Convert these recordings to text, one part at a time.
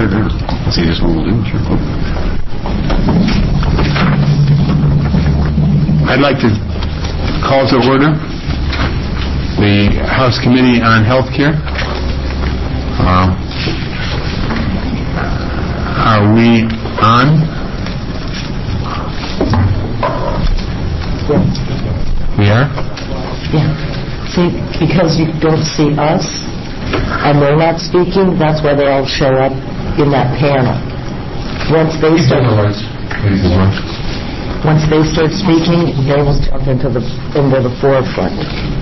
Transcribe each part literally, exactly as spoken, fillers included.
they're there. See, this one will do. Sure. I'd like to call to order the House Committee on Health Care. Uh, are we on? We are? Yeah. See, because you don't see us and they're not speaking, that's why they all show up in that panel. Once they start, once they start speaking, they will jump into the into the forefront.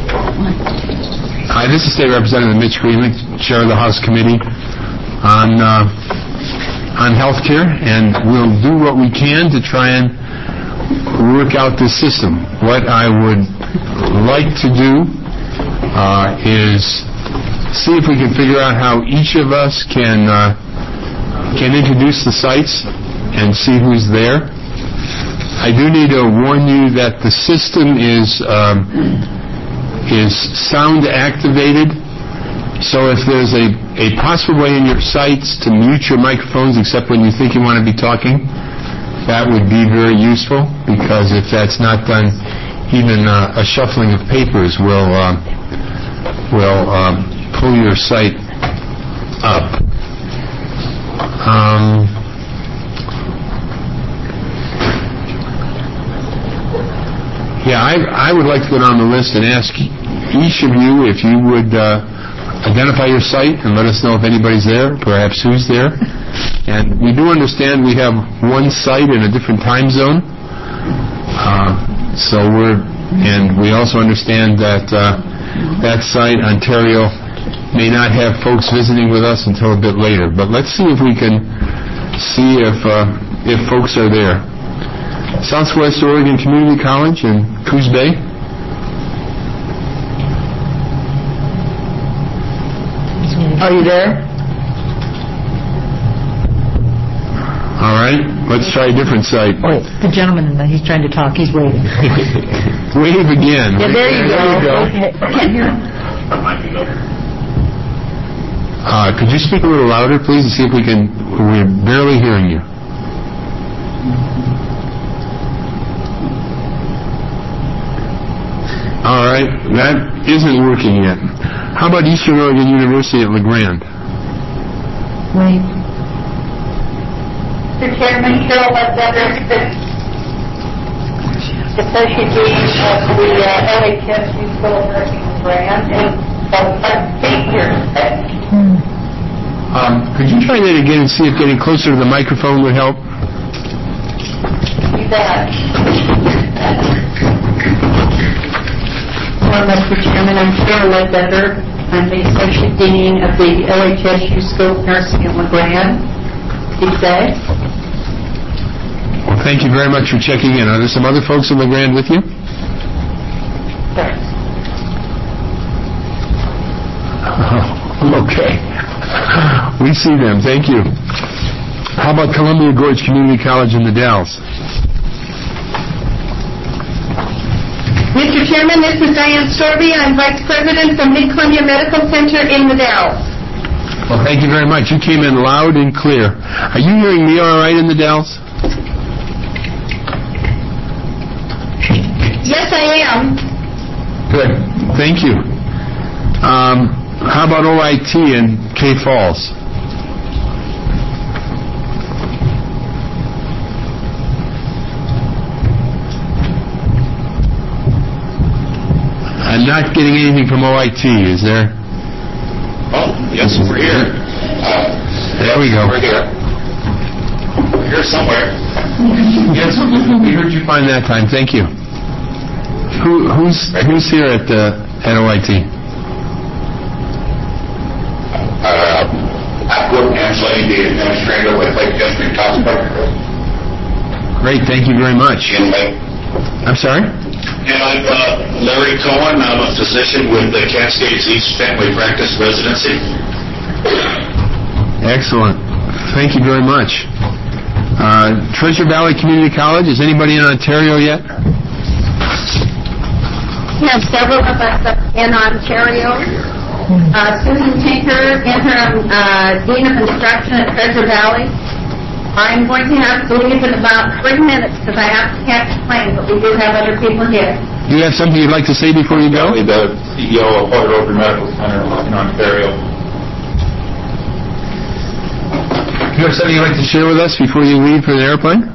Hi, this is State Representative Mitch Greenlee, Chair of the House Committee on uh, on Health Care, and we'll do what we can to try and work out this system. What I would like to do uh, is see if we can figure out how each of us can uh, can introduce the sites and see who's there. I do need to warn you that the system is um, is sound activated. So if there's a, a possible way in your sites to mute your microphones except when you think you want to be talking, that would be very useful, because if that's not done, even uh, a shuffling of papers will uh, will uh, pull your site up. Um, yeah, I, I would like to go down the list and ask each of you if you would uh, identify your site and let us know if anybody's there, perhaps who's there. And we do understand we have one site in a different time zone. Uh, so we're, and we also understand that uh, that site, Ontario, may not have folks visiting with us until a bit later. But let's see if we can see if uh, if folks are there. Southwest Oregon Community College in Coos Bay. Are you there? All right, let's try a different site. Wait, the gentleman, he's trying to talk. He's waving. Wave again. Yeah, there you there go. You go. Okay. Can't hear him. Uh, could you speak a little louder, please, and see if we can... We're barely hearing you. All right, that isn't working yet. How about Eastern Oregon University at LeGrand? Wait. Mister Chairman, Carol Ledbetter, Associate Dean of the uh, L H S U School of Nursing and Brand, and Hmm. Um, could you try that again and see if getting closer to the microphone would help? You bet. Hello, Mister Chairman. I'm Carol Ledbetter. I'm the Associate Dean of the L H S U School of Nursing at LeGrand. Today. Well, thank you very much for checking in. Are there some other folks in LeGrand with you? Yes. Oh, okay. We see them. Thank you. How about Columbia Gorge Community College in the Dalles? Mister Chairman, this is Diane Storby. I'm Vice President from Mid-Columbia Medical Center in the Dalles. Well, thank you very much. You came in loud and clear. Are you hearing me all right in the Dalles? Yes, I am. Good. Thank you. Um, how about O I T in K Falls? I'm not getting anything from O I T, is there? Oh, yes, we're here. Uh, there we go. We're here. We're here somewhere. Yes, we heard you fine that time. Thank you. Who, who's who's here at uh, at O I T? Uh, Atwood Ansley, the administrator with Lake District Hospital. Great, thank you very much. In Lake. I'm sorry? And I'm uh, Larry Cohen. I'm a physician with the Cascades East Family Practice Residency. Excellent. Thank you very much. Uh, Treasure Valley Community College, is anybody in Ontario yet? We have several of us in Ontario. Uh, Susan Tinker, interim uh, Dean of Instruction at Treasure Valley. I'm going to have to leave in about three minutes because I have to catch a plane, but we do have other people here. Do you have something you'd like to say before you go? The C E O of Port Orford Medical Center in Ontario. Do you have something you'd like to share with us before you leave for the airplane?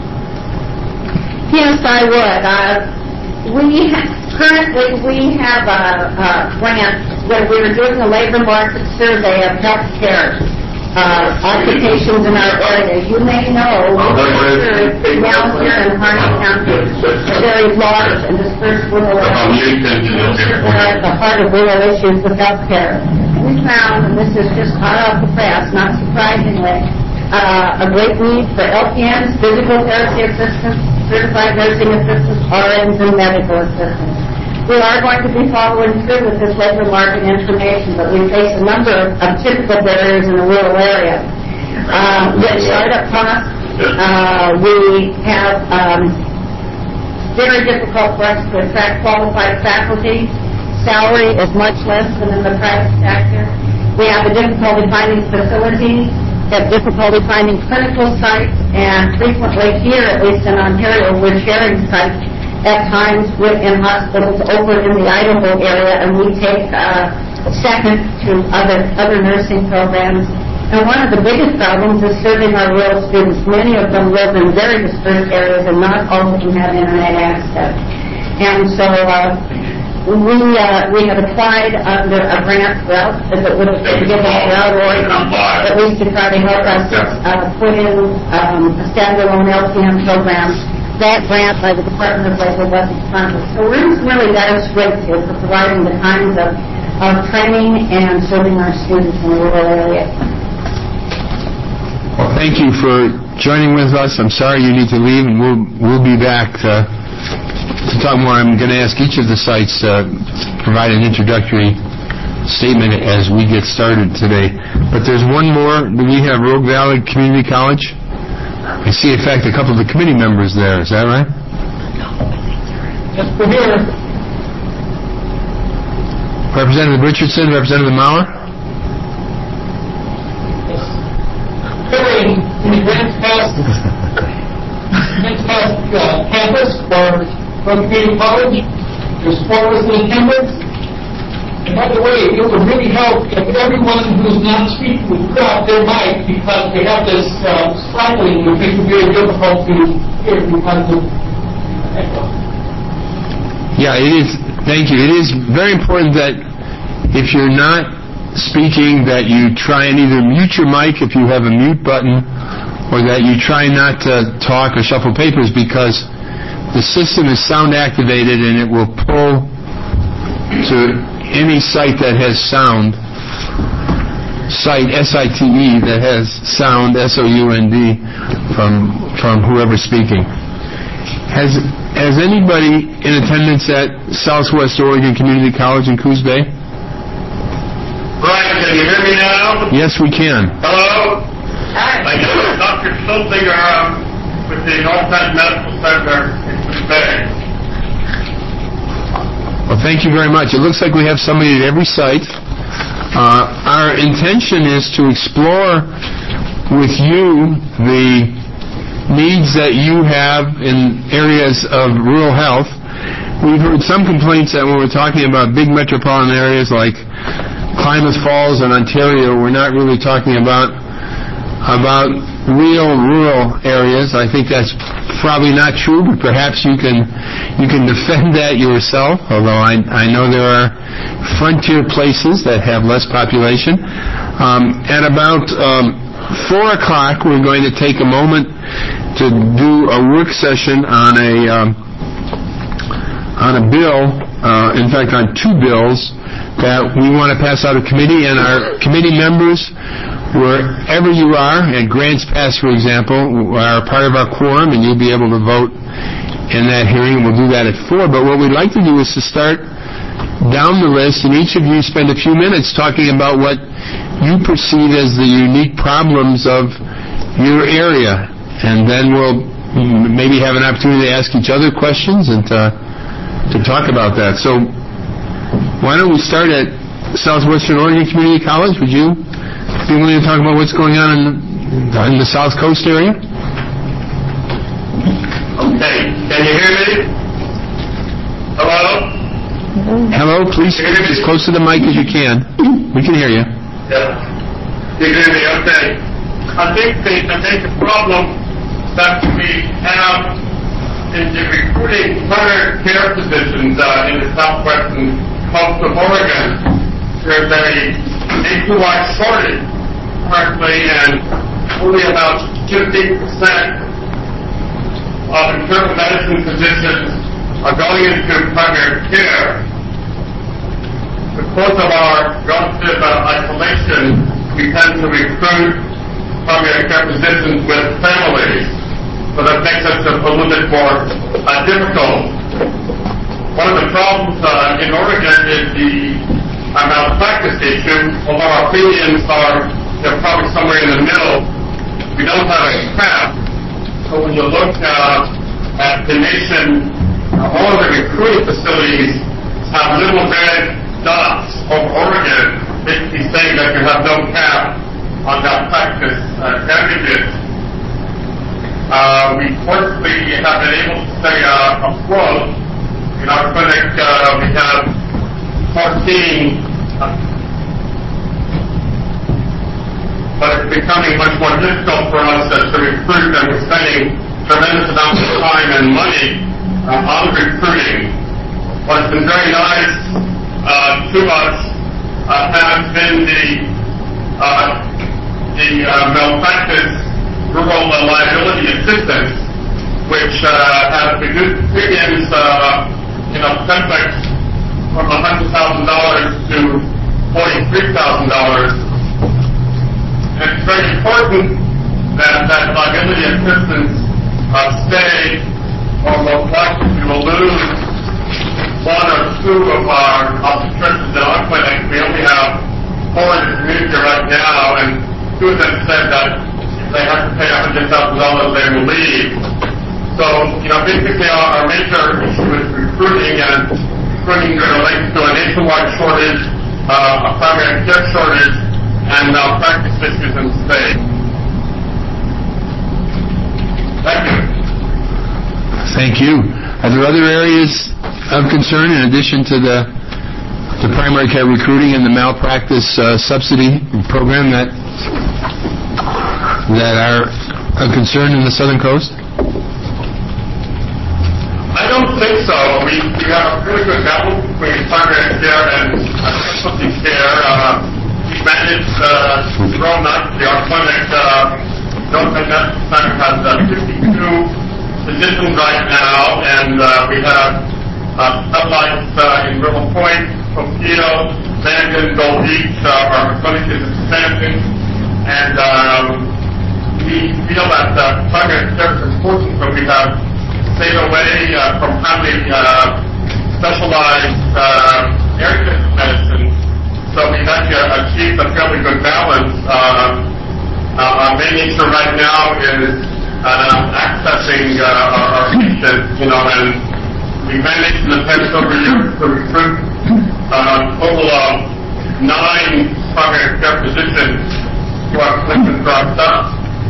Yes, I would. Uh, we ha- currently we have a, a grant where we were doing a labor market survey of health care uh, occupations in our area. You may know we serve now here in Harney County a very large and dispersed rural area. We're at the heart of rural issues with health care. We found, and this is just hot off the press, not surprisingly, uh, a great need for L P Ns, physical therapy assistants, certified nursing assistants, R Ns, and medical assistants. We are going to be following through with this labor market information, but we face a number of, of typical barriers in the rural area. Uh, with startup costs, uh, we have um, very difficult for us to attract qualified faculty. Salary is much less than in the private sector. We have a difficulty finding facilities, have difficulty finding clinical sites, and frequently here, at least in Ontario, we're sharing sites at times in hospitals over in the Idaho area, and we take uh, second to other other nursing programs. And one of the biggest problems is serving our rural students. Many of them live in very dispersed areas, and not all of them have internet access. And so uh, we uh, we have applied under a grant, well, if it would have been given out, or at least to try to help us uh, put in um, a standalone L P M program. That grant by the Department of Labor wasn't funded. So we're really that straight here for providing the kinds of, of training and serving our students in the rural area. Well, thank you for joining with us. I'm sorry you need to leave, and we'll we'll be back to, to talk more. I'm going to ask each of the sites to uh, provide an introductory statement as we get started today. But there's one more. Do we have Rogue Valley Community College? I see, in fact, a couple of the committee members there. Is that right? Yes, we're here. Representative Richardson, Representative Maurer. Yes. Hearing in the Grants Pass, Grants Pass uh, campus for Rogue Community College. There's four of us in attendance. And by the way, it would really help if everyone who's not speaking would put out their mic, because they have this uh, cycling which makes it very difficult to hear because of echo. Yeah, it is. Thank you. It is very important that if you're not speaking, that you try and either mute your mic if you have a mute button, or that you try not to talk or shuffle papers, because the system is sound activated and it will pull to any site that has sound, site S I T E that has sound, S O U N D, from from whoever's speaking. Has has anybody in attendance at Southwest Oregon Community College in Coos Bay? Brian, can you hear me now? Yes, we can. Hello? Hi. My name is Doctor Schulziger um, with the Northside Medical Center in Coos Bay. Well, thank you very much. It looks like we have somebody at every site. Uh, our intention is to explore with you the needs that you have in areas of rural health. We've heard some complaints that when we're talking about big metropolitan areas like Klamath Falls and Ontario, we're not really talking about about real rural areas. I think that's probably not true, but perhaps you can you can defend that yourself, although I, I know there are frontier places that have less population. Um, at about um, four o'clock, we're going to take a moment to do a work session on a um, on a bill, uh, in fact on two bills, that we want to pass out of committee, and our committee members, wherever you are, at Grants Pass, for example, are part of our quorum, and you'll be able to vote in that hearing. We'll do that at four. But what we'd like to do is to start down the list, and each of you spend a few minutes talking about what you perceive as the unique problems of your area, and then we'll maybe have an opportunity to ask each other questions and to, to talk about that. So why don't we start at Southwestern Oregon Community College, would you be willing to talk about what's going on in the, in the South Coast area? Okay, can you hear me? Hello? Hello, please speak as close to the mic as you can. We can hear you. Yeah. You can hear me, okay. I think the, I think the problem that we have in the recruiting primary care positions uh, in the southwestern coast of Oregon, there's a nationwide shortage currently, and only about fifty percent of internal medicine physicians are going into primary care. Because of our relative uh, isolation, we tend to recruit primary care physicians with families, so that makes us a, a little bit more uh, difficult. One of the problems uh, in Oregon is the uh, malpractice issue. Although our premiums are they're probably somewhere in the middle, we don't have a cap. So when you look uh, at the nation, uh, all of the recruiting facilities have little red dots over Oregon, basically saying that you have no cap on malpractice uh, damages. Uh, we fortunately have been able to stay uh, afloat. In our clinic, uh, we have fourteen, uh, but it's becoming much more difficult for us uh, to recruit, and we're spending tremendous amounts of time and money uh, on recruiting. What's been very nice uh, to us uh, has been the uh, the uh, malpractice rural uh, liability assistance, which uh, has reduced premiums, uh, you know, from one hundred thousand dollars to forty-three thousand dollars. And it's very important that that liability assistance uh, stay, or most likely we will lose one or two of our obstetricians in our clinic. We only have four in the community right now, and two of them said that if they have to pay one hundred thousand dollars, they will leave. So, you know, basically our, our major issue is recruiting, and recruiting relates to a nationwide shortage, uh, a primary care shortage, and malpractice issues in the state. Thank you. Thank you. Are there other areas of concern in addition to the the primary care recruiting and the malpractice uh, subsidy program that that are a concern in the Southern Coast? I don't think so. We, we have a really good balance between primary care and uh, specialty care. Uh, we manage uh, to grow nicely. Our clinic, uh, North Medical Center, has uh, fifty-two physicians right now, and uh, we have uh, satellites uh, in River Point, Coquito, Mandan, Gold Beach. Uh, our clinic is expanding, and um, we feel that uh, primary care is important, but we have stayed away uh, from highly uh, specialized uh, areas of medicine. So we've actually achieved a fairly good balance. Uh, uh, our main issue right now is uh, accessing uh, our, our patients, you know, and we managed in the past over years to recruit uh, a total of nine primary care physicians to our clinic and our staff.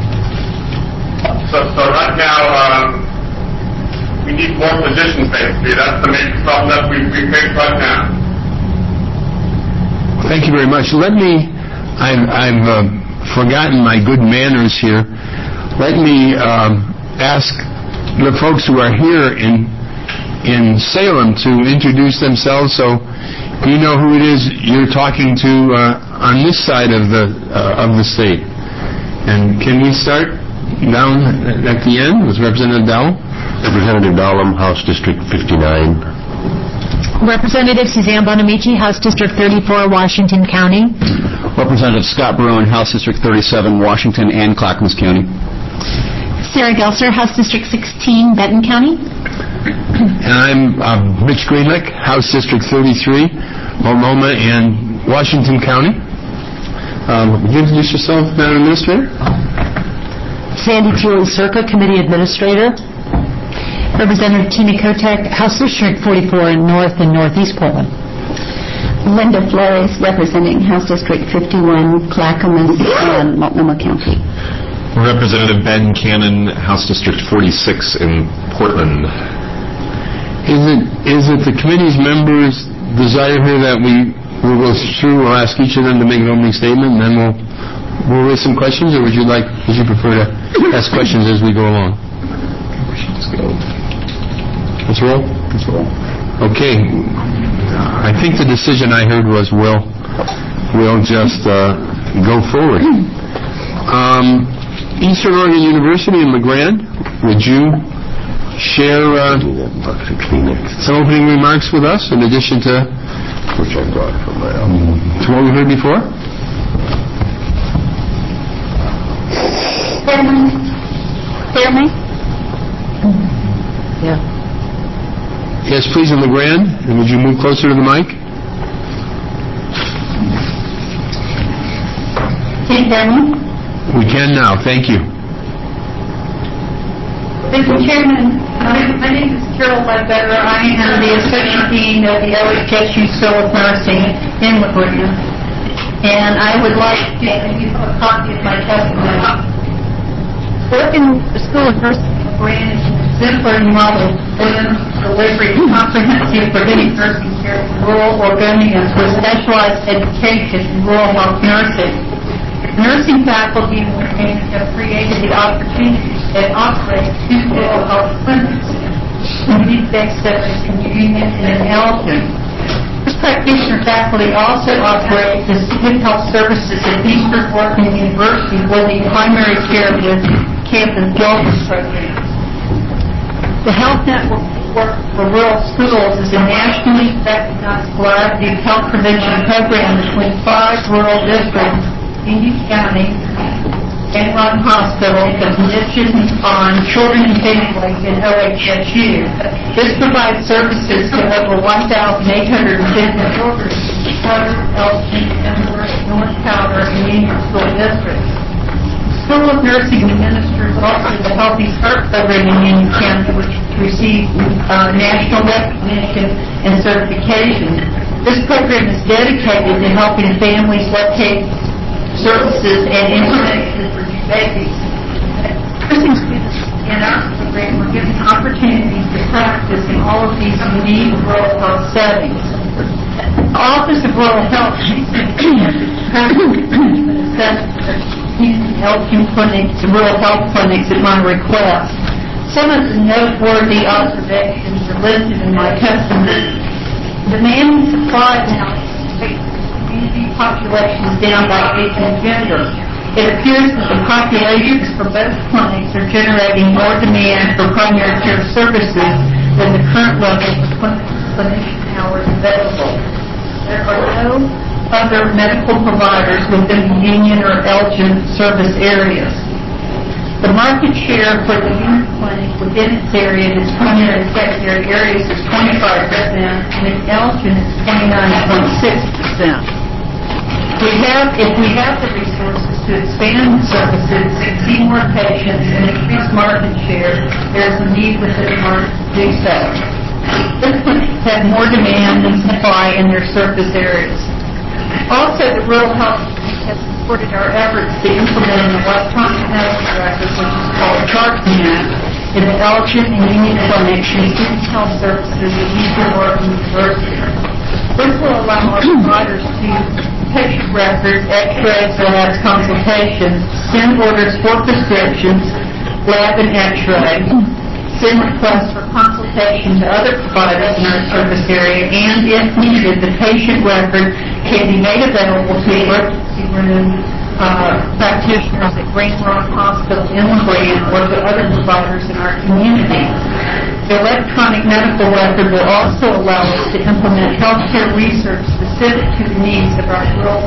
So, so right now, uh, we need more physicians, basically. That's the main problem that we, we face right now. Thank you very much. Let me, I've, I've uh, forgotten my good manners here. Let me um, ask the folks who are here in in Salem to introduce themselves, so you know who it is you're talking to uh, on this side of the uh, of the state. And can we start down at the end with Representative Dowell? Representative Dahlem, House District fifty-nine. Representative Suzanne Bonamici, House District thirty-four, Washington County. Representative Scott Bruin, House District thirty-seven, Washington and Clackamas County. Sarah Gelser, House District sixteen, Benton County. And I'm uh, Rich Greenlick, House District thirty-three, Multnomah and Washington County. Um, would you introduce yourself, Madam Administrator? Sandy Keeley Circa, Committee Administrator. Representative Tina Kotek, House District forty-four, North and Northeast Portland. Linda Flores, representing House District fifty-one, Clackamas, and Multnomah County. Representative Ben Cannon, House District forty-six in Portland. Is it is it the committee's members' desire here that we will go through, we'll ask each of them to make an opening statement, and then we'll we'll raise some questions, or would you like, would you prefer to ask questions as we go along? Let's go. Let's roll? Let's roll. Okay. I think the decision I heard was we'll, we'll just uh, go forward. Um, Eastern Oregon University in LeGrand, would you share uh, some opening remarks with us in addition to, which I brought from my to what we heard before? Hear me? Yeah. Yes, please, in LeGrand. And would you move closer to the mic? Can you hear me? We can now. Thank you. Mister Chairman, my, my name is Carol Ledbetter. I am the Associate Dean of the O H S U School of Nursing in LeGrand. And I would like to give you a copy of my testimony. Working with the School of Nursing in LeGrand is an exemplary model for delivering comprehensive preventive nursing care for rural Oregonians with specialized education in rural health nursing. Nursing faculty and trainers have created the opportunity to operate two rural health clinics, community-based such as Union and Elton. This practitioner faculty also operate the Student Health Services at Eastern Oregon University with the primary care with campus wellness programs. The Health Network for Rural Schools is a nationally recognized collaborative health prevention program between five rural districts, Union County, and Rotten Hospital, the Mission on Children and Families in O H S U. This provides services to over one thousand eight hundred fifty children in Carter, Elton, Emworth, North Powder, and Union School Districts. School of Nursing administers also the Healthy Start program in Union County, which received uh, national recognition and certification. This program is dedicated to helping families locate services and information for new babies. Nursing students in our program were given opportunities to practice in all of these unique rural health settings. The Office of Rural Health Elkin clinics, rural health clinics at my request. Some of the noteworthy observations are listed in my testimony. Demand and supply analysis community populations down by age and gender. It appears that the populations for both clinics are generating more demand for primary care services than the current level of clinician hours available. There are no other medical providers within the Union or Elgin service areas. The market share for the Union clinic within its area and its primary and secondary areas is twenty-five percent, and in Elgin it's twenty-nine point six percent. We have, if we have the resources to expand services, see more patients, and increase market share, there is a need within the market to do so. This clinics have more demand than supply in their service areas. Also, the Rural Health has supported our efforts to implement an electronic medical record, which is called ChartNet, in the Elgin and Union clinics and Student Health Services at Eastern Oregon University. This will allow our providers to patient records, x-rays, or labs consultations, send orders for prescriptions, lab and x-ray, send requests for consultation to other providers in our service area, and if needed, the patient record can be made available to emergency room uh, practitioners at Green Rock Hospital in LeGrand or to other providers in our community. The electronic medical record will also allow us to implement healthcare research specific to the needs of our rural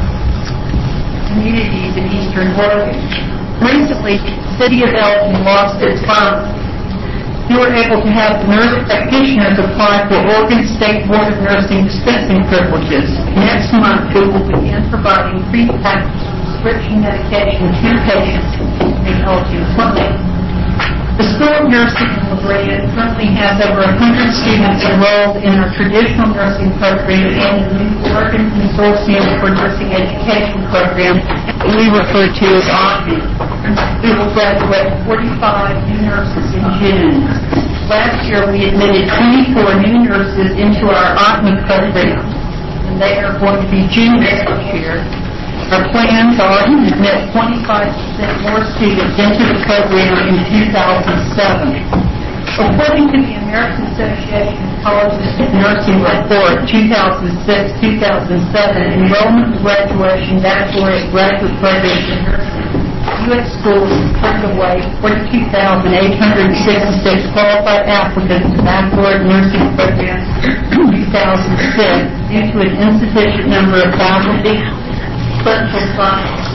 communities in Eastern Oregon. Recently, the City of Elgin lost its funds. We were able to have the nurse practitioners apply for Oregon State Board of Nursing dispensing privileges. Next month, we will begin providing pre-packaged prescription medication to patients in the Elgin clinic. The School of Nursing in LeGrand currently has over one hundred students enrolled in our traditional nursing program and the new Oregon Consortium for Nursing Education program we refer to as O N N. We will graduate forty-five new nurses in June. Last year, we admitted twenty-four new nurses into our O N N program, and they are going to be juniors this year. Our plans are to admit twenty-five percent more students into the program in two thousand seven. According to the American Association of Colleges of Nursing Report two thousand six to two thousand seven, enrollment and graduation baccalaureate graduate programs in nursing, U S schools turned away forty-two thousand eight hundred sixty-six qualified applicants to baccalaureate nursing programs in two thousand six due to an insufficient number of faculty, clinical science,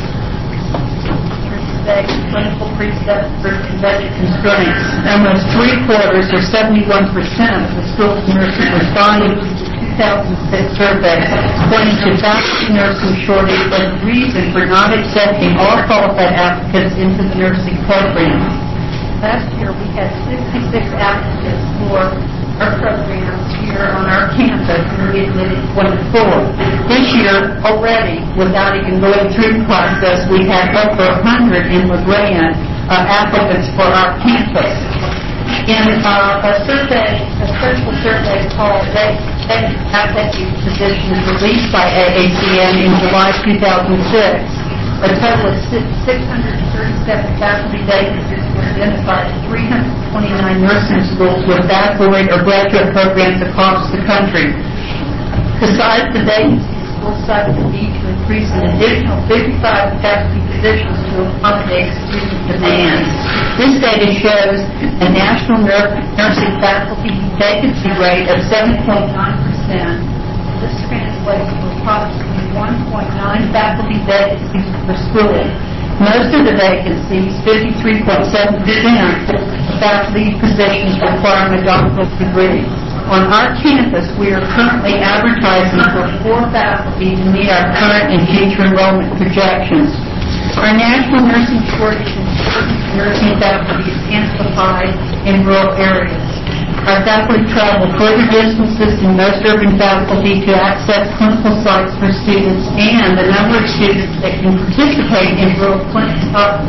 clinical preceptors, and budget constraints. Almost three quarters, or seventy-one percent, of the school's nurses responded to the two thousand six survey, pointing to faculty nursing shortage as a reason for not accepting all qualified applicants into the nursing program. Last year, we had sixty-six applicants for our programs here on our campus, and we admitted twenty-four. This year, already, without even going through the process, we had over one hundred in LeGrand uh, applicants for our campus. In uh, a survey, a critical survey called Faculty Positions released by A A C N in July two thousand six, a total of six hundred thirty-seven faculty vacancies were identified at three hundred twenty-nine nursing schools with baccalaureate or graduate programs across the country. Besides the vacancies, schools cited the need to increase an additional fifty-five faculty positions to accommodate student demands. This data shows a national nursing faculty vacancy rate of seven point nine percent. This translates to approximately one point nine faculty vacancies per school. Most of the vacancies, fifty-three point seven percent, faculty positions requiring a doctoral degree. On our campus, we are currently advertising for four faculty to meet our current and future enrollment projections. Our national nursing shortage and shortage of nursing faculty is amplified in rural areas. Our faculty travel further distances than most urban faculty to access clinical sites for students, and the number of students that can participate in rural clinics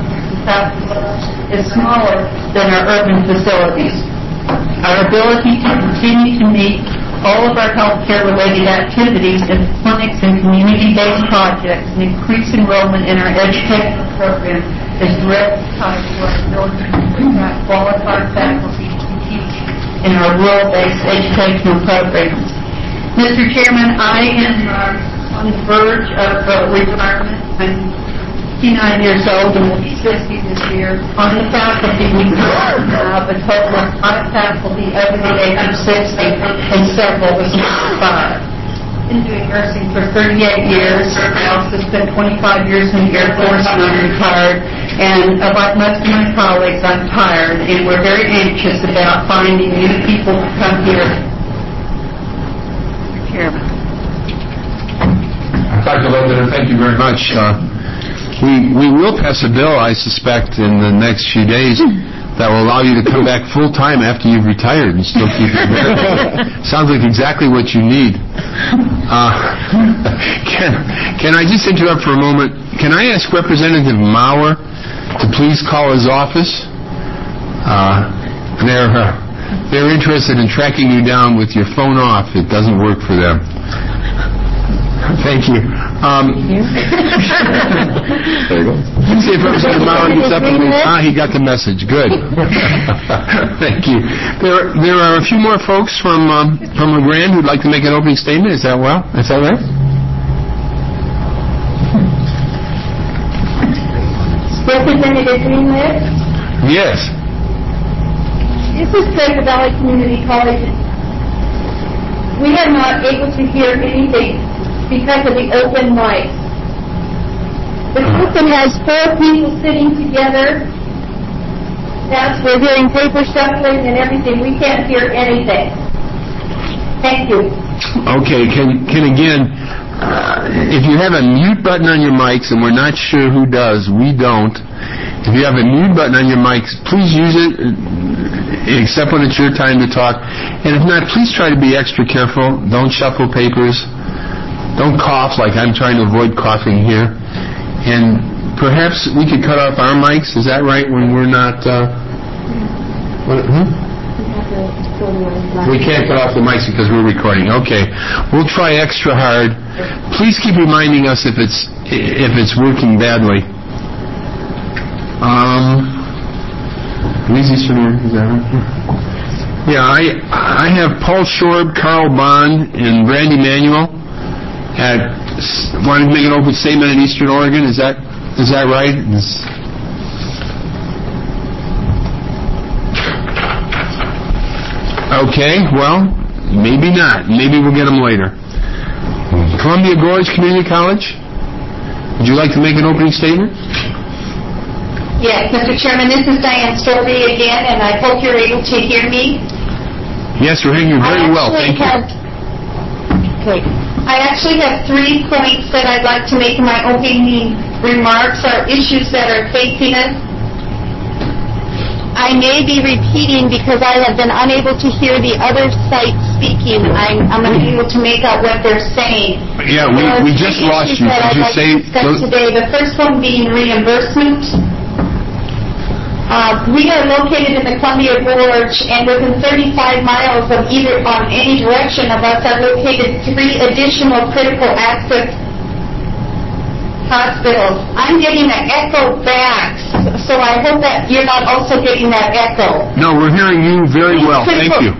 is smaller than our urban facilities. Our ability to continue to meet all of our healthcare-related activities in clinics and community-based projects and increase enrollment in our educational program is directly tied to our ability to attract qualified faculty to teach in our rural-based educational programs. Mister Chairman, I am uh, on the verge of uh, retirement. I'm fifty-nine years old and will be sixty this year. On the faculty, we have a total of five faculty over the age of sixty and several of sixty-five. I've been doing nursing for thirty-eight years. I also spent twenty-five years in the Air Force and I'm retired. And uh, like most of my colleagues, I'm tired, and we're very anxious about finding new people to come here. Mister Chairman. Doctor Lovetter, thank you very much. Uh, we we will pass a bill, I suspect, in the next few days that will allow you to come back full time after you've retired and still keep your marriage. Sounds like exactly what you need. Uh, can can I just interrupt for a moment? Can I ask Representative Maurer to please call his office? Uh, they're uh, they're interested in tracking you down with your phone off. It doesn't work for them. Thank you. Um, there you go. Let's see if Representative Maurer gets up and ah, he got the message. Good. Thank you. There, there are a few more folks from um, from LeGrand who'd like to make an opening statement. Is that well? Is that right? Representative Greenwood? Yes. This is Treasure Valley Community College. We are not able to hear anything because of the open mics. The system has four people sitting together. That's, we're hearing paper shuffling and everything. We can't hear anything. Thank you. Okay, can can again, uh, if you have a mute button on your mics, and we're not sure who does, we don't. If you have a mute button on your mics, please use it, except when it's your time to talk. And if not, please try to be extra careful. Don't shuffle papers. Don't cough like I'm trying to avoid coughing here. And perhaps we could cut off our mics. Is that right? When we're not. Uh, what, hmm? We can't cut off the mics because we're recording. Okay, we'll try extra hard. Please keep reminding us if it's if it's working badly. Um, Lizzie Schreiber, is that right? Yeah, I I have Paul Shorb, Carl Bond, and Brandy Manuel at wanting to make an open statement in Eastern Oregon. Is that is that right? Is, Okay, well, maybe not. Maybe we'll get them later. Columbia Gorge Community College, would you like to make an opening statement? Yes, Mister Chairman, this is Diane Storby again, and I hope you're able to hear me. Yes, we're hearing you very well. Thank have, you. Okay. I actually have three points that I'd like to make in my opening remarks, or issues that are facing us. I may be repeating because I have been unable to hear the other side speaking. I'm, I'm unable to make out what they're saying. Yeah, we, we just lost you. Could you say those? Today, the first one being reimbursement. Uh, we are located in the Columbia Gorge, and within thirty-five miles of either on any direction of us are located three additional critical access hospitals. I'm getting an echo back, so I hope that you're not also getting that echo. No, we're hearing you very These well. Critical, Thank you.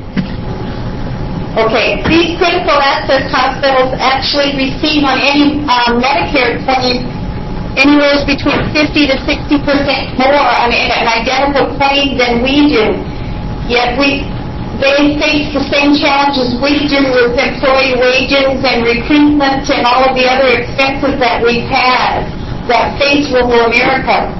Okay. These critical access hospitals actually receive on any um, Medicare claim anywhere between fifty to sixty percent more on an identical claim than we do. Yet we they face the same challenges we do with employee wages and recruitment and all of the other expenses that we've had that face rural America.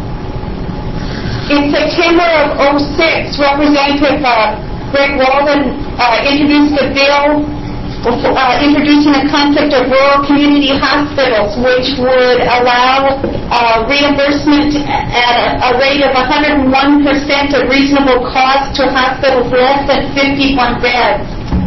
In September of oh six, Representative uh, Greg Walden uh, introduced a bill uh, introducing a concept of rural community hospitals, which would allow uh, reimbursement at a, a rate of one hundred one percent of reasonable cost to hospitals less than fifty-one beds.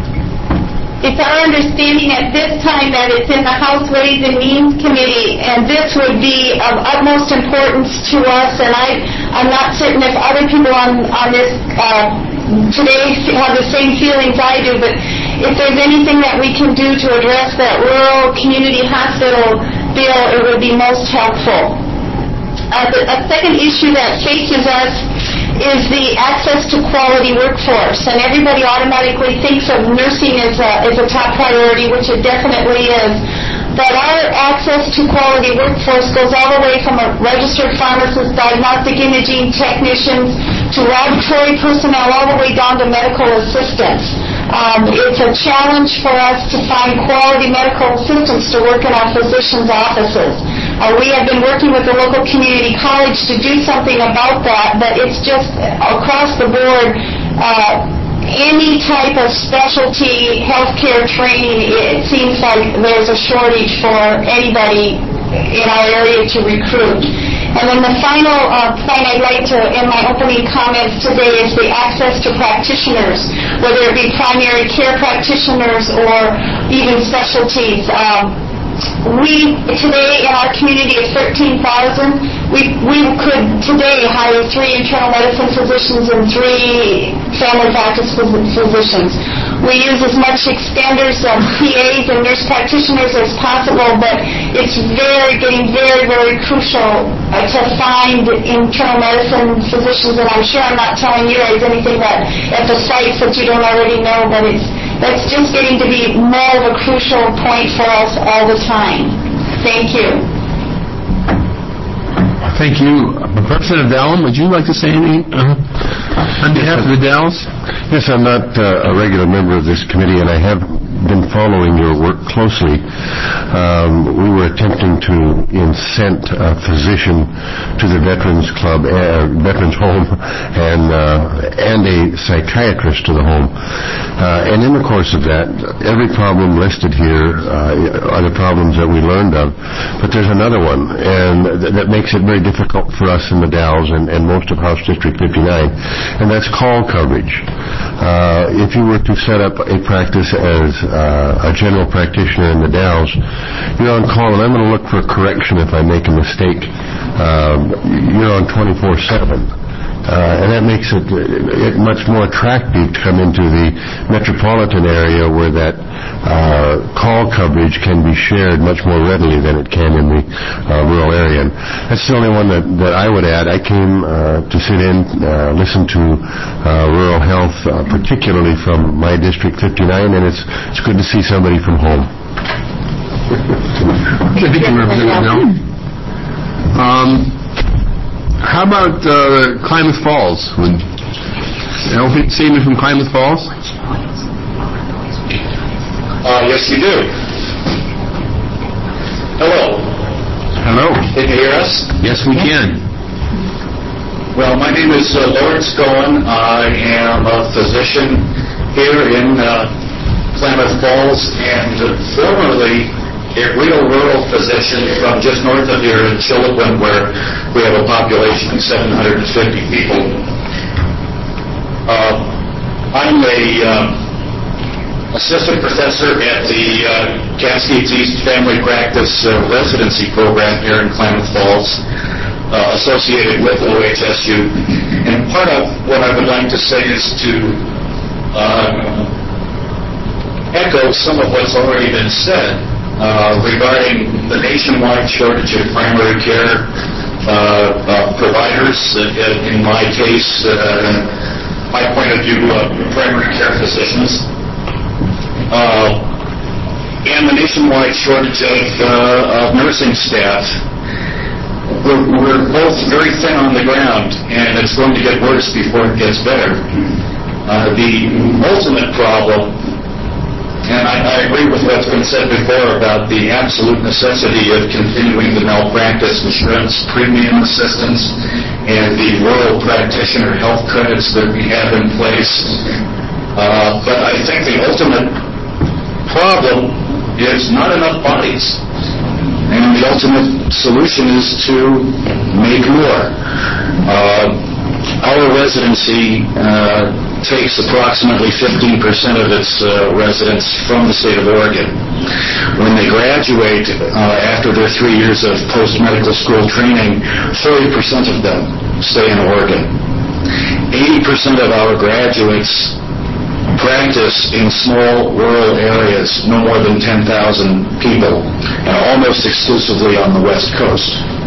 It's our understanding at this time that it's in the House Ways and Means Committee, and this would be of utmost importance to us, and I, I'm not certain if other people on, on this uh, today have the same feelings I do, but if there's anything that we can do to address that rural community hospital bill, it would be most helpful. Uh, the, a second issue that faces us is the access to quality workforce, and everybody automatically thinks of nursing as a, as a top priority, which it definitely is. But our access to quality workforce goes all the way from a registered pharmacist, diagnostic imaging technicians, to laboratory personnel, all the way down to medical assistants. Um, it's a challenge for us to find quality medical assistants to work in our physicians' offices. Uh, we have been working with the local community college to do something about that, but it's just across the board. Uh, any type of specialty healthcare training, it seems like there's a shortage for anybody in our area to recruit. And then the final uh, point I'd like to, in my opening comments today, is the access to practitioners, whether it be primary care practitioners or even specialties. Um, we, today in our community of thirteen thousand, we, we could today hire three internal medicine physicians and three family practice physicians. We use as much extenders of P As and nurse practitioners as possible, but it's very, getting very, very crucial uh, to find internal medicine physicians, and I'm sure I'm not telling you guys anything that at the sites that you don't already know, but it's that's just getting to be more of a crucial point for us all the time. Thank you. Thank you. Representative Dallin, would you like to say anything? Uh-huh. On behalf of the Dalles? Yes, I'm not uh, a regular member of this committee, and I have been following your work closely. Um, we were attempting to incent a physician to the Veterans Club, uh, Veterans Home, and uh, and a psychiatrist to the home. Uh, and in the course of that, every problem listed here uh, are the problems that we learned of. But there's another one, and th- that makes it very difficult for us in the Dalles and, and most of House District fifty-nine, and that's call coverage. Uh, if you were to set up a practice as uh, a general practitioner in the Dalles, you're on call, and I'm going to look for a correction if I make a mistake. Um, you're on twenty-four seven. Uh, and that makes it, it much more attractive to come into the metropolitan area where that uh, call coverage can be shared much more readily than it can in the uh, rural area. And that's the only one that, that I would add. I came uh, to sit in, uh, listen to uh, rural health, uh, particularly from my District fifty-nine, and it's it's good to see somebody from home. Thank you, Representative Bell. Um, How about uh, Klamath Falls? Would anyone see me from Klamath Falls? Uh, yes, you do. Hello. Hello. Can you hear us? Yes, we can. Well, my name is uh, Lawrence Goen. I am a physician here in uh, Klamath Falls, and uh, formerly a real rural physician from just north of here in Chiloquin, where we have a population of seven hundred fifty people. Uh, I'm a uh, assistant professor at the uh, Cascades East Family Practice uh, residency program here in Klamath Falls, uh, associated with O H S U. And part of what I would like to say is to uh, echo some of what's already been said Uh, regarding the nationwide shortage of primary care uh, uh, providers. Uh, in my case, uh, my point of view, uh, primary care physicians, uh, and the nationwide shortage of, uh, of nursing staff. We're, we're both very thin on the ground, and it's going to get worse before it gets better. Uh, the ultimate problem, and I, I agree with what's been said before about the absolute necessity of continuing the malpractice insurance premium assistance and the rural practitioner health credits that we have in place. Uh, but I think the ultimate problem is not enough bodies. And the ultimate solution is to make more. Uh, our residency uh, takes approximately fifteen percent of its uh, residents from the state of Oregon. When they graduate uh, after their three years of post-medical school training, forty percent of them stay in Oregon. eighty percent of our graduates practice in small rural areas, no more than ten thousand people, and almost exclusively on the West Coast.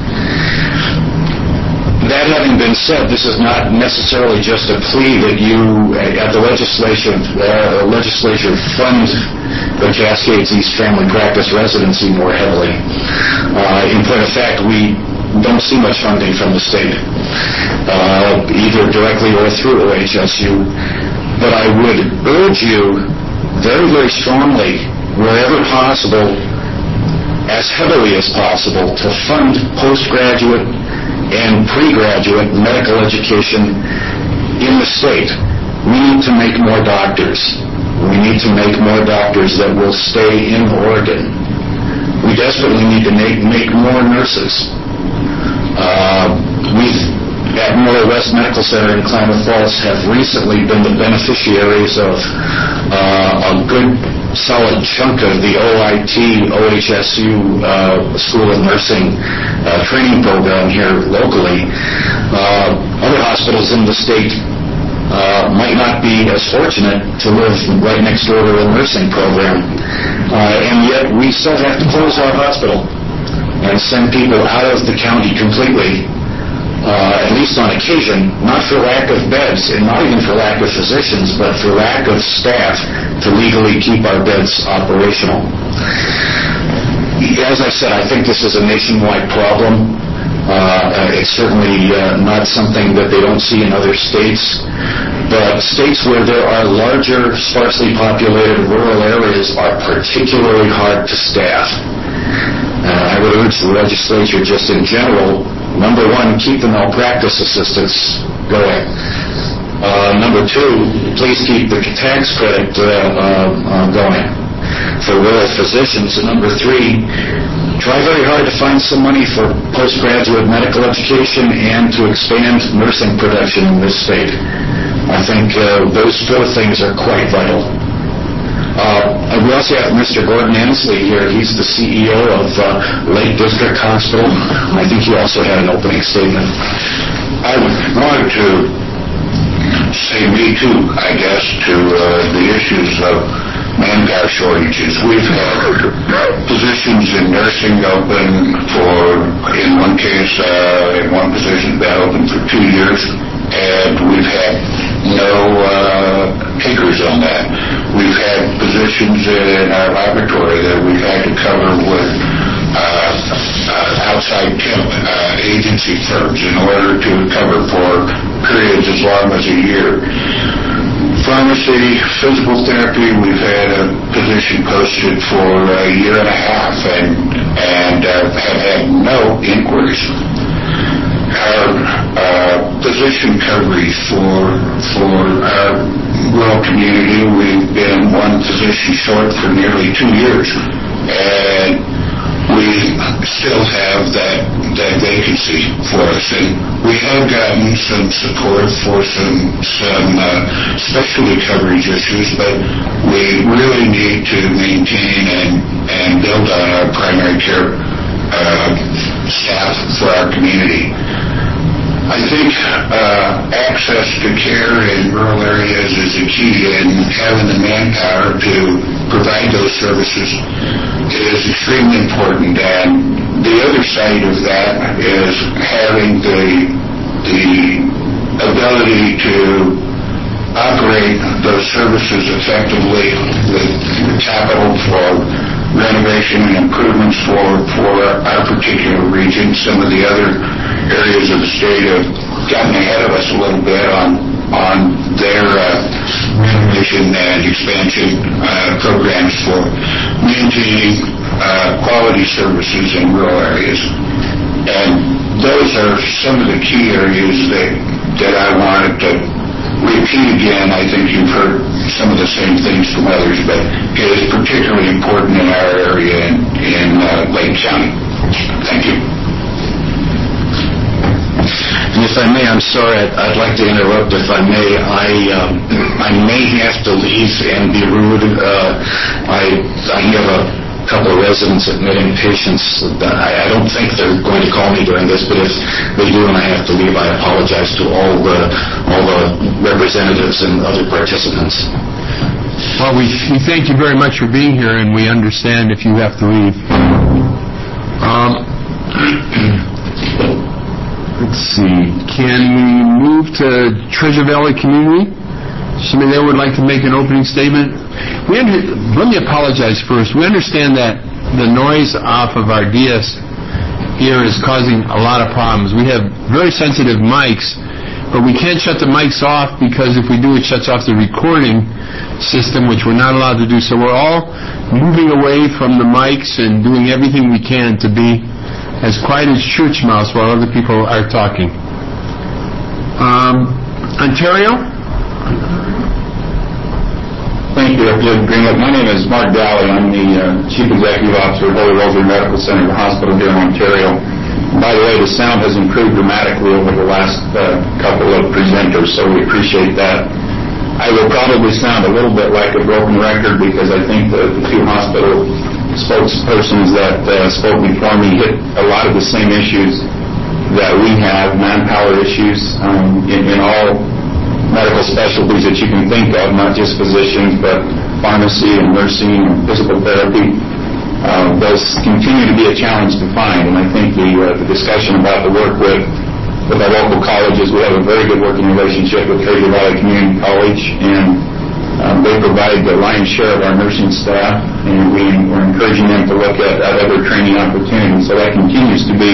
That having been said, this is not necessarily just a plea that you, at the legislature, uh, legislature fund the Cascades East Family Practice residency more heavily. Uh, in point of fact, we don't see much funding from the state, uh, either directly or through O H S U. But I would urge you very, very strongly, wherever possible, as heavily as possible, to fund postgraduate and pre-graduate medical education in the state. We need to make more doctors. We need to make more doctors that will stay in Oregon. We desperately need to make, make more nurses. Uh, we've, at Moore West Medical Center in Klamath Falls, have recently been the beneficiaries of uh, a good solid chunk of the O I T, O H S U uh, School of Nursing uh, training program here locally. Uh, other hospitals in the state uh, might not be as fortunate to live right next door to a nursing program. Uh, and yet we still have to close our hospital and send people out of the county completely. Uh, at least on occasion, not for lack of beds, and not even for lack of physicians, but for lack of staff to legally keep our beds operational. As I said, I think this is a nationwide problem. Uh, it's certainly uh, not something that they don't see in other states, but states where there are larger, sparsely populated rural areas are particularly hard to staff. Uh, I would urge the legislature just in general, number one, keep the malpractice assistance going. Uh, number two, please keep the tax credit uh, uh, uh, going for rural physicians. And number three, try very hard to find some money for postgraduate medical education and to expand nursing production in this state. I think uh, those four things are quite vital. Uh, we also have Mister Gordon Ansley here. He's the C E O of uh, Lake District Hospital. I think he also had an opening statement. I wanted to say me too, I guess, to uh, the issues of manpower shortages. We've had positions in nursing open for, in one case, uh, in one position, been open for two years, and we've had no uh, takers on that. We've had positions in our laboratory that we've had to cover with uh, uh, outside temp uh, agency firms in order to cover for periods as long as a year. Pharmacy, physical therapy, we've had a position posted for a year and a half and, and uh, have had no inquiries. Our uh, position coverage for for our rural community, we've been one position short for nearly two years, and we still have that that vacancy for us. And we have gotten some support for some some uh, specialty coverage issues, but we really need to maintain and and build on our primary care uh, staff for our community. I think uh, access to care in rural areas is a key, and having the manpower to provide those services is extremely important. And the other side of that is having the the ability to operate those services effectively with capital for renovation and improvements for, for our particular region. Some of the other areas of the state have gotten ahead of us a little bit on on their uh, renovation and expansion uh, programs for maintaining uh, quality services in rural areas. And those are some of the key areas that, that I wanted to repeat again. I think you've heard some of the same things from others, but it is particularly important in our area in, in uh, Lake County. Thank you. And if I may, I'm sorry, I'd, I'd like to interrupt if I may. I um, I may have to leave and be rude. Uh, I I have a couple of residents admitting patients. I, I don't think they're going to call me during this, but if they do and I have to leave, I apologize to all the all the representatives and other participants. Well, we, we thank you very much for being here, and we understand if you have to leave. Um, let's see. Can we move to Treasure Valley Community? Somebody there would like to make an opening statement? We under, let me apologize first. We understand that the noise off of our D S here is causing a lot of problems. We have very sensitive mics, but we can't shut the mics off because if we do, it shuts off the recording system, which we're not allowed to do. So we're all moving away from the mics and doing everything we can to be as quiet as church mouse while other people are talking. Um, Ontario? Thank you, Representative Greenwood. My name is Mark Daly. I'm the uh, Chief Executive Officer of Holy Rosary Medical Center, the hospital here in Ontario. By the way, the sound has improved dramatically over the last uh, couple of presenters, so we appreciate that. I will probably sound a little bit like a broken record because I think the, the two hospital spokespersons that uh, spoke before me hit a lot of the same issues that we have, manpower issues um, in, in all medical specialties that you can think of, not just physicians, but pharmacy and nursing and physical therapy. Uh, those continue to be a challenge to find, and I think the, uh, the discussion about the work with with our local colleges, we have a very good working relationship with Treasure Valley Community College, and um, they provide the lion's share of our nursing staff, and we, we're encouraging them to look at, at other training opportunities. So that continues to be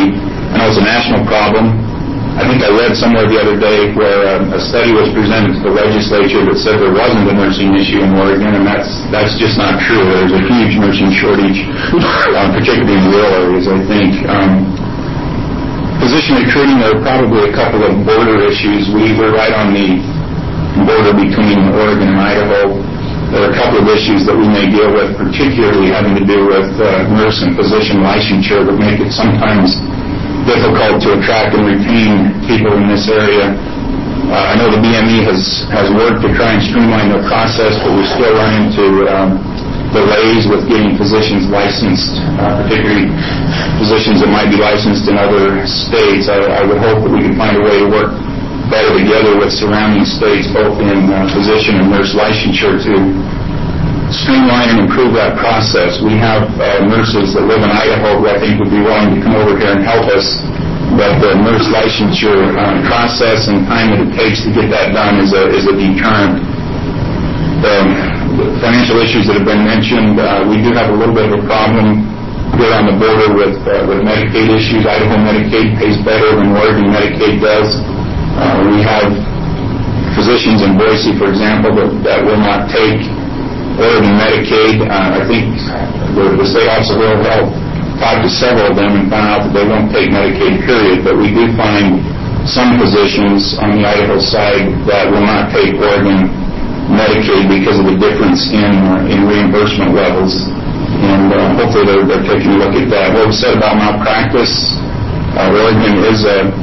I know it's a national problem. I think I read somewhere the other day where a, a study was presented to the legislature that said there wasn't a nursing issue in Oregon, and that's that's just not true. There's a huge nursing shortage, uh, particularly in rural areas, I think. Um, physician recruiting, there are probably a couple of border issues. We were right on the border between Oregon and Idaho. There are a couple of issues that we may deal with, particularly having to do with uh, nurse and physician licensure that make it sometimes difficult to attract and retain people in this area. Uh, I know the B M E has, has worked to try and streamline the process, but we still run into um, delays with getting physicians licensed, uh, particularly physicians that might be licensed in other states. I, I would hope that we can find a way to work better together with surrounding states, both in uh, physician and nurse licensure, to streamline and improve that process. We have uh, nurses that live in Idaho who I think would be willing to come over here and help us, but the nurse licensure uh, process and time that it takes to get that done is a, is a deterrent. The, the financial issues that have been mentioned, uh, we do have a little bit of a problem here on the border with, uh, with Medicaid issues. Idaho Medicaid pays better than Oregon Medicaid does. Uh, we have physicians in Boise, for example, that, that will not take Oregon Medicaid. Uh, I think the, the State Office of Rural Health talked to several of them and found out that they won't take Medicaid, period. But we do find some physicians on the Idaho side that will not take Oregon Medicaid because of the difference in uh, in reimbursement levels. And uh, hopefully they're, they're taking a look at that. What we said about malpractice, uh, Oregon is a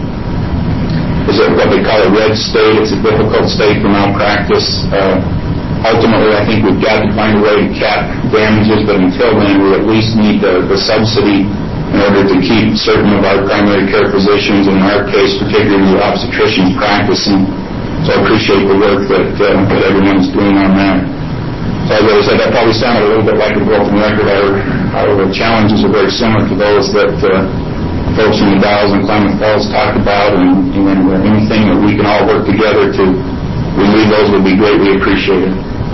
is a, what they call a red state. It's a difficult state for malpractice. Uh, Ultimately, I think we've got to find a way to cap damages, but until then, we at least need the, the subsidy in order to keep certain of our primary care physicians, in our case, particularly the obstetricians, practicing. So I appreciate the work that, uh, that everyone's doing on that. So as I said, that probably sounded a little bit like a broken record. Our, our challenges are very similar to those that uh, folks in the Dalles and Klamath Falls talked about, and, and uh, anything that we can all work together to relieve those would be greatly appreciated.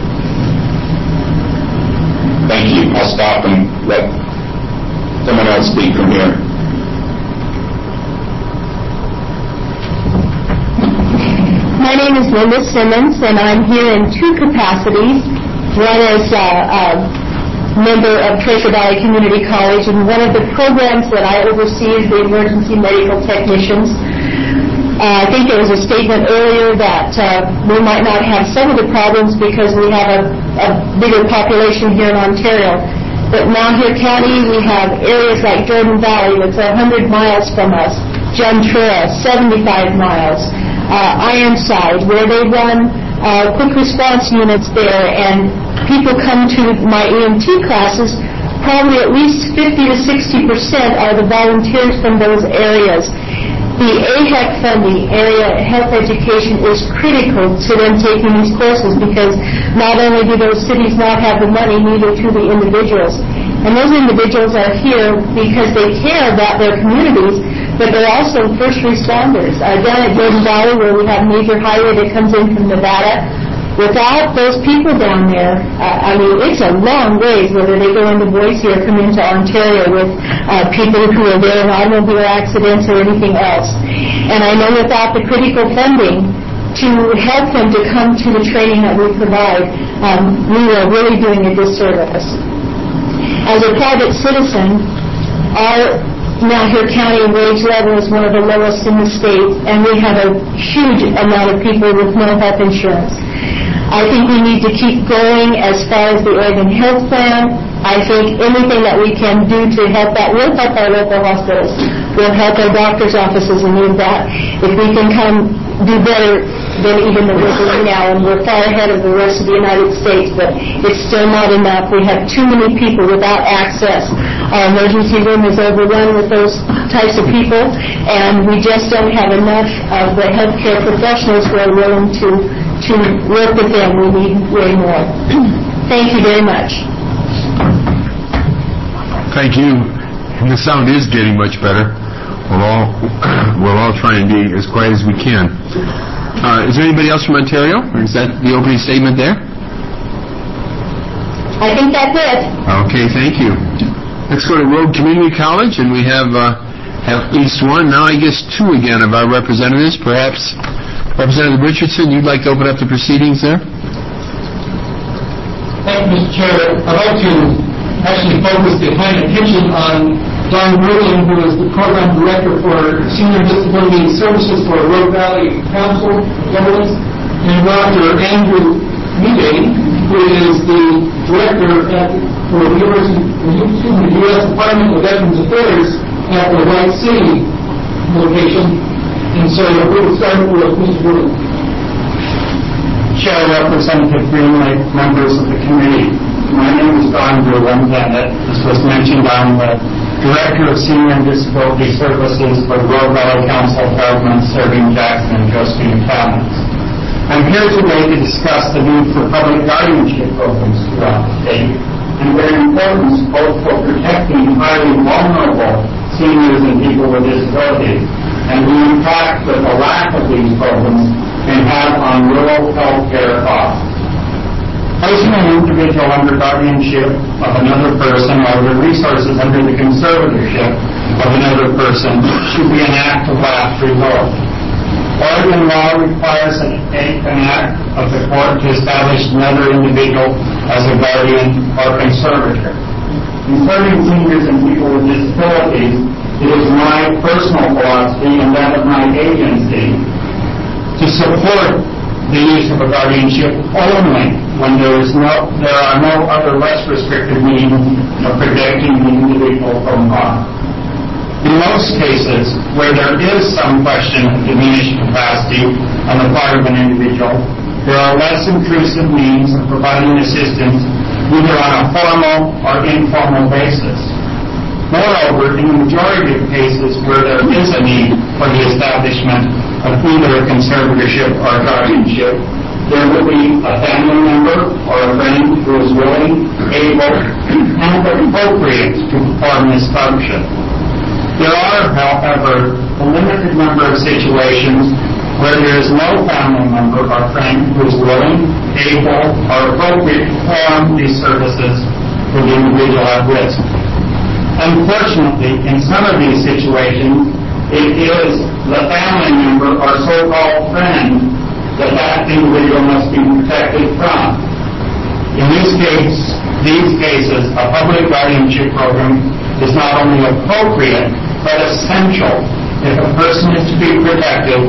Thank you. I'll stop and let someone else speak from here. My name is Linda Simmons, and I'm here in two capacities. One is a, a member of Treasure Valley Community College, and one of the programs that I oversee is the Emergency Medical Technicians. Uh, I think there was a statement earlier that uh, we might not have some of the problems because we have a, a bigger population here in Ontario. But Malheur County, we have areas like Jordan Valley that's one hundred miles from us, Juntura, seventy-five miles, uh, Ironside, where they run uh, quick response units there, and people come to my E M T classes. Probably at least fifty to sixty percent are the volunteers from those areas. The A H E C funding, Area Health Education, is critical to them taking these courses because not only do those cities not have the money, neither do the individuals. And those individuals are here because they care about their communities, but they're also first responders. Uh, down at Jordan Valley, where we have a major highway that comes in from Nevada, without those people down there, uh, I mean, it's a long ways, whether they go into Boise or come into Ontario with uh, people who are there in automobile accidents or anything else. And I know without the critical funding to help them to come to the training that we provide, um, we are really doing a disservice. As a private citizen, our Malheur County wage level is one of the lowest in the state, and we have a huge amount of people with no health insurance. I think we need to keep going as far as the Oregon Health Plan. I think anything that we can do to help that will help our local hospitals, will help our doctors' offices and need that. If we can come do better than even the we're doing now, and we're far ahead of the rest of the United States, but it's still not enough. We have too many people without access. Our emergency room is overrun with those types of people, and we just don't have enough of the healthcare professionals who are willing to, to work with them. We need way more. Thank you very much. Thank you. And the sound is getting much better. We'll all, we'll all try and be as quiet as we can. Uh, is there anybody else from Ontario? Or is that the opening statement there? I think that's it. Okay, thank you. Let's go to Rogue Community College, and we have uh, at least one, now I guess two again of our representatives. Perhaps Representative Richardson, you'd like to open up the proceedings there? Thank you, Mister Chair. I'd like to actually focus the kind attention on Don Merlin, who is the Program Director for Senior Disability Services for Rogue Valley Council of Governments, and Doctor Andrew Meade, who is the Director at, for the University, excuse me, the U S Department of Veterans Affairs at the White City location. And so we'll start with Mister Merlin. Chair, Representative Greenlake, members of the committee. My name is Don Berlin, and this was mentioned. I'm the Director of Senior and Disability Services for the Rogue Valley Council of Governments serving Jackson and Josephine counties. I'm here today to discuss the need for public guardianship programs throughout the state and their importance both for protecting highly vulnerable seniors and people with disabilities and the impact that the lack of these programs can have on rural health care costs. Placing an individual under guardianship of another person or the resources under the conservatorship of another person should be an act of last resort. Oregon law requires an, an act of the court to establish another individual as a guardian or conservator. Concerning seniors and people with disabilities, it is my personal philosophy and that of my agency to support the use of a guardianship only when there is no, there are no other less restrictive means of protecting the individual from harm. In most cases, where there is some question of diminished capacity on the part of an individual, there are less intrusive means of providing assistance either on a formal or informal basis. Moreover, in the majority of cases where there is a need for the establishment of either a conservatorship or a guardianship, there will be a family member or a friend who is willing, able, and appropriate to perform this function. There are, however, a limited number of situations where there is no family member or friend who is willing, able, or appropriate to perform these services for the individual at risk. Unfortunately, in some of these situations, it is the family member or so-called friend that that individual must be protected from. In this case, these cases, a public guardianship program is not only appropriate, but essential if a person is to be protected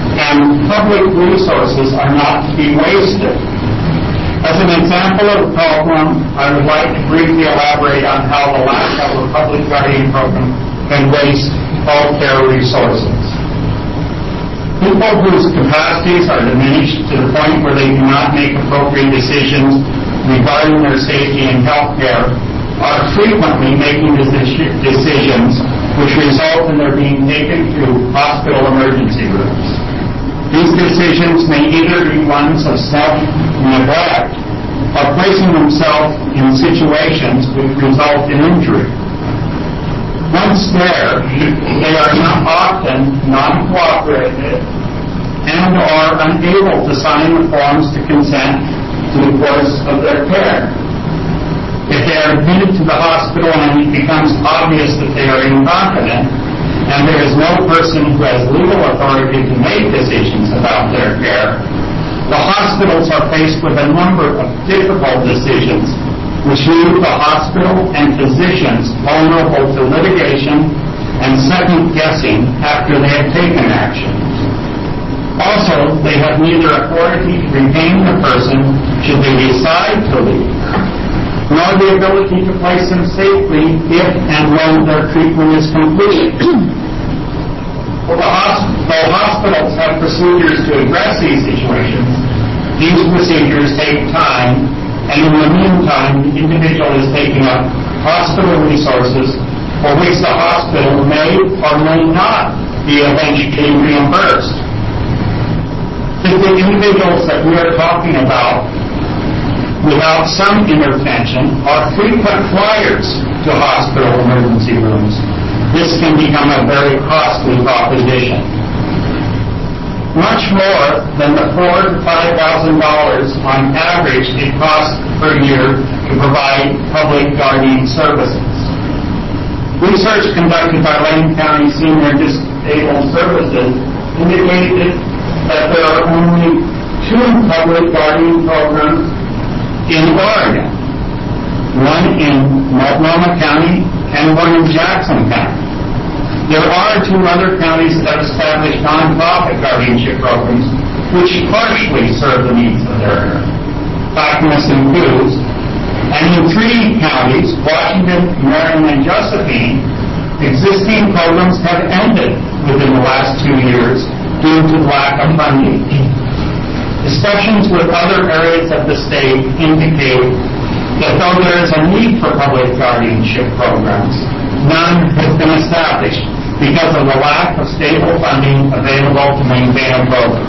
and public resources are not to be wasted. As an example of the problem, I would like to briefly elaborate on how the lack of a public guardian program can waste health care resources. People whose capacities are diminished to the point where they cannot make appropriate decisions regarding their safety and health care are frequently making decisions which result in their being taken to hospital emergency rooms. These decisions may either be ones of self-neglect or placing themselves in situations which result in injury. Once there, they are not often non-cooperative and are unable to sign the forms to consent to the course of their care. If they are admitted to the hospital and it becomes obvious that they are incompetent, and there is no person who has legal authority to make decisions about their care, the hospitals are faced with a number of difficult decisions which leave the hospital and physicians vulnerable to litigation and second-guessing after they have taken action. Also, they have neither authority to retain the person should they decide to leave, nor the ability to place them safely if and when their treatment is completed. Well, the hosp- though hospitals have procedures to address these situations, these procedures take time, and in the meantime, the individual is taking up hospital resources for which the hospital may or may not be eventually reimbursed. If the individuals that we are talking about without some intervention are frequent flyers to hospital emergency rooms, this can become a very costly proposition. Much more than the four to five thousand dollars on average it costs per year to provide public guardian services. Research conducted by Lane County Senior Disabled Services indicated that there are only two public guardian programs in Oregon, one in Multnomah County and one in Jackson County. There are two other counties that have established nonprofit guardianship programs which partially serve the needs of their area. Clackamas and Coos. And in three counties, Washington, Marion, and Josephine, existing programs have ended within the last two years due to lack of funding. Discussions with other areas of the state indicate that though there is a need for public guardianship programs, none has been established because of the lack of stable funding available to maintain a program.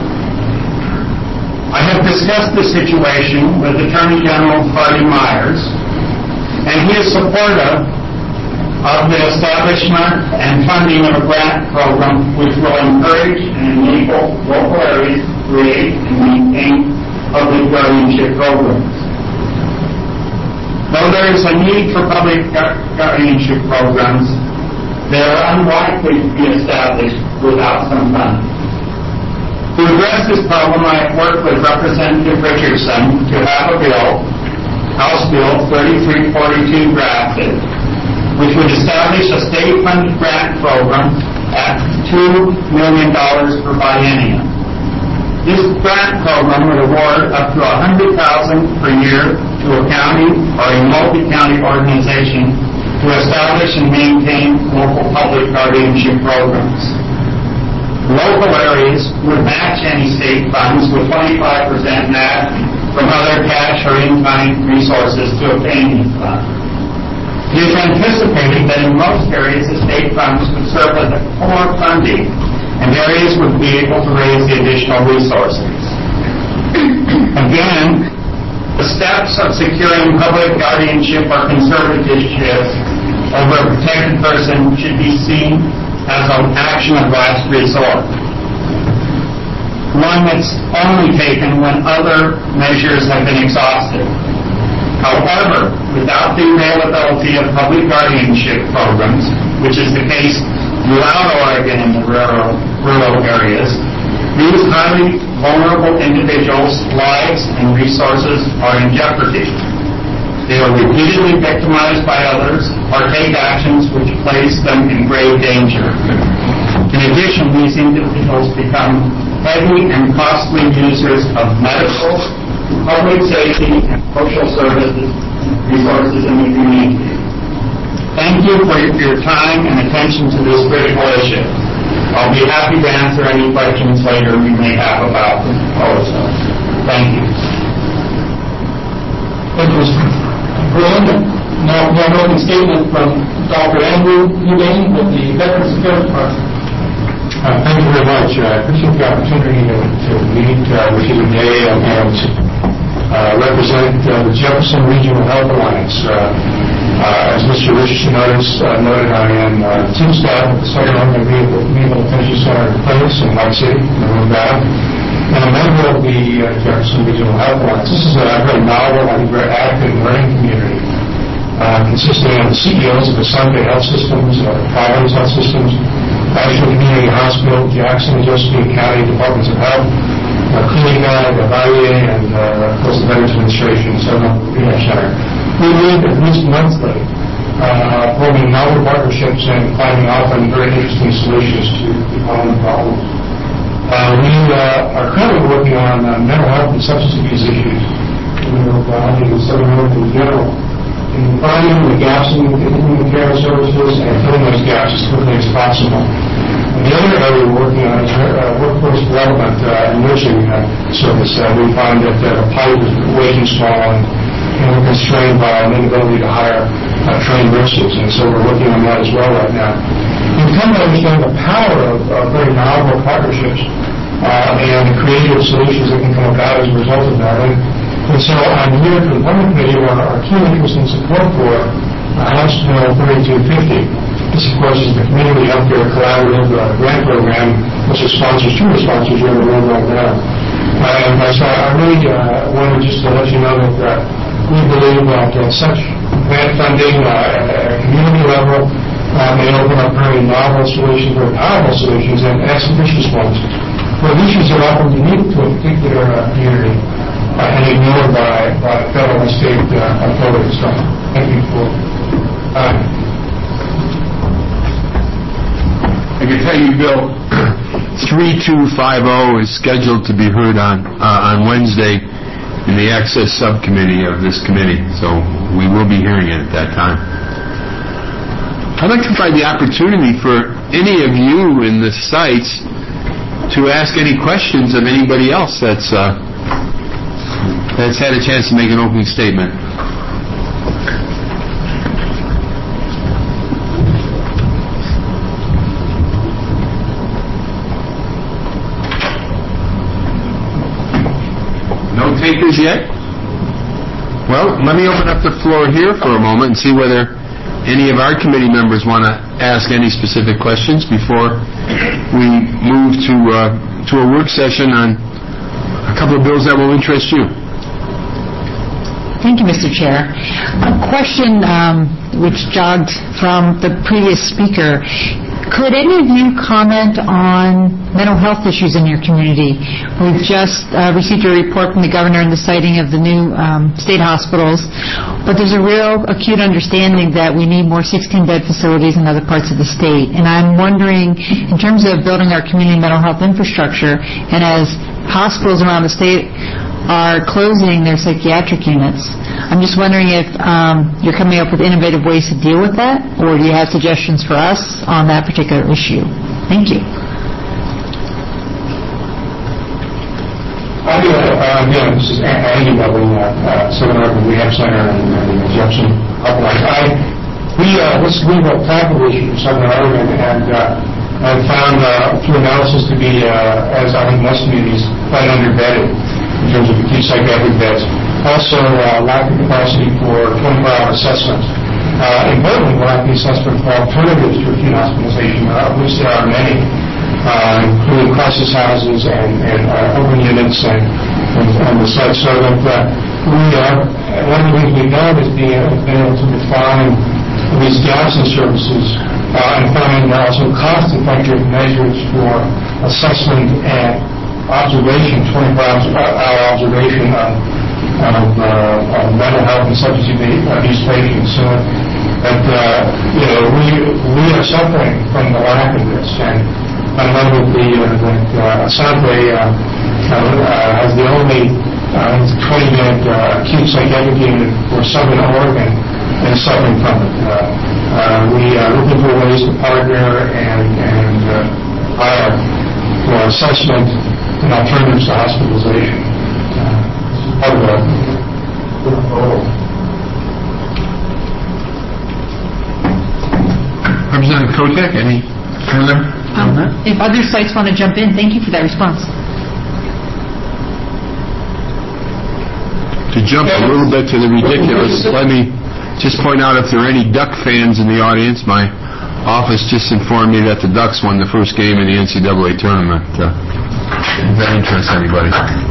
I have discussed the situation with Attorney General Hardy Myers, and he is supportive of the establishment and funding of a grant program which will encourage and enable local areas to create and maintain public guardianship programs. Though there is a need for public guardianship programs, they are unlikely to be established without some funding. To address this problem, I have worked with Representative Richardson to have a bill, House Bill thirty-three forty-two drafted, which would establish a state-funded grant program at two million dollars per biennium. This grant program would award up to one hundred thousand dollars per year to a county or a multi-county organization to establish and maintain local public guardianship programs. Local areas would match any state funds with twenty-five percent match from other cash or in-kind resources to obtain these funds. It is anticipated that in most areas the state funds would serve as a core funding, and areas would be able to raise the additional resources. Again, the steps of securing public guardianship or conservatorship over a protected person should be seen as an action of last resort, one that's only taken when other measures have been exhausted. However, without the availability of public guardianship programs, which is the case throughout Oregon in the rural, rural areas, these highly vulnerable individuals' lives and resources are in jeopardy. They are repeatedly victimized by others or take actions which place them in grave danger. In addition, these individuals become heavy and costly users of medical, public safety, and social services resources in the community. Thank you for your time and attention to this critical issue. I'll be happy to answer any questions later you may have about the proposal. Thank you. Thank you, Mister Brand. Now, now an opening statement from Doctor Andrew Eubank with the Veterans Affairs Department. Uh, thank you very much. Uh, I appreciate the opportunity to, to meet uh, with you today and, and uh, represent uh, the Jefferson Regional Health Alliance. Uh, uh, as Mister Richardson noted, uh, noted I am uh, team staff at the Southern Oregon Rehabilitation Center in Place in White City, in Nevada, and a member of the uh, Jefferson Regional Health Alliance. This is a very novel, I think, very active learning community, uh, consisting of the C E Os of the Sunday Health Systems, uh, the Providence Health Systems, National Community Hospital, Jackson and Josephine County Departments of Health, uh, Clinica, the Valle, and uh, of course the Veterans Administration, Southern Rehab Center. We meet at least monthly, uh, forming novel partnerships and finding often very interesting solutions to the common problems. Uh, we uh, are currently working on uh, mental health and substance abuse issues in the Valley and Southern Oregon in general, and finding the gaps in the care services and filling those gaps as quickly as possible. And the other area we're working on is uh, workforce development uh, and nursing uh, service. Uh, we find that uh, the pipe is way too small, and, and we're constrained by our inability to hire uh, trained nurses, and so we're working on that as well right now. We've come to understand the power of, of very novel partnerships uh, and creative solutions that can come about as a result of that. And, and so I'm here for the Public Committee where our key interest and support for uh, House Bill thirty-two fifty. This, of course, is the Community Healthcare Collaborative uh, Grant Program, which is sponsors, two sponsors here in the room right now. Uh, and uh, so I really uh, wanted just to let you know that uh, we believe that uh, such grant funding uh, at a community level uh, may open up very novel solutions, very powerful solutions, and expeditious ones for issues that are often unique to a particular uh, community uh, and ignored by, by federal and state uh, authorities. So, thank you for uh, I can tell you, Bill, three two five zero is scheduled to be heard on uh, on Wednesday in the Access Subcommittee of this committee, so we will be hearing it at that time. I'd like to provide the opportunity for any of you in the sites to ask any questions of anybody else that's uh, that's had a chance to make an opening statement. No takers yet? Well, let me open up the floor here for a moment and see whether any of our committee members want to ask any specific questions before we move to uh, to a work session on a couple of bills that will interest you. Thank you, Mister Chair. A question um, which jogged from the previous speaker. Could any of you comment on mental health issues in your community? We've just uh, received a report from the governor in the siting of the new um, state hospitals, but there's a real acute understanding that we need more sixteen-bed facilities in other parts of the state. And I'm wondering, in terms of building our community mental health infrastructure, and as hospitals around the state are closing their psychiatric units, I'm just wondering if um, you're coming up with innovative ways to deal with that, or do you have suggestions for us on that particular issue? Thank you. I do, uh, again, this is Andy Loving, uh, uh, Southern Urban Rehab Center and, and Jefferson Upline. I, we, uh, this we wrote capital issue from Southern Oregon, and uh, I found uh, through analysis to be, uh, as I think most communities, quite underbedded in terms of acute psychiatric beds. Also, uh, lack of capacity for twenty-four hour assessment. Uh, importantly, lack of assessment for alternatives to acute hospitalization, uh, of which there are many, uh, including crisis houses and, and uh, urban units and, and, and the such. So that uh, we, uh, one of the things we've done is being, been able to define these gaps in services uh, and find also cost-effective measures for assessment and observation, twenty-four hour observation of, of, uh, of mental health and substance abuse patients. So that, uh, you know, we, we are suffering from the lack of this. And I know that the, uh, that, uh, Asante, uh, uh, has the only, uh, twenty-bed, uh, acute psychiatric unit for Southern Oregon and suffering from it. Uh, uh, we are looking for ways to partner and, and, uh, hire for assessment and alternatives to hospitalization. Uh, part of the goal. Representative Kotek, any further? Um, if other sites want to jump in, thank you for that response. To jump a little bit to the ridiculous, let me just point out if there are any Duck fans in the audience, my office just informed me that the Ducks won the first game in the N C double A tournament. Uh, Does that interest anybody?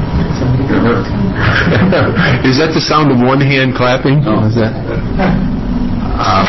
Is that the sound of one hand clapping? Oh. Is that? Uh,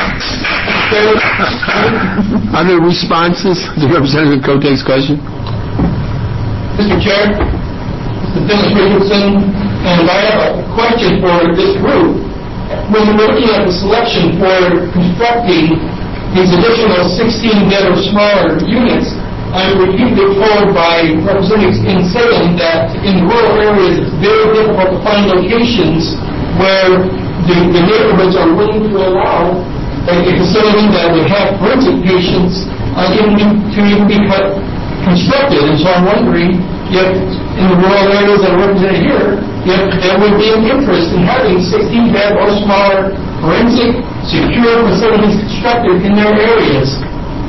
other responses to Representative Kotek's question? Mister Chair, Mister Dennis Richardson, and I have a question for this group. When we're looking at the selection for constructing these additional sixteen-bed or smaller units, I'm repeatedly told by representatives in Salem that in rural areas it's very difficult to find locations where the, the neighborhoods are willing to allow a, a facility that would have forensic patients uh, even to even be constructed. And so I'm wondering if in the rural areas that are represented here, if there would be an interest in having sixteen-bed or smaller forensic secure facilities constructed in their areas.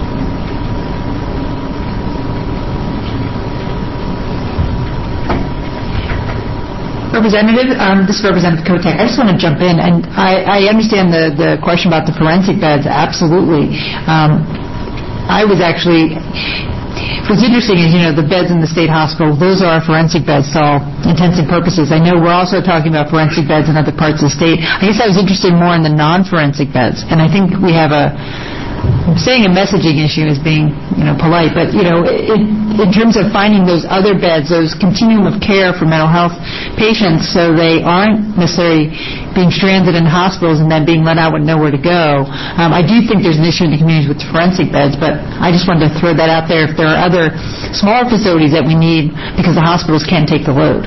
Representative, um, this is Representative Kotek. I just want to jump in, and I, I understand the, the question about the forensic beds, absolutely. Um, I was actually, what's interesting is, you know, the beds in the state hospital, those are forensic beds to all intents and purposes. I know we're also talking about forensic beds in other parts of the state. I guess I was interested more in the non-forensic beds, and I think we have a I'm saying a messaging issue is being, you know, polite, but, you know, it, in terms of finding those other beds, those continuum of care for mental health patients, so they aren't necessarily being stranded in hospitals and then being let out with nowhere to go. Um, I do think there's an issue in the communities with forensic beds, but I just wanted to throw that out there if there are other smaller facilities that we need because the hospitals can't take the load.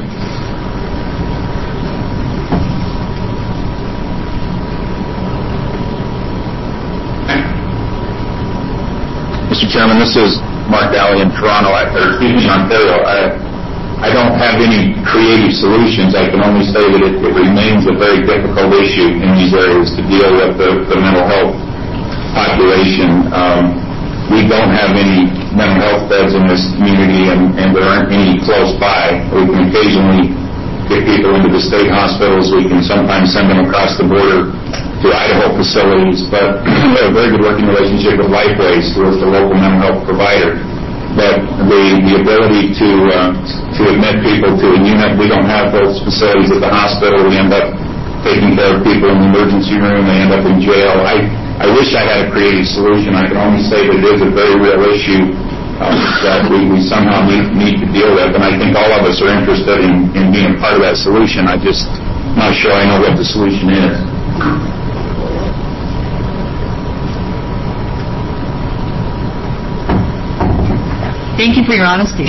Mister Chairman, this is Mark Daly in Toronto, I, or excuse me, in Ontario. I, I don't have any creative solutions. I can only say that it, it remains a very difficult issue in these areas to deal with the, the mental health population. Um, we don't have any mental health beds in this community, and, and there aren't any close by. We can occasionally get people into the state hospitals. We can sometimes send them across the border to Idaho facilities, but we have a very good working relationship with Lifeways, who is the local mental health provider. But the, the ability to uh, to admit people to a unit, we don't have those facilities at the hospital. We end up taking care of people in the emergency room. They end up in jail. I, I wish I had a creative solution. I can only say that it is a very real issue uh, that we, we somehow need, need to deal with, and I think all of us are interested in, in being a part of that solution. I'm just not sure I know what the solution is. Thank you for your honesty.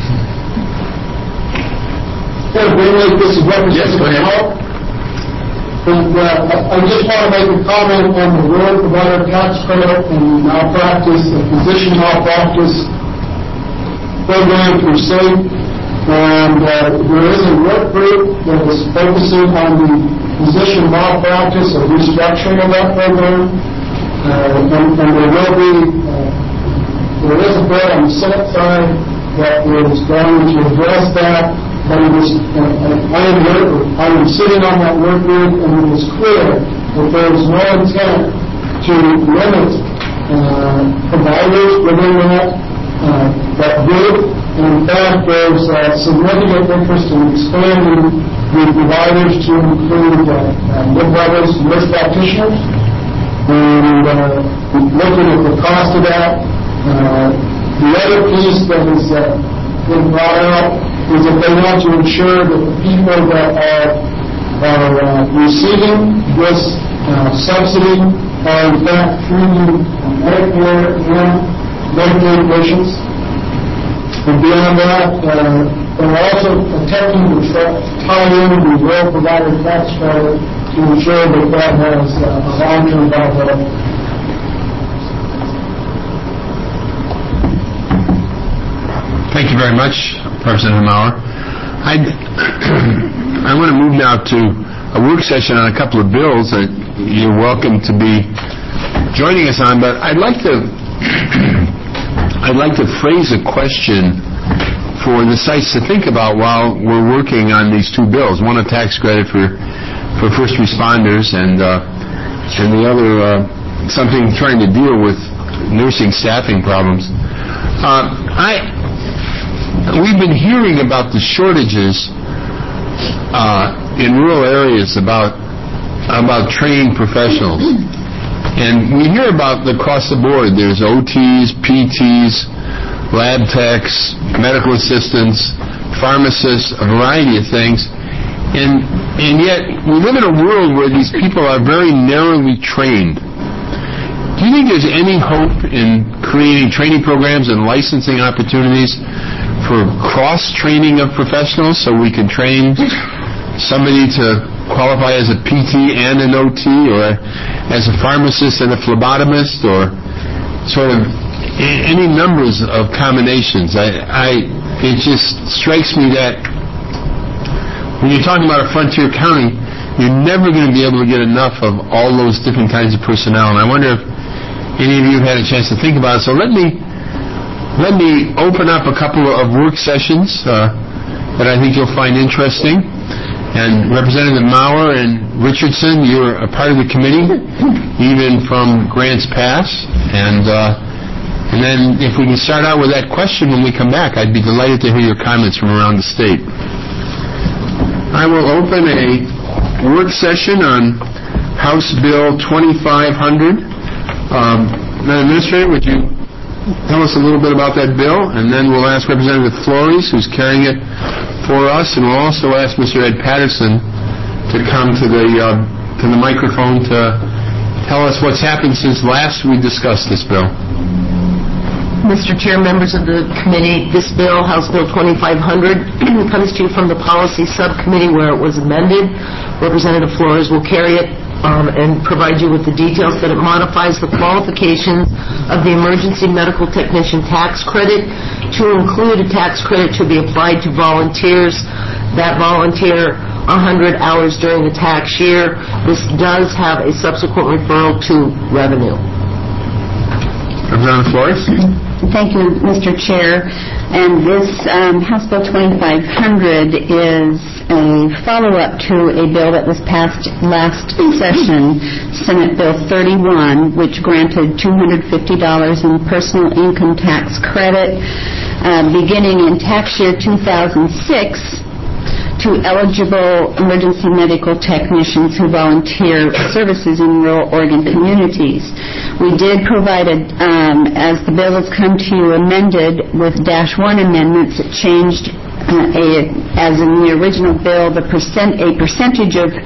Yeah, Greenlake, this is Representative Hall. And uh, I just want to make a comment on the rural provider tax credit and malpractice, the physician malpractice program through SAFE. And uh, there is a work group that is focusing on the physician malpractice or restructuring of that program. Uh, and, and there will be uh, There is a bill on the Senate side that is going to address that, but it is, uh, I am here, I am sitting on that work group, and it is clear that there is no intent to limit uh, providers within that, uh, that group. And in fact, there's uh, significant interest in expanding the providers to include uh, uh, mid-levels, nurse practitioners, and uh, looking at the cost of that. Uh, the other piece that has uh, been brought out is that they want to ensure that the people that are, are uh, receiving this uh, subsidy are in fact treating Medicare and Medicaid patients. And beyond that, uh, they're also attempting to tra- tie in the rural provider tax credit to ensure that that has uh, a long-term viability. Thank you very much, Representative Maurer. I'd, I want to move now to a work session on a couple of bills that you're welcome to be joining us on, but I'd like to I'd like to phrase a question for the sites to think about while we're working on these two bills. One, a tax credit for for first responders, and uh, and the other uh, something trying to deal with nursing staffing problems. Uh, I. We've been hearing about the shortages uh, in rural areas about about trained professionals, and we hear about the across the board. There's O Ts, P Ts, lab techs, medical assistants, pharmacists, a variety of things, and and yet we live in a world where these people are very narrowly trained. Do you think there's any hope in creating training programs and licensing opportunities for cross-training of professionals so we can train somebody to qualify as a P T and an O T, or as a pharmacist and a phlebotomist, or sort of any numbers of combinations? I, I, it just strikes me that when you're talking about a frontier county, you're never going to be able to get enough of all those different kinds of personnel. And I wonder if any of you have had a chance to think about it. So let me let me open up a couple of work sessions uh, that I think you'll find interesting. And Representative Maurer and Richardson, you're a part of the committee, even from Grants Pass. And uh, and then if we can start out with that question when we come back, I'd be delighted to hear your comments from around the state. I will open a work session on House Bill twenty-five hundred. Um, Madam Administrator, would you tell us a little bit about that bill, and then we'll ask Representative Flores, who's carrying it for us, and we'll also ask Mister Ed Patterson to come to the uh, to the microphone to tell us what's happened since last we discussed this bill. Mister Chair, members of the committee, this bill, House Bill twenty-five hundred, comes to you from the Policy Subcommittee where it was amended. Representative Flores will carry it um, and provide you with the details that it modifies the qualifications of the Emergency Medical Technician Tax Credit to include a tax credit to be applied to volunteers that volunteer one hundred hours during the tax year. This does have a subsequent referral to revenue. Representative Flores? Thank you, Mister Chair. And this um, House Bill twenty-five hundred is a follow-up to a bill that was passed last session, Senate Bill thirty-one, which granted two hundred fifty dollars in personal income tax credit uh, beginning in tax year two thousand six to eligible emergency medical technicians who volunteer services in rural Oregon communities. We did provide, a, um, as the bill has come to you amended with dash one amendments, it changed, uh, a, as in the original bill, the percent, a percentage of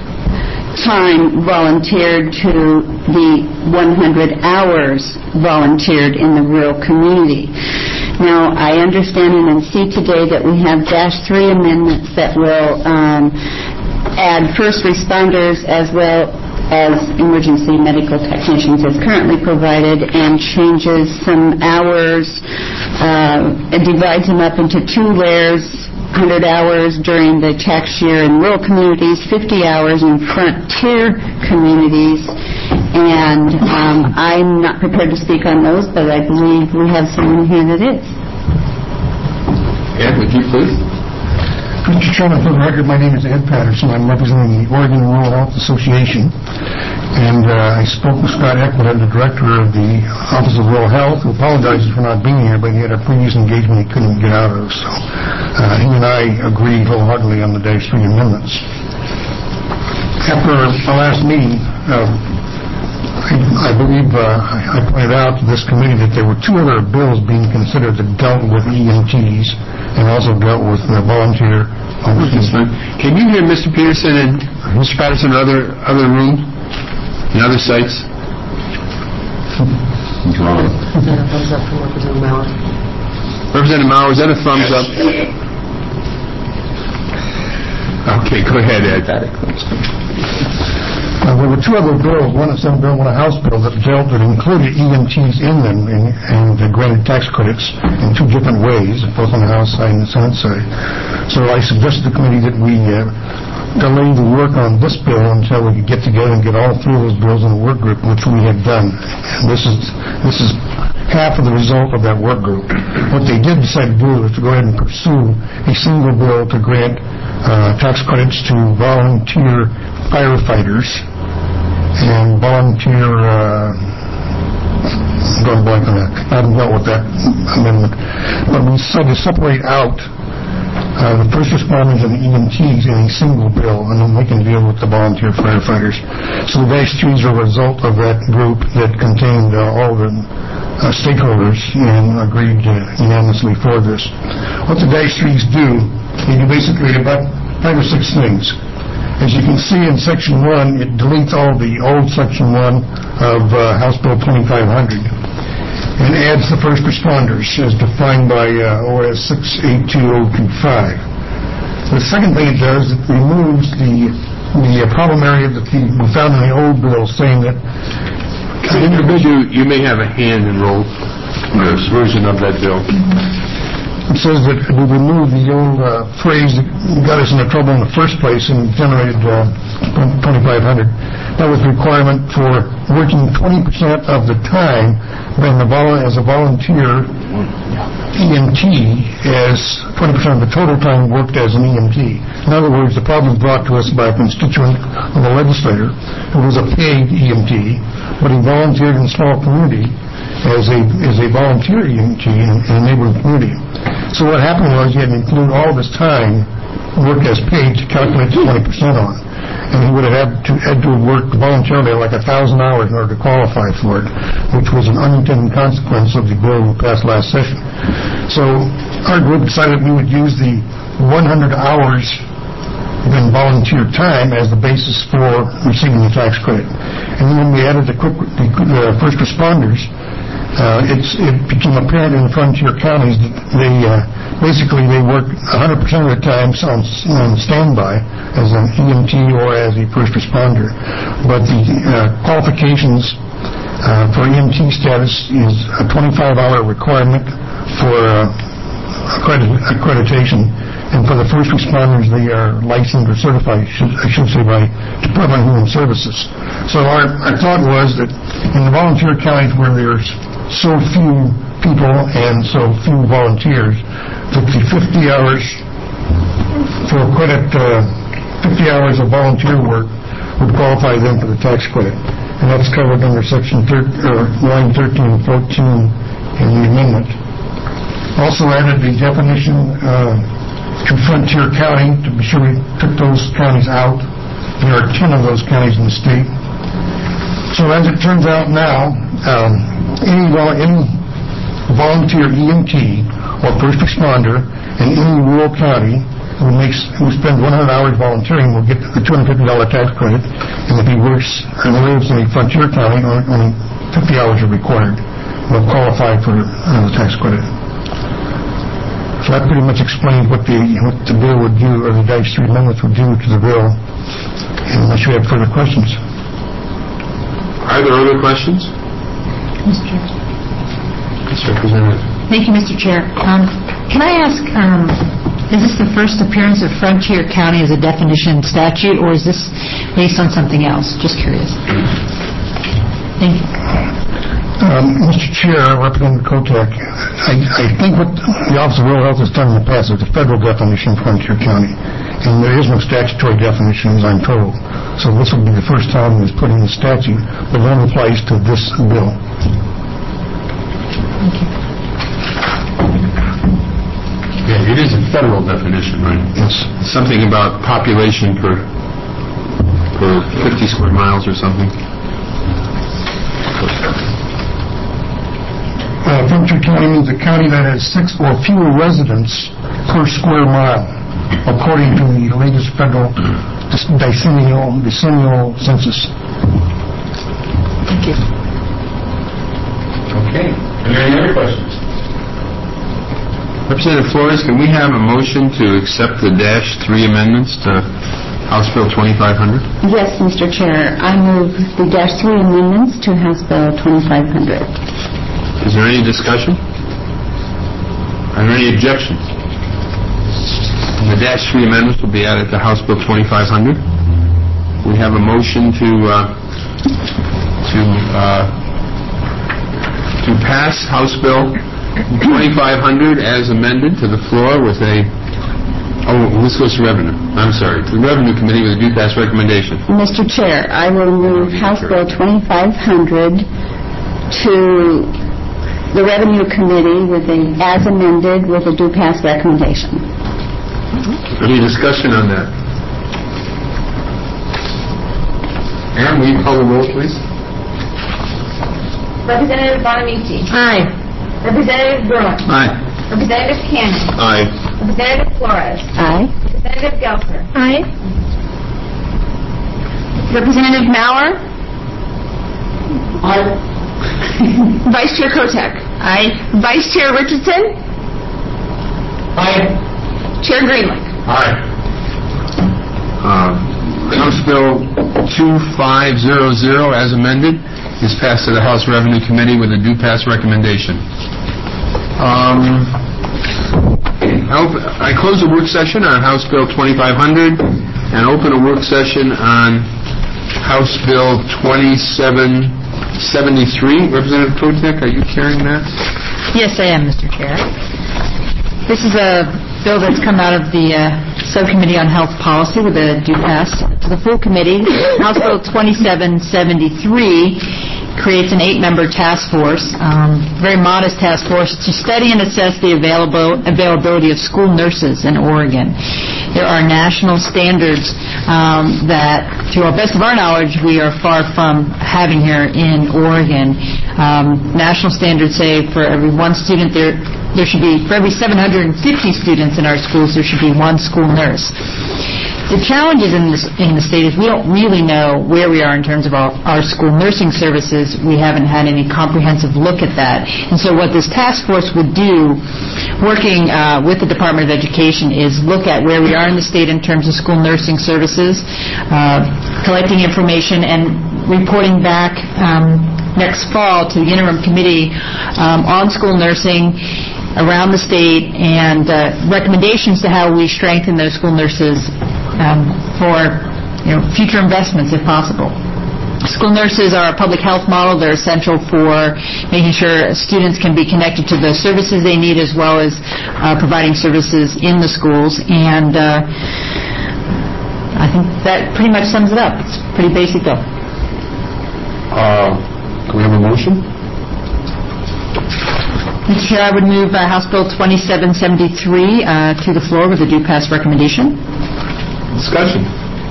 time volunteered to the one hundred hours volunteered in the rural community. Now, I understand and see today that we have dash three amendments that will um, add first responders as well as emergency medical technicians as currently provided, and changes some hours. Uh, it divides them up into two layers, one hundred hours during the tax year in rural communities, fifty hours in frontier communities, and um, I'm not prepared to speak on those, but I believe we have someone here that is. Ed, would you please? Mister Chairman, for the record, my name is Ed Patterson. I'm representing the Oregon Rural Health Association, and uh, I spoke with Scott Eckwood, the director of the Office of Rural Health, who apologizes for not being here, but he had a previous engagement he couldn't get out of. So uh, he and I agreed wholeheartedly on the dash three amendments. After our last meeting, uh, I, I believe uh, I pointed out to this committee that there were two other bills being considered that dealt with E M Ts and also dealt with uh, volunteer. Can you hear Mister Peterson and Mister Patterson in other other rooms, in other sites? Is that a thumbs up from Representative Maurer? Representative Maurer, is that a thumbs up? Okay, go ahead, Ed. Uh, there were two other bills, one a Senate bill, one a House bill, that dealt that included E M Ts in them and, and uh, granted tax credits in two different ways, both on the House side and the Senate side. So I suggested to the committee that we uh, delay the work on this bill until we could get together and get all three of those bills in a work group, which we had done. And this is this is half of the result of that work group. What they did decide to do was to go ahead and pursue a single bill to grant uh, tax credits to volunteer firefighters and volunteer, uh, I'm going blank on that. I haven't dealt with that amendment. But we decided to separate out uh, the first responders and the E M Ts in a single bill, and then we can deal with the volunteer firefighters. So the dash threes are a result of that group that contained uh, all the uh, stakeholders and agreed uh, unanimously for this. What the dash threes do, they do basically about five or six things. As you can see in Section one, it deletes all the old Section one of uh, House Bill twenty-five hundred and adds the first responders as defined by uh, O S six eight two oh two five. The second thing it does, it removes the the uh, problem area that the, we found in the old bill, saying that uh, you, you may have a hand enrolled version of that bill. It says that we remove the old uh, phrase that got us into trouble in the first place and generated uh, twenty-five hundred. That was the requirement for working twenty percent of the time when the vol- as a volunteer E M T as twenty percent of the total time worked as an E M T. In other words, the problem was brought to us by a constituent of the legislator who was a paid E M T, but he volunteered in a small community as a as a volunteer E M T in, in a neighboring community. So what happened was you had to include all of his time worked as paid to calculate the twenty percent on. and he would have had to, had to have worked voluntarily like a thousand hours in order to qualify for it, which was an unintended consequence of the bill we passed last session. So our group decided we would use the one hundred hours in volunteer time as the basis for receiving the tax credit. And then when we added the, quick, the uh, first responders, uh, it's, it became apparent in frontier counties that they uh, basically they work one hundred percent of the time on, on standby as an E M T or as a first responder. But the uh, qualifications uh, for E M T status is a twenty-five hour requirement for uh, accredit- accreditation. And for the first responders, they are licensed or certified, should, I should say, by Department of Human Services. So our, our thought was that in the volunteer counties where there's so few people and so few volunteers, that the fifty hours for credit, uh, fifty hours of volunteer work would qualify them for the tax credit. And that's covered under section thir- or line thirteen and fourteen in the amendment. Also added the definition uh, to Frontier County, to be sure we took those counties out. There are ten of those counties in the state. So as it turns out now, um, any, any volunteer E M T or first responder in any rural county who makes who spends one hundred hours volunteering will get the two hundred fifty dollars tax credit, and if he works and lives in a Frontier County, only fifty hours are required. Will qualify for uh, the tax credit. So that pretty much explains what the what the bill would do, or the Dash three amendments would do to the bill. And unless you have further questions. Are there other questions? Mister Chair. Yes, Representative. Thank you, Mister Chair. Um, can I ask, um, is this the first appearance of Frontier County as a definition statute, or is this based on something else? Just curious. Thank you. Um, Mister Chair, Representative Kotek, I, I think what the Office of Rural Health has done in the past is a federal definition of Frontier County, and there is no statutory definition, as I'm told. So this will be the first time it's put in the statute, but it only applies to this bill. Thank you. Yeah, it is a federal definition, right? Yes. Something about population per per fifty square miles or something. Uh, Frontier County means a county that has six or fewer residents per square mile, according to the latest federal decennial, decennial census. Thank you. Okay. Are there any other questions? Representative Flores, can we have a motion to accept the Dash three amendments to House Bill twenty-five hundred? Yes, Mister Chair. I move the Dash three amendments to House Bill twenty-five hundred. Is there any discussion? Are there any objections? And the Dash three amendments will be added to House Bill twenty-five hundred. We have a motion to uh, to uh, to pass House Bill twenty-five hundred as amended to the floor with a oh this goes to Revenue. I'm sorry, to the Revenue Committee with a due pass recommendation. Mister Chair, I will move House Bill twenty-five hundred to the Revenue Committee with a, as amended with a due pass recommendation. Any discussion on that? Aaron, will you call the roll, please? Representative Bonamici. Aye. Representative Bruin. Aye. Representative Cannon. Aye. Representative Flores. Aye. Representative Gelser. Aye. Representative Maurer. Aye. Vice Chair Kotek. Aye. Vice Chair Richardson. Aye. Chair Greenlick. Aye. Uh, House Bill twenty-five hundred as amended is passed to the House Revenue Committee with a due pass recommendation. Um, I, op- I close the work session on House Bill twenty-five hundred and open a work session on House Bill twenty-seven seventy-three. Representative Kotek, are you carrying that? Yes, I am, Mister Chair. This is a bill that's come out of the uh, Subcommittee on Health Policy with a due pass to the full committee. House Bill twenty-seven seventy-three creates an eight-member task force, um, very modest task force, to study and assess the available, availability of school nurses in Oregon. there are national standards um, that, to our best of our knowledge, we are far from having here in Oregon. Um, national standards say for every one student there, there should be, for every seven hundred fifty students in our schools, there should be one school nurse. The challenges in, this, in the state is we don't really know where we are in terms of our, our school nursing services. We haven't had any comprehensive look at that. And so what this task force would do, working uh, with the Department of Education, is look at where we are in the state in terms of school nursing services, uh, collecting information, and reporting back um, next fall to the interim committee um, on school nursing around the state, and uh, recommendations to how we strengthen those school nurses um, for you know, future investments if possible. School nurses are a public health model. They're essential for making sure students can be connected to the services they need, as well as uh, providing services in the schools. And uh, I think that pretty much sums it up. It's pretty basic, though. Uh, can we have a motion? Mister Chair, I would move uh, House Bill twenty-seven seventy-three uh, to the floor with a due pass recommendation. Discussion.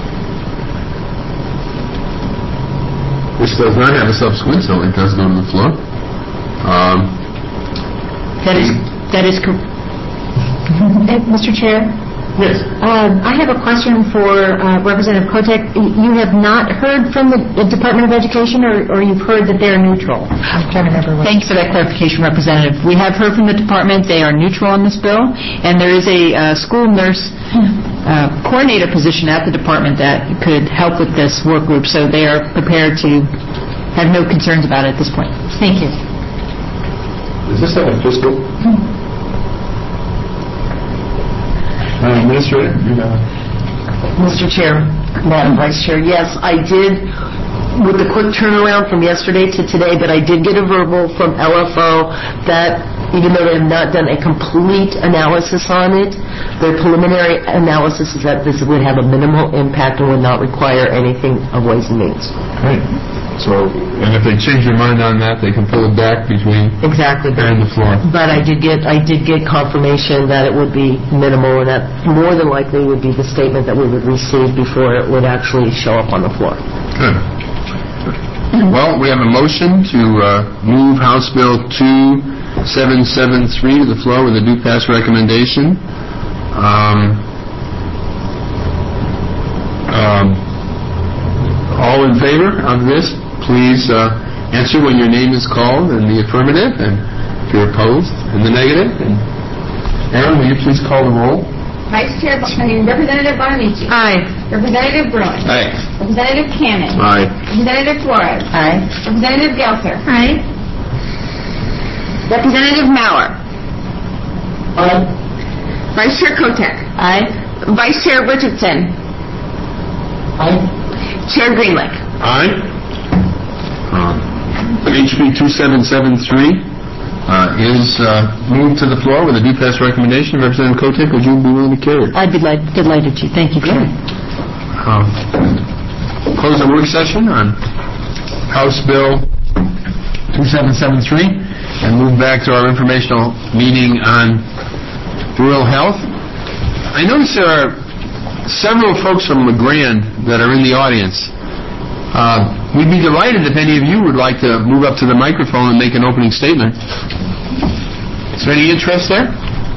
Which does not have a subsequent, so it does go to the floor. Um, that is that is correct. Mister Chair? Yes. Um, I have a question for uh, Representative Kotek. You have not heard from the, the Department of Education, or, or you've heard that they're neutral? I'm trying to remember. What Thanks for that clarification, Representative. We have heard from the department. They are neutral on this bill, and there is a uh, school nurse uh, coordinator position at the department that could help with this work group, so they are prepared to have no concerns about it at this point. Thank you. Is this a fiscal? Uh, Administrator, you know. Mister Chair, Madam Vice Chair, yes, I did, with the quick turnaround from yesterday to today, but I did get a verbal from L F O that even though they have not done a complete analysis on it, their preliminary analysis is that this would have a minimal impact and would not require anything of Ways and Means. Right. So, and if they change their mind on that, they can pull it back between exactly there and the floor. But I did get I did get confirmation that it would be minimal, and that more than likely would be the statement that we would receive before it would actually show up on the floor. Good. Well, we have a motion to uh, move House Bill two seven seven three to the floor with a due pass recommendation. Um, um, all in favor of this, please uh, answer when your name is called in the affirmative, and if you're opposed, in the negative. And Aaron, will you please call the roll? Vice Chair, I mean, Representative Bonamici. Aye. Representative Bruin. Aye. Representative Cannon. Aye. Representative Flores. Aye. Representative Gelser. Aye. Representative Maurer. Aye. Vice Chair Kotek. Aye. Vice Chair Richardson. Aye. Chair Greenlick. Aye. Um, H B two seven seven three uh, is uh, moved to the floor with a due pass recommendation. Representative Kotek, would you be willing to carry it? I'd be delighted, delighted to. Thank you, Chair. Um, close the work session on House Bill two seven seven three and move back to our informational meeting on rural health. I notice there are several folks from LeGrand that are in the audience. Uh, we'd be delighted if any of you would like to move up to the microphone and make an opening statement. Is there any interest there?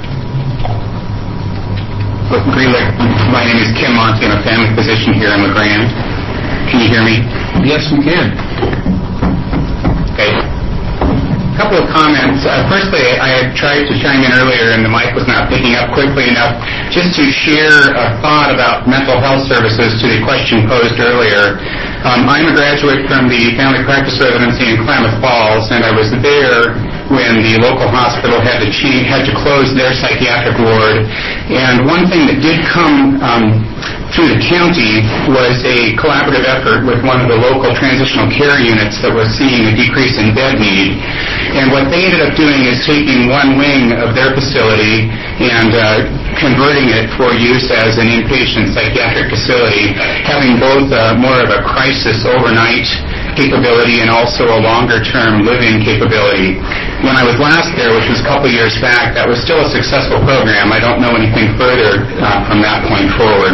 Greenlick, my name is Kim Monty. I'm a family physician here in LeGrand. Can you hear me? Yes, we can. Okay. A couple of comments. Uh, firstly, I had tried to chime in earlier and the mic was not picking up quickly enough. Just to share a thought about mental health services to the question posed earlier. Um, I'm a graduate from the family practice residency in Klamath Falls, and I was there when the local hospital had to change, had to close their psychiatric ward. And one thing that did come um, through the county was a collaborative effort with one of the local transitional care units that was seeing a decrease in bed need. And what they ended up doing is taking one wing of their facility and uh, converting it for use as an inpatient psychiatric facility, having both uh, more of a crisis overnight capability and also a longer-term living capability. when I was last there, which was a couple years back, that was still a successful program. I don't know anything further uh, from that point forward.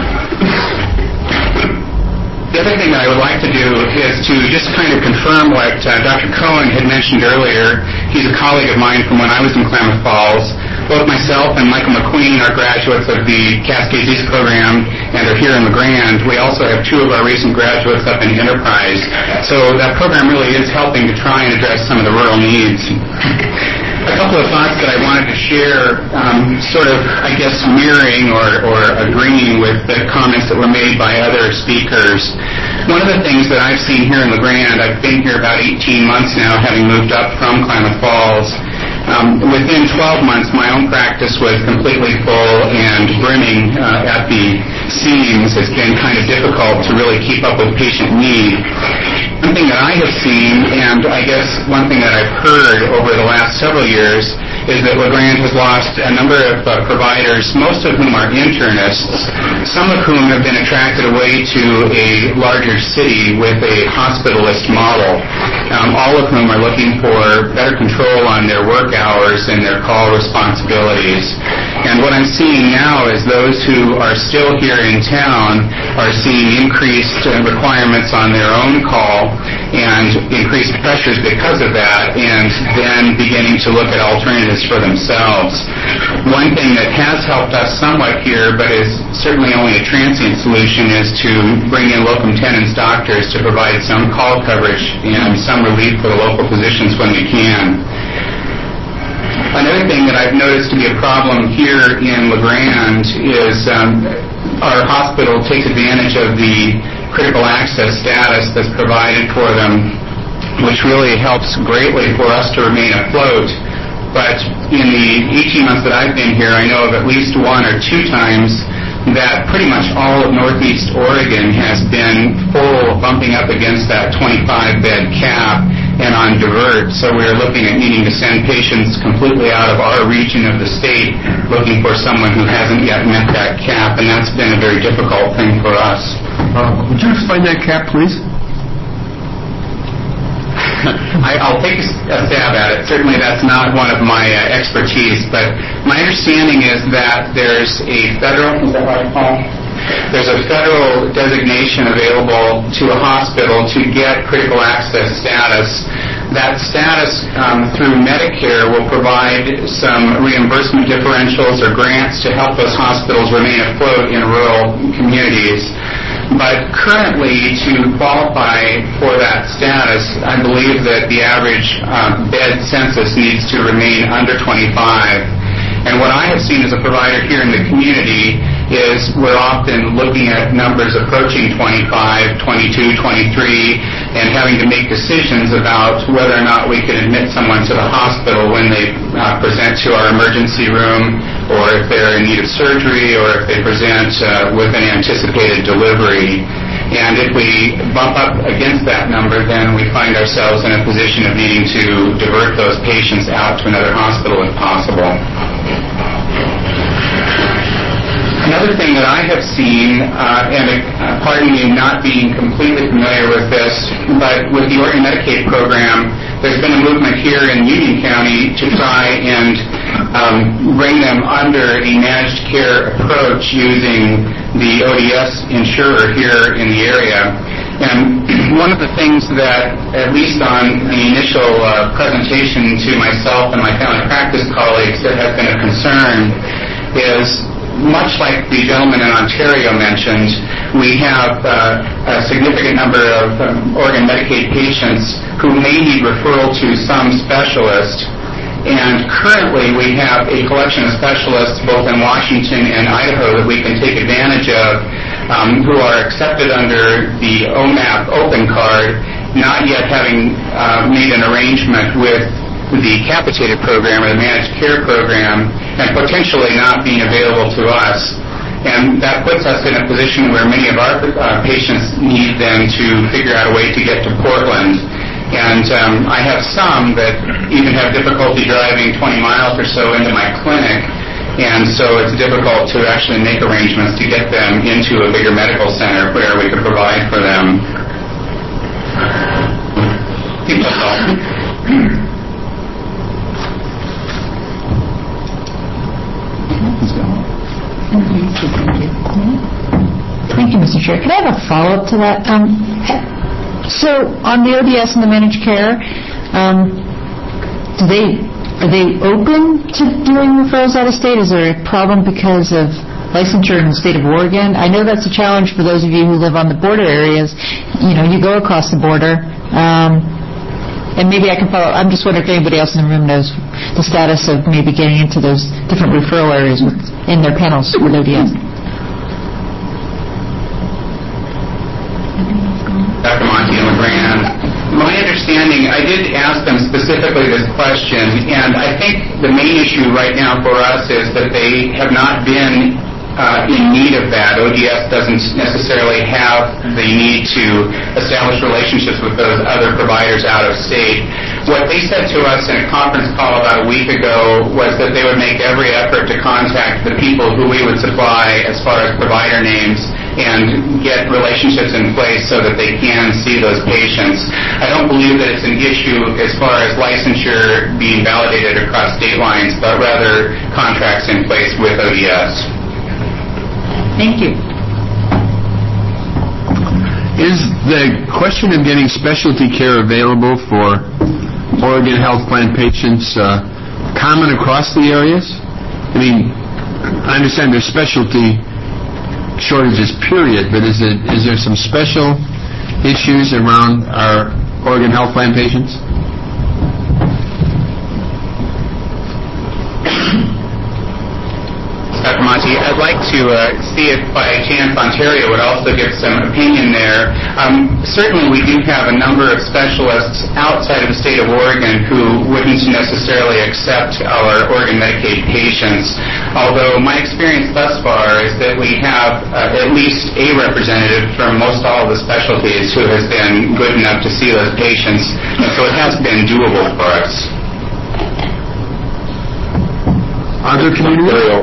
The other thing that I would like to do is to just kind of confirm what uh, Doctor Cohen had mentioned earlier. He's a colleague of mine from when I was in Klamath Falls. Both myself and Michael McQueen are graduates of the Cascades East program and are here in LeGrand. We also have two of our recent graduates up in Enterprise. So that program really is helping to try and address some of the rural needs. A couple of thoughts that I wanted to share, um, sort of, I guess, mirroring or, or agreeing with the comments that were made by other speakers. One of the things that I've seen here in LeGrand, I've been here about eighteen months now, having moved up from Klamath Falls. Um, within twelve months, my own practice was completely full and brimming uh, at the seams. It's been kind of difficult to really keep up with patient need. One thing that I have seen, and I guess one thing that I've heard over the last several years, is that LeGrand has lost a number of uh, providers, most of whom are internists, some of whom have been attracted away to a larger city with a hospitalist model, um, all of whom are looking for better control on their work hours and their call responsibilities. And what I'm seeing now is those who are still here in town are seeing increased uh, requirements on their own call and increased pressures because of that, and then beginning to look at alternatives for themselves. One thing that has helped us somewhat here, but is certainly only a transient solution, is to bring in locum tenens doctors to provide some call coverage and some relief for the local physicians when we can. Another thing that I've noticed to be a problem here in LeGrand is um, our hospital takes advantage of the critical access status that's provided for them, which really helps greatly for us to remain afloat. But in the eighteen months that I've been here, I know of at least one or two times that pretty much all of Northeast Oregon has been full, bumping up against that twenty-five bed cap and on divert. So we're looking at needing to send patients completely out of our region of the state looking for someone who hasn't yet met that cap, and that's been a very difficult thing for us. Uh, would you explain that cap, please? I, I'll take a stab at it. Certainly that's not one of my uh, expertise, but my understanding is that there's a federal, is that right, Paul? There's a federal designation available to a hospital to get critical access status. That status um, through Medicare will provide some reimbursement differentials or grants to help those hospitals remain afloat in rural communities. But currently, to qualify for that status, I believe that the average uh, bed census needs to remain under twenty-five. And what I have seen as a provider here in the community is we're often looking at numbers approaching twenty-five, twenty-two, twenty-three, and having to make decisions about whether or not we can admit someone to the hospital when they uh, present to our emergency room, or if they're in need of surgery, or if they present uh, with an anticipated delivery. And if we bump up against that number, then we find ourselves in a position of needing to divert those patients out to another hospital if possible. Another thing that I have seen, uh, and uh, pardon me not being completely familiar with this, but with the Oregon Medicaid program, there's been a movement here in Union County to try and um, bring them under a managed care approach using the O D S insurer here in the area. And one of the things that, at least on the initial uh, presentation to myself and my family practice colleagues, that has been a concern is, much like the gentleman in Ontario mentioned, we have uh, a significant number of um, Oregon Medicaid patients who may need referral to some specialist. And currently we have a collection of specialists both in Washington and Idaho that we can take advantage of, um, who are accepted under the O M A P open card, not yet having uh, made an arrangement with the capitated program or the managed care program, and potentially not being available to us. And that puts us in a position where many of our uh, patients need them to figure out a way to get to Portland. And um, I have some that even have difficulty driving twenty miles or so into my clinic, and so it's difficult to actually make arrangements to get them into a bigger medical center where we could provide for them. Chair. Can I have a follow-up to that? Um, so on the O D S and the managed care, um, do they are they open to doing referrals out of state? Is there a problem because of licensure in the state of Oregon? I know that's a challenge for those of you who live on the border areas. You know, you go across the border. Um, And maybe I can follow. I'm just wondering if anybody else in the room knows the status of maybe getting into those different referral areas with, in their panels with O D S. Doctor Monty and LeGrand. My understanding, I did ask them specifically this question, and I think the main issue right now for us is that they have not been Uh, in need of that. O D S doesn't necessarily have the need to establish relationships with those other providers out of state. What they said to us in a conference call about a week ago was that they would make every effort to contact the people who we would supply as far as provider names and get relationships in place so that they can see those patients. I don't believe that it's an issue as far as licensure being validated across state lines, but rather contracts in place with O D S. Thank you. Is the question of getting specialty care available for Oregon Health Plan patients uh, common across the areas? I mean, I understand there's specialty shortages, period, but is it is there some special issues around our Oregon Health Plan patients? Doctor Monty, I'd like to uh, see if by chance Ontario would also give some opinion there. Um, certainly we do have a number of specialists outside of the state of Oregon who wouldn't necessarily accept our Oregon Medicaid patients, although my experience thus far is that we have uh, at least a representative from most all of the specialties who has been good enough to see those patients, and so it has been doable for us. Other communities?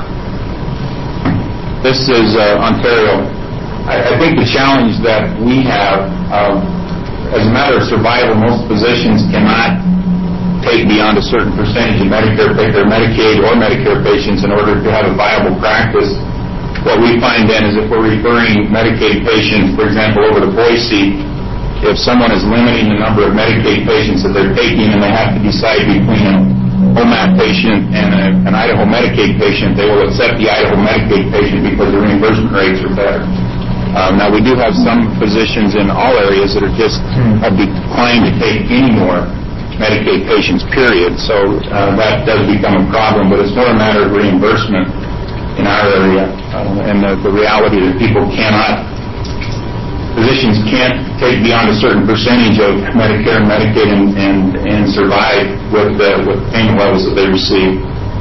This is uh, Ontario. I, I think the challenge that we have, um, as a matter of survival, most physicians cannot take beyond a certain percentage of Medicare, their Medicaid or Medicare patients in order to have a viable practice. What we find then is if we're referring Medicaid patients, for example, over to Boise, if someone is limiting the number of Medicaid patients that they're taking and they have to decide between a O M A P patient and a, an Idaho Medicaid patient, they will accept the Idaho Medicaid patient because the reimbursement rates are better. Um, now, we do have some physicians in all areas that are just have declined to take any more Medicaid patients, period. So uh, that does become a problem, but it's more a matter of reimbursement in our area um, and the, the reality that people cannot, physicians can't take beyond a certain percentage of Medicare and Medicaid and, and, and survive with the with payment levels that they receive.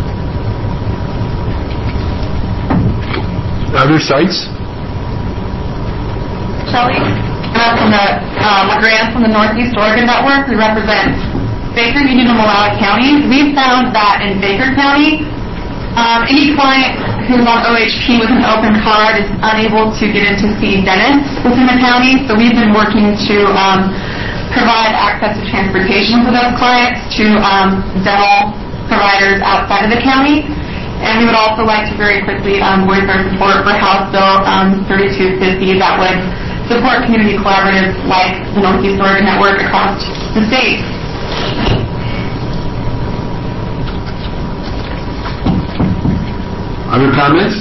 Other sites? Shelley, uh, from the uh, LeGrand from the Northeast Oregon Network. We represent Baker, Union, and Malala counties. We've found that in Baker County, um, any client who's on O H P with an open card is unable to get in to see dentists within the county. So we've been working to um, provide access to transportation for those clients to um, dental providers outside of the county. And we would also like to very quickly um, voice our support for House Bill um, thirty-two fifty that would support community collaboratives like the Northeast Oregon Network across the state. Other comments?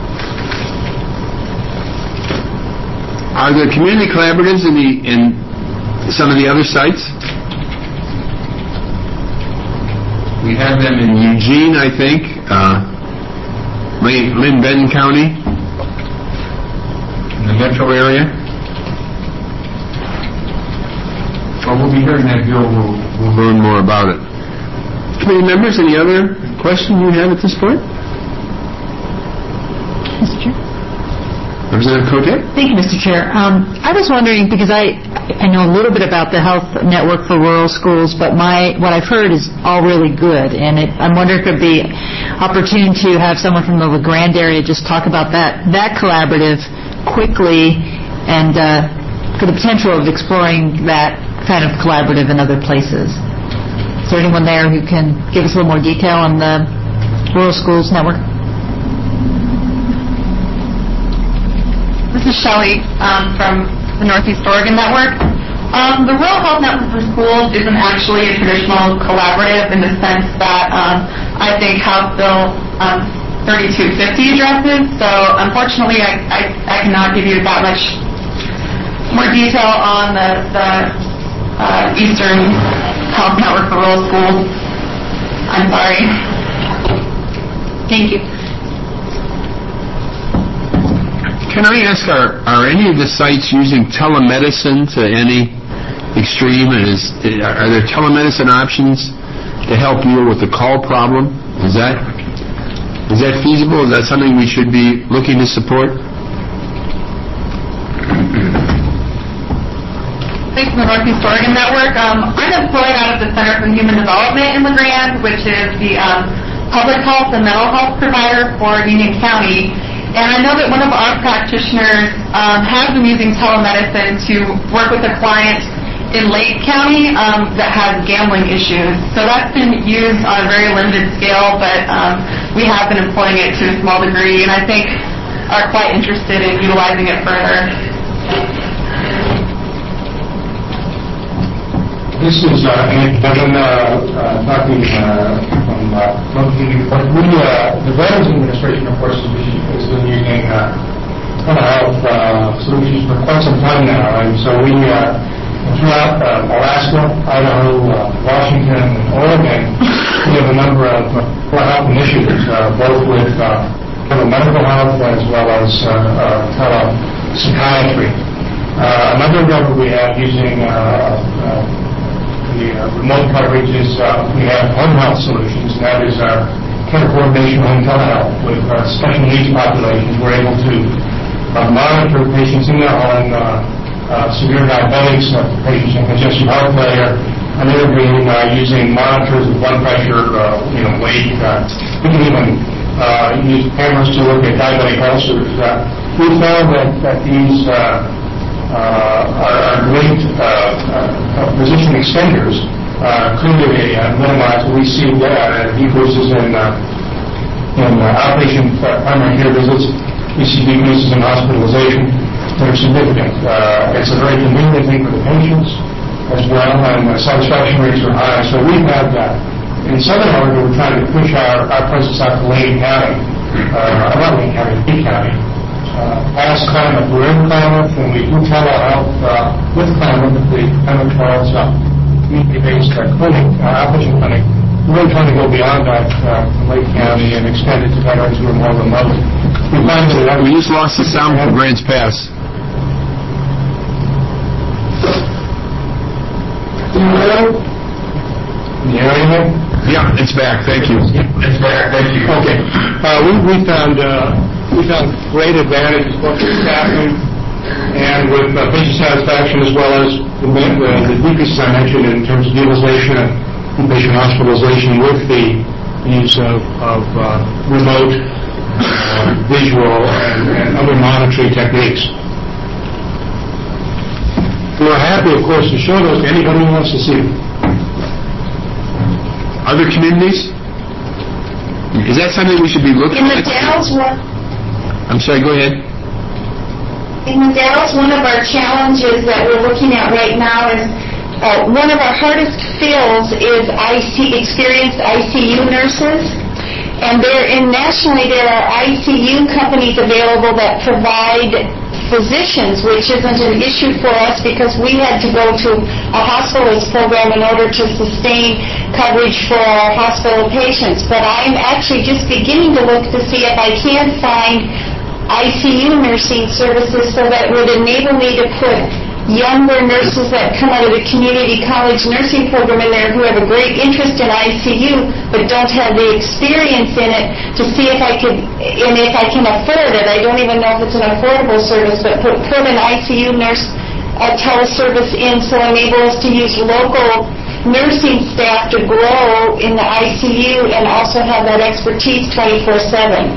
Are there community collaboratives in the in some of the other sites? We have them in Eugene, I think, uh, Lynn Benton County, in the metro area. Well, we'll be hearing that, Bill. We'll, we'll learn more about it. Committee members, any other questions you have at this point? Mister Chair? Representative Cote? Thank you, Mister Chair. Um, I was wondering, because I I know a little bit about the Health Network for Rural Schools, but my what I've heard is all really good, and it, I'm wondering if it would be opportune to have someone from the LeGrand area just talk about that that collaborative quickly, and uh, for the potential of exploring that kind of collaborative in other places. Is there anyone there who can give us a little more detail on the Rural Schools Network? This is Shelley um, from the Northeast Oregon Network. Um, the Rural Health Network for Schools isn't actually a traditional collaborative in the sense that um, I think House Bill um, thirty-two fifty addresses. So unfortunately, I, I, I cannot give you that much more detail on the, the uh, Eastern Health Network for Rural Schools. I'm sorry. Thank you. Can I ask, are, are any of the sites using telemedicine to any extreme? And is, are there telemedicine options to help deal with the call problem? Is that is that feasible? Is that something we should be looking to support? Thanks, the Northeast Oregon Network. Um, I'm employed out of the Center for Human Development in La Grande, which is the um, public health and mental health provider for Union County. And I know that one of our practitioners um, has been using telemedicine to work with a client in Lake County um, that has gambling issues. So that's been used on a very limited scale, but um, we have been employing it to a small degree, and I think are quite interested in utilizing it further. This is uh, Andy Devin uh, uh, talking uh, from uh, Montgomery. We, uh, the Veterans Administration, of course, has been using uh, telehealth uh, solutions for quite some time now, and so we, uh, throughout uh, Alaska, Idaho, uh, Washington, and Oregon, we have a number of uh, telehealth initiatives, uh, both with uh, telemedical health as well as uh, uh, telepsychiatry. Uh, another level we have using uh, uh, the uh, remote coverage is uh, we have home health solutions, and that is our care coordination home telehealth with uh, special needs populations. We're able to uh, monitor patients in their home, uh, uh, severe diabetics, uh, patients with congestive heart failure, and intervening uh, using monitors of blood pressure, uh, you know, weight. Uh, we can even uh, use cameras to look at diabetic ulcers. Uh, we found that, that these uh, Uh, are, are great uh, uh, physician extenders. Uh, clearly, uh, minimize what we see uh, decreases in uh, in uh, outpatient uh, primary care visits. We see decreases in hospitalization that are significant. Uh, it's a very convenient thing for the patients as well, and uh, satisfaction rates are high. So we've had that. In Southern Oregon, we're trying to push our, our presence out to Lane County, uh, not Lane County, Lee County. Uh, past Klamath, we're in Klamath, and we do telehealth uh, with Klamath at the Klamath Falls uh, community-based uh, clinic, uh, outpatient clinic. We're really trying to go beyond that uh, to Lake County and extend it to veterans who are more remote. We find that we just lost the sound from Grants Pass. Hello? Can you hear me? Yeah, it's back. Thank you. It's back. Thank you. Okay. Uh, we, we found uh, we found great advantages both with staffing and with uh, patient satisfaction, as well as the, the, the decreases I mentioned in terms of utilization and inpatient hospitalization with the use of, of uh, remote, uh, visual, and, and other monitoring techniques. We're happy, of course, to show those to anybody who wants to see them. Other communities? Is that something we should be looking In the at? Dalles, one, I'm sorry, go ahead. in the Dalles, one of our challenges that we're looking at right now is uh, one of our hardest fills is I C, experienced I C U nurses. And there, in nationally, there are I C U companies available that provide physicians, which isn't an issue for us because we had to go to a hospitalist program in order to sustain coverage for our hospital patients. But I'm actually just beginning to look to see if I can find I C U nursing services so that would enable me to put younger nurses that come out of the community college nursing program in there who have a great interest in I C U but don't have the experience in it to see if I could, and if I can afford it. I don't even know if it's an affordable service, but put, put an I C U nurse uh, teleservice in so enable us to use local nursing staff to grow in the I C U and also have that expertise twenty-four seven.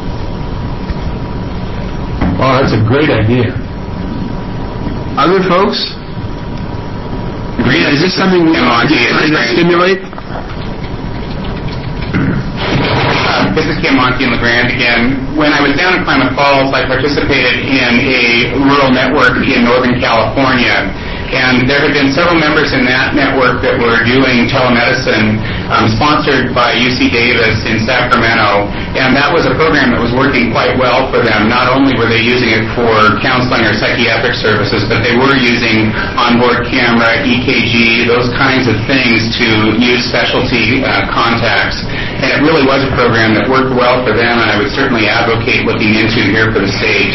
Wow, that's a great idea. Other folks? Great. Is this something we want to stimulate? Uh, this is is Kim Monty in LeGrand again. When I was down in Klamath Falls, I participated in a rural network in Northern California. And there had been several members in that network that were doing telemedicine um, sponsored by U C Davis in Sacramento. And that was a program that was working quite well for them. Not only were they using it for counseling or psychiatric services, but they were using onboard camera, E K G, those kinds of things to use specialty uh, contacts. And it really was a program that worked well for them, and I would certainly advocate looking into here for the state.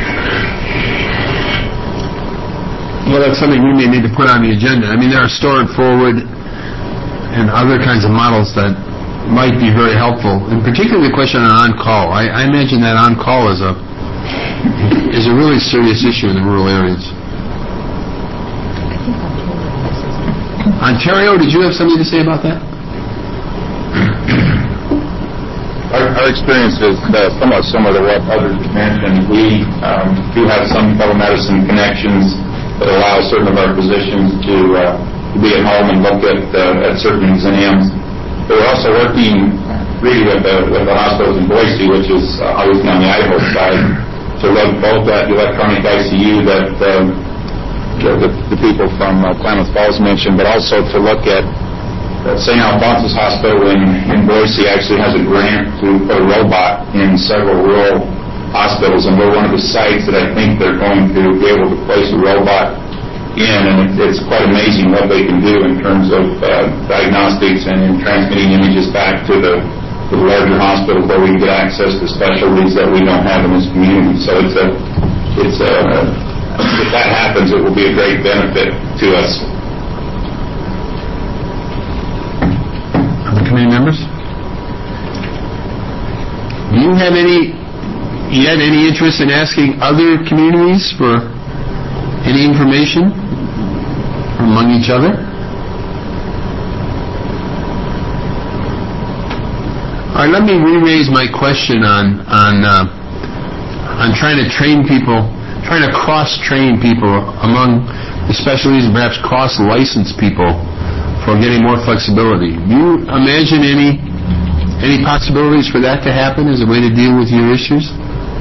Well, that's something we may need to put on the agenda. I mean, there are Store It Forward and other kinds of models that might be very helpful, and particularly the question on on-call. I, I imagine that on-call is a is a really serious issue in the rural areas. Ontario, did you have something to say about that? Our, our experience is uh, somewhat similar to what others have mentioned. We um, do have some telemedicine connections that allow certain of our physicians to, uh, to be at home and look at, uh, at certain exams. But we're also working really with the, with the hospitals in Boise, which is uh, obviously on the Idaho side, to look both at the electronic I C U that uh, the, the people from uh, Klamath Falls mentioned, but also to look at uh, Saint Alphonsus Hospital in, in Boise actually has a grant to put a robot in several rural hospitals, and we're one of the sites that I think they're going to be able to place a robot in, and it's quite amazing what they can do in terms of uh, diagnostics and in transmitting images back to the, to the larger hospitals where we can get access to specialties that we don't have in this community. So it's a, it's a, if that happens, it will be a great benefit to us. Other committee members? Do you have any yet any interest in asking other communities for any information among each other? All right, let me re-raise my question on on uh, on trying to train people, trying to cross-train people among the specialties and perhaps cross-license people for getting more flexibility. Do you imagine any any possibilities for that to happen as a way to deal with your issues?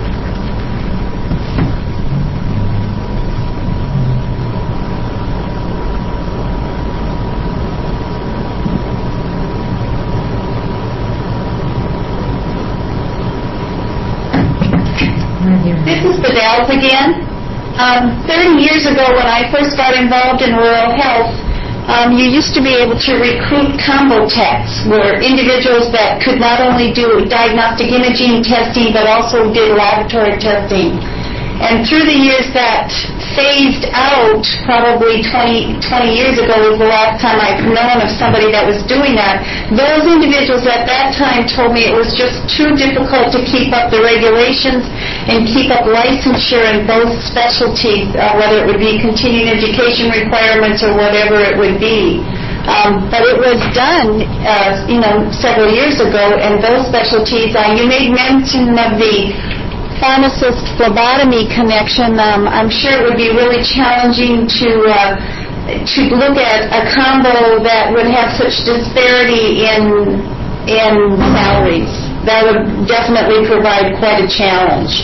This is Fidels again. Um, thirty years ago when I first got involved in rural health, um, you used to be able to recruit combo techs, where individuals that could not only do diagnostic imaging testing but also did laboratory testing. And through the years that phased out, probably twenty, twenty years ago was the last time I've known of somebody that was doing that. Those individuals at that time told me it was just too difficult to keep up the regulations and keep up licensure in both specialties, uh, whether it would be continuing education requirements or whatever it would be. Um, but it was done, uh, you know, several years ago, and those specialties, uh, you made mention of the pharmacist phlebotomy connection. Um, I'm sure it would be really challenging to uh, to look at a combo that would have such disparity in in salaries. That would definitely provide quite a challenge.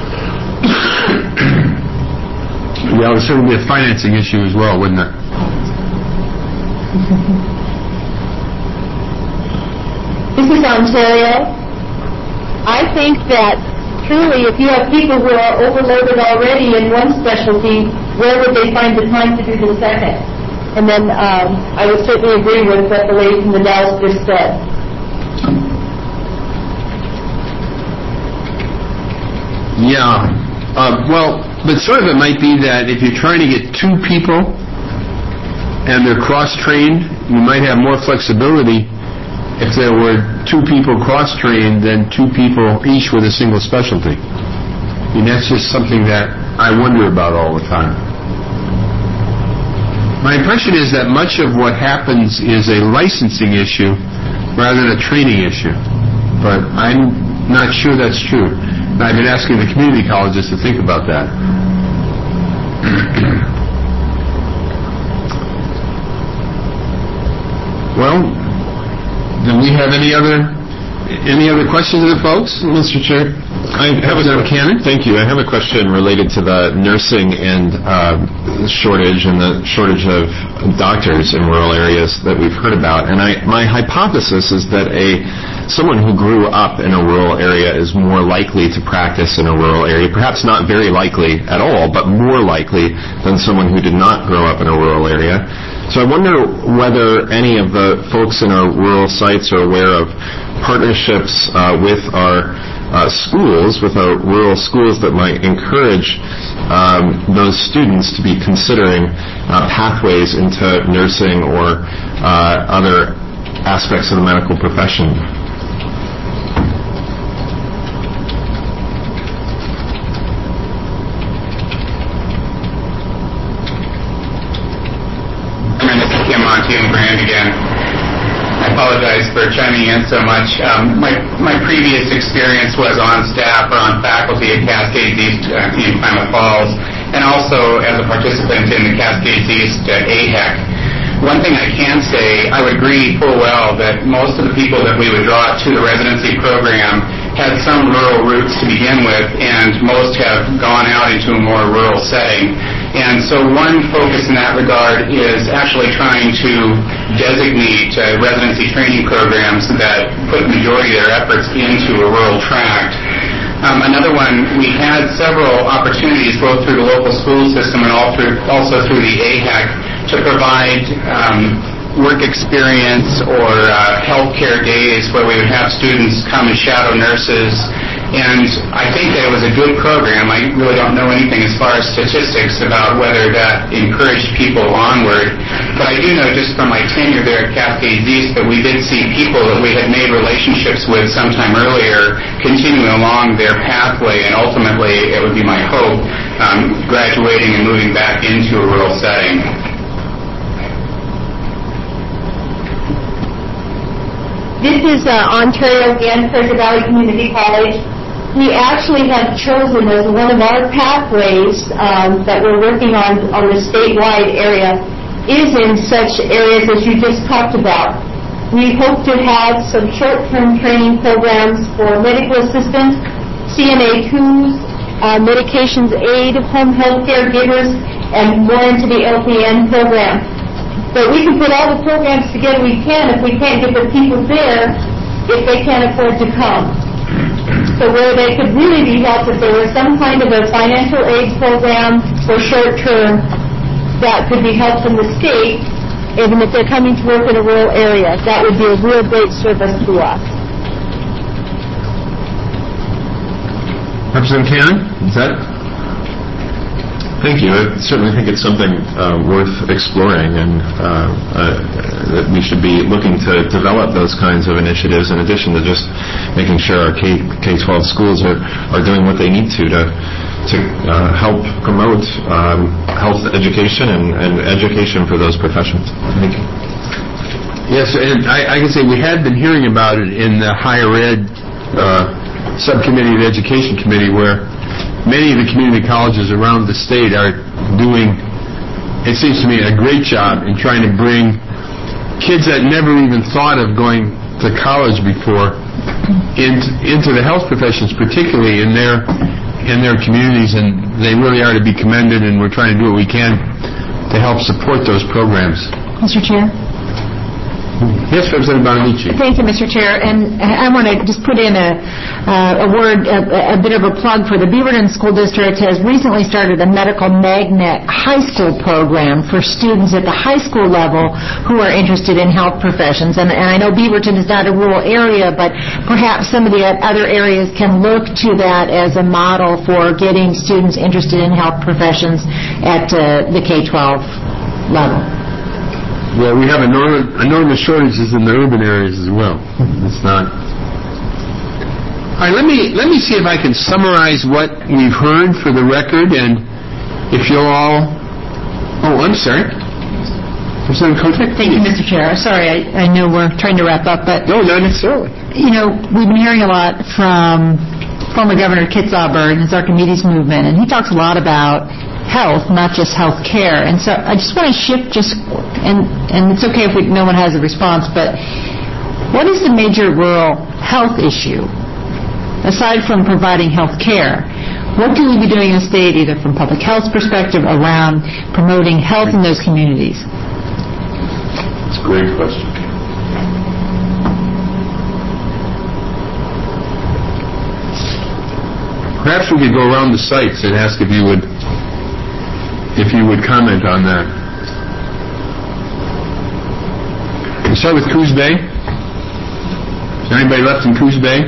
Yeah, it would certainly be a financing issue as well, wouldn't it? This is Ontario. I think that truly, if you have people who are overloaded already in one specialty, where would they find the time to do the second? And then um, I would certainly agree with what the lady from the Dalles just said. Yeah. Uh, well, but sort of it might be that if you're trying to get two people and they're cross-trained, you might have more flexibility if there were two people cross-trained than two people each with a single specialty. I mean, that's just something that I wonder about all the time. My impression is that much of what happens is a licensing issue rather than a training issue. But I'm not sure that's true. And I've been asking the community colleges to think about that. Well, do we have any other Any other questions of the folks? Mister Chair? I have a Cannon. Thank you. I have a question related to the nursing and uh, shortage and the shortage of doctors in rural areas that we've heard about. And I, my hypothesis is that a someone who grew up in a rural area is more likely to practice in a rural area. Perhaps not very likely at all, but more likely than someone who did not grow up in a rural area. So I wonder whether any of the folks in our rural sites are aware of partnerships uh, with our uh, schools, with our rural schools that might encourage um, those students to be considering uh, pathways into nursing or uh, other aspects of the medical profession. Tim Brand again. I apologize for chiming in so much. Um, my my previous experience was on staff or on faculty at Cascades East uh, in Klamath Falls, and also as a participant in the Cascades East uh, A H E C. One thing I can say, I would agree full well that most of the people that we would draw to the residency program had some rural roots to begin with, and most have gone out into a more rural setting. And so one focus in that regard is actually trying to designate uh, residency training programs that put the majority of their efforts into a rural tract. Um, another one, we had several opportunities both through the local school system and all through, also through the A H E C to provide um, work experience or uh, healthcare days where we would have students come and shadow nurses. And I think that it was a good program. I really don't know anything as far as statistics about whether that encouraged people onward. But I do know just from my tenure there at Cascades East that we did see people that we had made relationships with sometime earlier continuing along their pathway, and ultimately, it would be my hope, um, graduating and moving back into a rural setting. This is uh, Ontario again, Fraser Valley Community College. We actually have chosen as one of our pathways um, that we're working on on the statewide area is in such areas as you just talked about. We hope to have some short-term training programs for medical assistants, C N A twos, uh, medications aid, home health care givers, and more into the L P N program. But we can put all the programs together we can if we can't get the people there if they can't afford to come. So where they could really be helped if there was some kind of a financial aid program for short term that could be helped from the state, even if they're coming to work in a rural area, that would be a real great service to us. Representative Cannon, is that? Thank you. I certainly think it's something uh, worth exploring, and uh, uh, that we should be looking to develop those kinds of initiatives in addition to just making sure our K twelve schools are, are doing what they need to to, to uh, help promote um, health education and, and education for those professions. Thank you. Yes, and I, I can say we had been hearing about it in the higher ed uh, subcommittee, the education committee, where many of the community colleges around the state are doing, it seems to me, a great job in trying to bring kids that never even thought of going to college before into, into the health professions, particularly in their in their communities, and they really are to be commended, and we're trying to do what we can to help support those programs. Mister Chair? Yes, Representative Bonamici. Thank you, Mister Chair. And I want to just put in a, uh, a word, a, a bit of a plug for the Beaverton School District has recently started a medical magnet high school program for students at the high school level who are interested in health professions. And, and I know Beaverton is not a rural area, but perhaps some of the other areas can look to that as a model for getting students interested in health professions at uh, the K twelve level. Well, we have enormous, enormous shortages in the urban areas as well. It's not. All right, let me let me see if I can summarize what we've heard for the record, and if you'll all. Oh, I'm sorry. Representative Kotek? Thank you, Mister Chair. Sorry, I, I know we're trying to wrap up, but no, not necessarily. You know, we've been hearing a lot from former Governor Kit Zauber and his Archimedes movement, and he talks a lot about health, not just health care. And so I just want to shift just, and, and it's okay if we, no one has a response, but What is the major rural health issue? Aside from providing health care, what can we be doing in the state, either from public health perspective, around promoting health in those communities? That's a great question. Perhaps we could go around the sites and ask if you would, if you would comment on that. We'll start with Coos Bay. Is there anybody left in Coos Bay?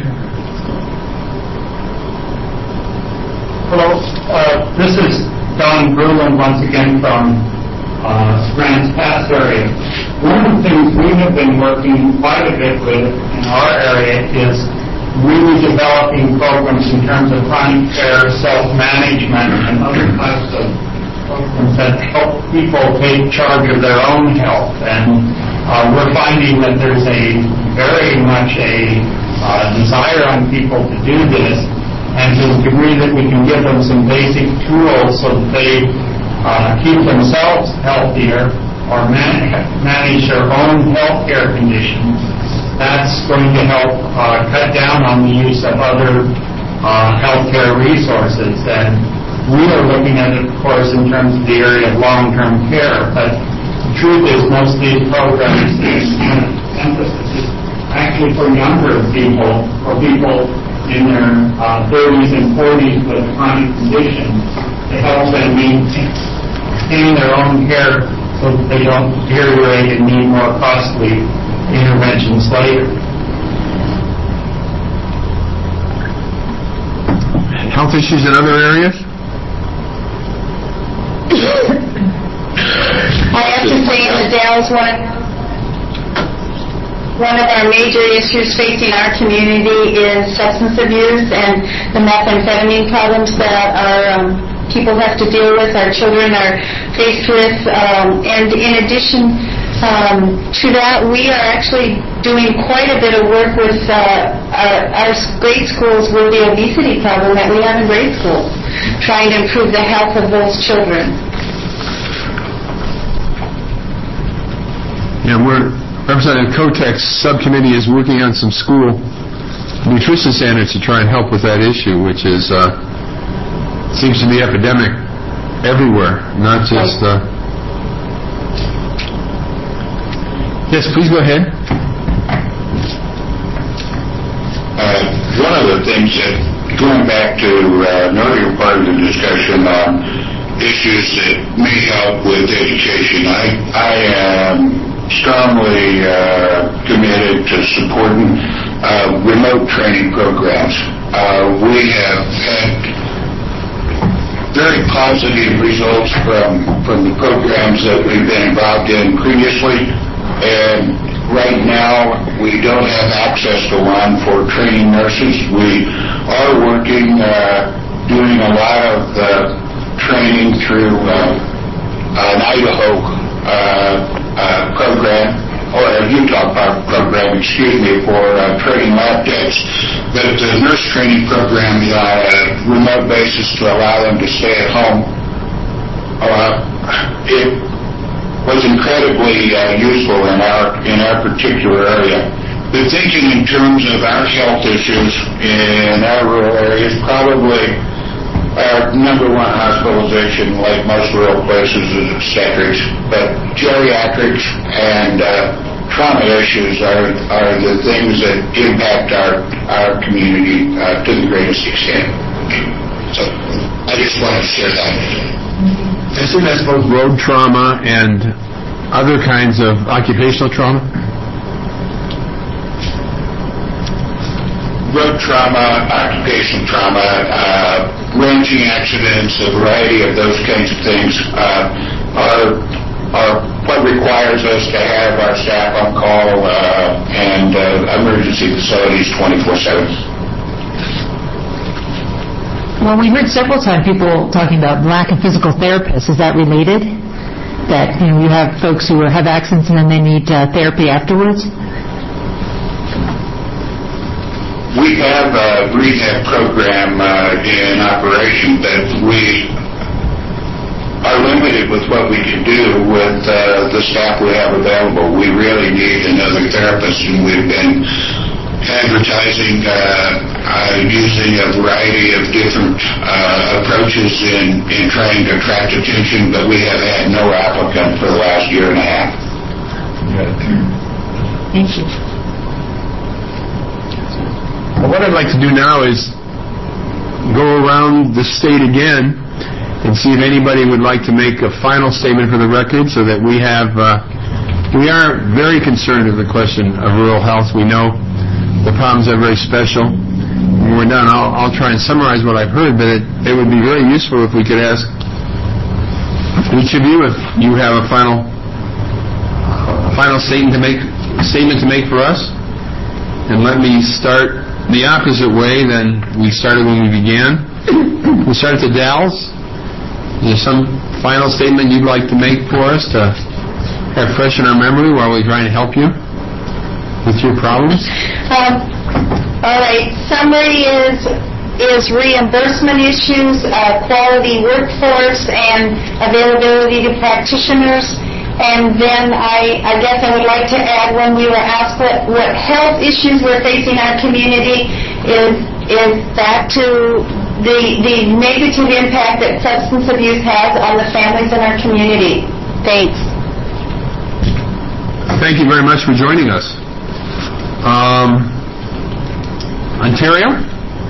Hello, uh, this is Don Bruland once again from uh, Grants Pass area. One of the things we have been working quite a bit with in our area is really developing programs in terms of chronic care, self-management, and other types of programs that help people take charge of their own health. And uh, we're finding that there's a very much a uh, desire on people to do this. And to the degree that we can give them some basic tools so that they uh, keep themselves healthier or man- manage their own health care conditions, that's going to help uh, cut down on the use of other uh, health care resources. And we are looking at it, of course, in terms of the area of long-term care. But the truth is most of these programs, this emphasis is actually for younger people, or people in their uh, thirties and forties with chronic conditions, to help them maintain their own care so that they don't deteriorate and need more costly interventions later. Health issues in other areas? I have to say in the Dalles, one of One of our major issues facing our community is substance abuse and the methamphetamine problems that our um, people have to deal with, our children are faced with. Um, and in addition um, to that, we are actually doing quite a bit of work with uh, our, our grade schools with the obesity problem that we have in grade schools, trying to improve the health of those children. Yeah, we're... Representative Kotek's subcommittee is working on some school nutrition standards to try and help with that issue, which is uh, seems to be epidemic everywhere, not just. Uh... Yes, please go ahead. Uh, one of the things that, going back to uh, an earlier part of the discussion on issues that may help with education, I, I am. Um, strongly uh, committed to supporting uh, remote training programs. Uh, we have had very positive results from, from the programs that we've been involved in previously, and right now we don't have access to one for training nurses. We are working, uh, doing a lot of uh, training through uh, an Idaho uh, Uh, program, or a Utah program, excuse me, for uh, training lab techs, but the nurse training program is on a remote basis to allow them to stay at home. Uh, it was incredibly uh, useful in our in our particular area. But thinking in terms of our health issues in our rural areas, probably our number one hospitalization, like most rural places, is obstetrics, but geriatrics and uh, trauma issues are, are the things that impact our, our community uh, to the greatest extent. So I just wanted to share that. Isn't that both road trauma and other kinds of occupational trauma? Road trauma, occupational trauma, uh, ranging accidents, a variety of those kinds of things uh, are, are what requires us to have our staff on call uh, and uh, emergency facilities twenty-four seven. Well, we heard several times people talking about lack of physical therapists. Is that related? That, you know, you have folks who have accidents and then they need uh, therapy afterwards? We have a rehab program uh, in operation that we are limited limited with what we can do with uh, the staff we have available. We really need another therapist, and we've been advertising, uh, uh, using a variety of different uh, approaches in, in trying to attract attention, but we have had no applicant for the last year and a half. Thank you. Well, what I'd like to do now is go around the state again and see if anybody would like to make a final statement for the record, so that we have, uh, we are very concerned with the question of rural health. We know the problems are very special. When we're done, I'll, I'll try and summarize what I've heard, but it, it would be very useful if we could ask each of you if you have a final a final statement to make statement to make for us. And let me start the opposite way than we started when we began. We started to Dallas. Is there some final statement you'd like to make for us to have fresh in our memory while we're trying to help you with your problems? Um, all right. Summary is is reimbursement issues, uh, quality workforce, and availability to practitioners. And then I, I guess I would like to add, when we were asked what, what health issues we're facing in our community, is is that to the the negative impact that substance abuse has on the families in our community. Thanks. Thank you very much for joining us. Um, Ontario?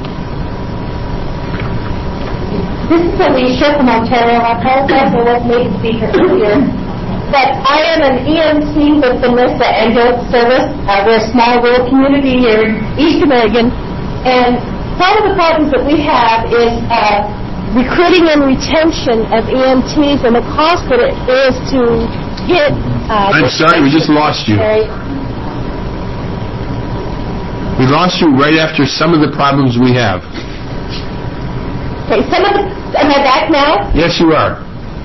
This is Alicia from Ontario. I apologize for what made the speaker earlier. But I am an E M T with the Nissa Ambulance Service. Uh, we're a small rural community here in Eastern Oregon. And part of the problems that we have is uh, recruiting and retention of E M Ts and the cost that it is to get... Uh, I'm sorry, we just lost you. We lost you right after some of the problems we have. Okay, some of the... Am I back now? Yes, you are.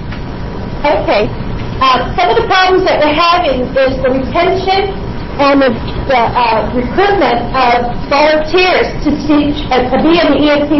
Okay. Uh, some of the problems that we're having is the retention and the, the uh, recruitment of volunteers to teach, uh, to be in the E M T.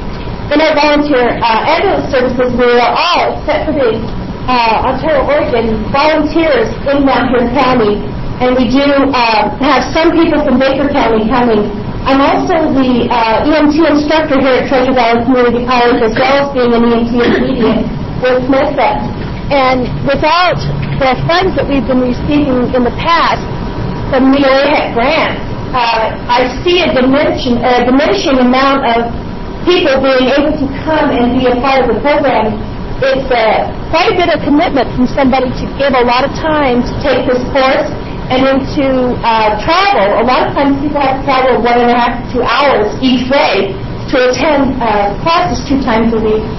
In our volunteer uh, ambulance services, we are all, except for the uh, Ontario, Oregon, volunteers in Mountain County, and we do uh, have some people from Baker County coming. I'm also the uh, E M T instructor here at Treasure Valley Community College, as well as being an E M T intermediate with Nissa. And without the funds that we've been receiving in the past from the A H E C grants, uh, I see a dimension, a diminishing amount of people being able to come and be a part of the program. It's uh, quite a bit of commitment from somebody to give a lot of time to take this course and then to uh, travel. A lot of times people have to travel one and a half to two hours each way to attend uh, classes two times a week.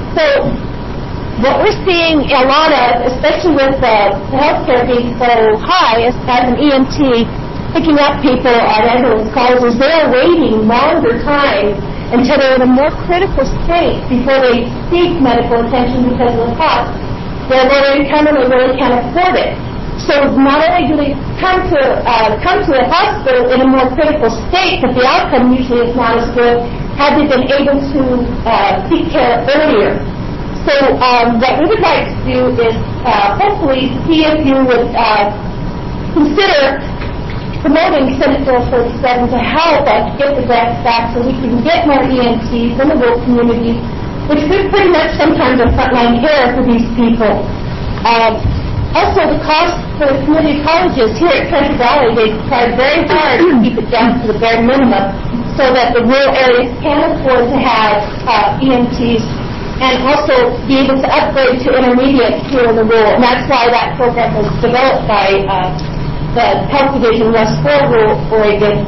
So what we're seeing a lot of, especially with uh, healthcare being so high, as, as an E M T picking up people on ambulance calls, is they're waiting longer time until they're in a more critical state before they seek medical attention because of the cost. They're lower income and they really can't afford it. So not only do they come to uh, come to a hospital in a more critical state, but the outcome usually is not as good had they been able to uh, seek care earlier. So um, what we would like to do is uh, hopefully see if you would uh, consider promoting Senate Bill thirty-seven to help us get the grants back so we can get more E M Ts in the rural communities, which is pretty much sometimes a frontline care for these people. Um, also, the cost for the community colleges here at Treasure Valley, they tried very hard to keep it down to the bare minimum so that the rural areas can afford to have uh, E M Ts and also be able to upgrade to intermediate here in the rural. And that's why that program was developed by uh, the Health Division West four Rural Oregon.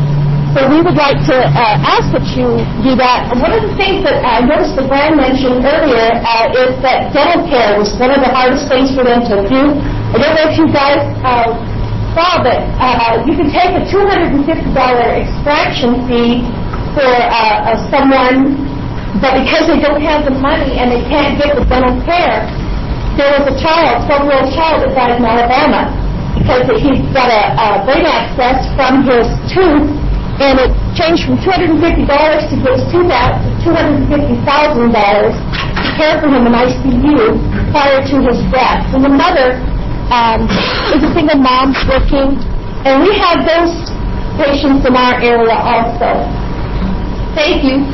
So we would like to uh, ask that you do that. And one of the things that I noticed that Brian mentioned earlier uh, is that dental care was one of the hardest things for them to do. I don't know if you guys uh, saw, but uh, you can take a two hundred fifty dollars extraction fee for uh, uh, someone, but because they don't have the money and they can't get the dental care, there was a child, twelve-year-old child that died in Alabama because he's got a, a brain abscess from his tooth, and it changed from two hundred fifty dollars to get his tooth out to two hundred fifty thousand dollars. care for him in I C U prior to his death. And the mother um, is a single mom working, and we have those patients in our area also. Thank you.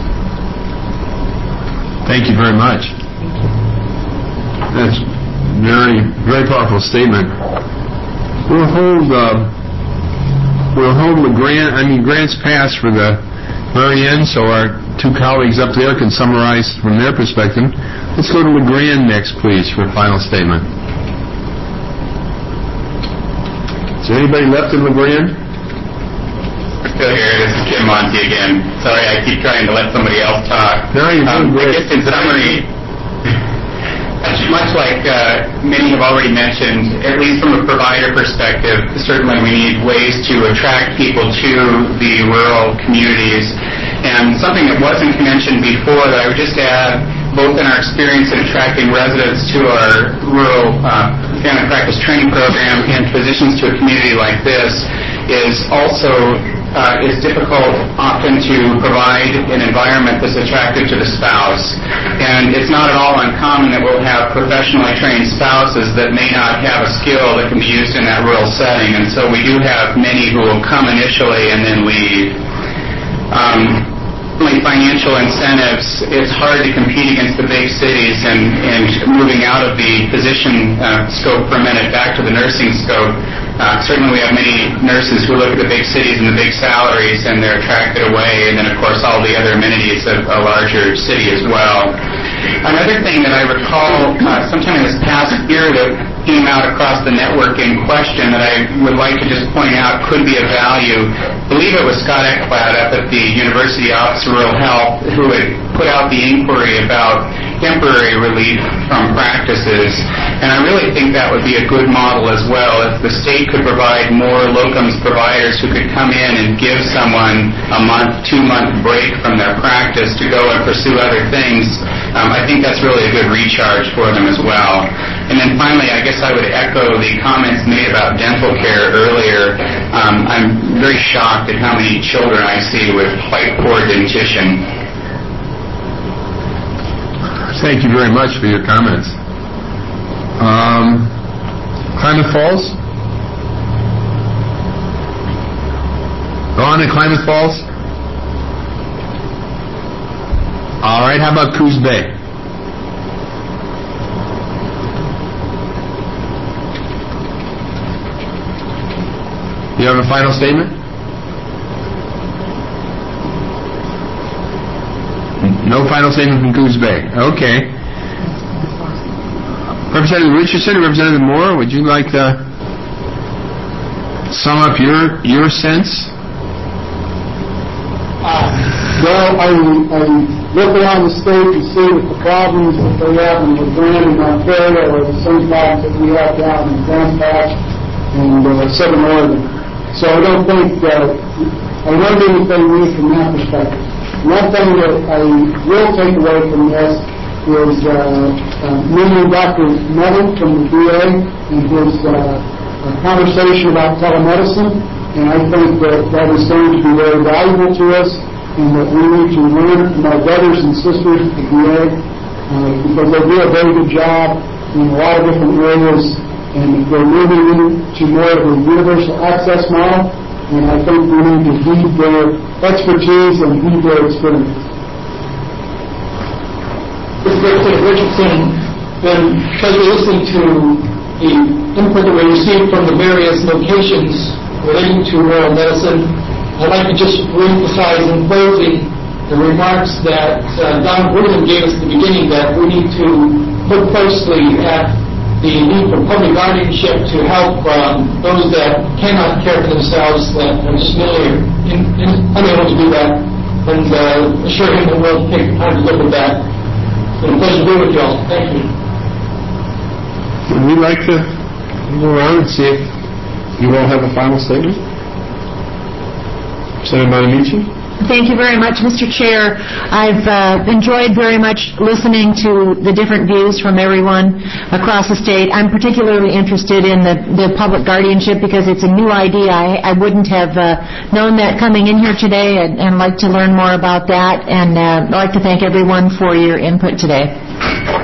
Thank you very much. That's very, very powerful statement. We'll hold, uh, we'll hold the grant, I mean, grants passed for the very end, so our two colleagues up there can summarize from their perspective. Let's go to LeGrand next, please, for a final statement. Is there anybody left in LeGrand? Still here. This is Jim Monty again. Sorry, I keep trying to let somebody else talk. No, you're um, doing I guess in summary, much like uh, many have already mentioned, at least from a provider perspective, certainly we need ways to attract people to the rural communities. And something that wasn't mentioned before that I would just add, both in our experience in attracting residents to our rural uh, family practice training program and physicians to a community like this, is also uh, is difficult often to provide an environment that's attractive to the spouse. And it's not at all uncommon that we'll have professionally trained spouses that may not have a skill that can be used in that rural setting. And so we do have many who will come initially and then leave. Um, financial incentives, it's hard to compete against the big cities, and, and moving out of the physician uh, scope for a minute back to the nursing scope. Uh, certainly we have many nurses who look at the big cities and the big salaries and they're attracted away, and then of course all the other amenities of a larger city as well. Another thing that I recall uh, sometime in this past year that came out across the network in question that I would like to just point out could be of value. I believe it was Scott Eckblad up at the University Office of Rural Health who had put out the inquiry about temporary relief from practices, and I really think that would be a good model as well. If the state could provide more locums providers who could come in and give someone a month, two-month break from their practice to go and pursue other things, um, I think that's really a good recharge for them as well. And then finally, I guess I would echo the comments made about dental care earlier. Um, I'm very shocked at how many children I see with quite poor dentition. Thank you very much for your comments. Um, Klamath Falls? Go on to Klamath Falls? All right, how about Coos Bay? You have a final statement? No final statement from Coos Bay. Okay. Representative Richardson or Representative Moore, would you like to sum up your your sense? Uh, well, I, I look around the state and see that the problems that they have in LeGrand and Ontario are the same problems that we have down in Grand Patch and uh, Southern Oregon. So I don't think that I learned anything new from that perspective. One thing that I will take away from this is uh, uh, meeting Doctor Mellon from the V A and his uh, uh, conversation about telemedicine, and I think that that is going to be very valuable to us, and that we need to learn from our brothers and sisters at the V A uh, because they do a very good job in a lot of different areas, and they're moving into more of a universal access model. And I think we need to heed their expertise and heed their experience. Richard Richardson, and because we're listening to the input that we received from the various locations relating to rural medicine, I'd like to just reemphasize in closing the remarks that uh, Don Woodland gave us at the beginning, that we need to look closely at the need for public guardianship to help um, those that cannot care for themselves, that are just merely in, in, unable to do that, and uh, assure him that we'll take the time to look at that. It's been a pleasure to be with you all. Thank you. Would we like to go around and see if you all have a final statement? Senator Bonamici? Thank you very much, Mister Chair. I've uh, enjoyed very much listening to the different views from everyone across the state. I'm particularly interested in the, the public guardianship because it's a new idea. I, I wouldn't have uh, known that coming in here today, and, and like to learn more about that. And uh, I'd like to thank everyone for your input today.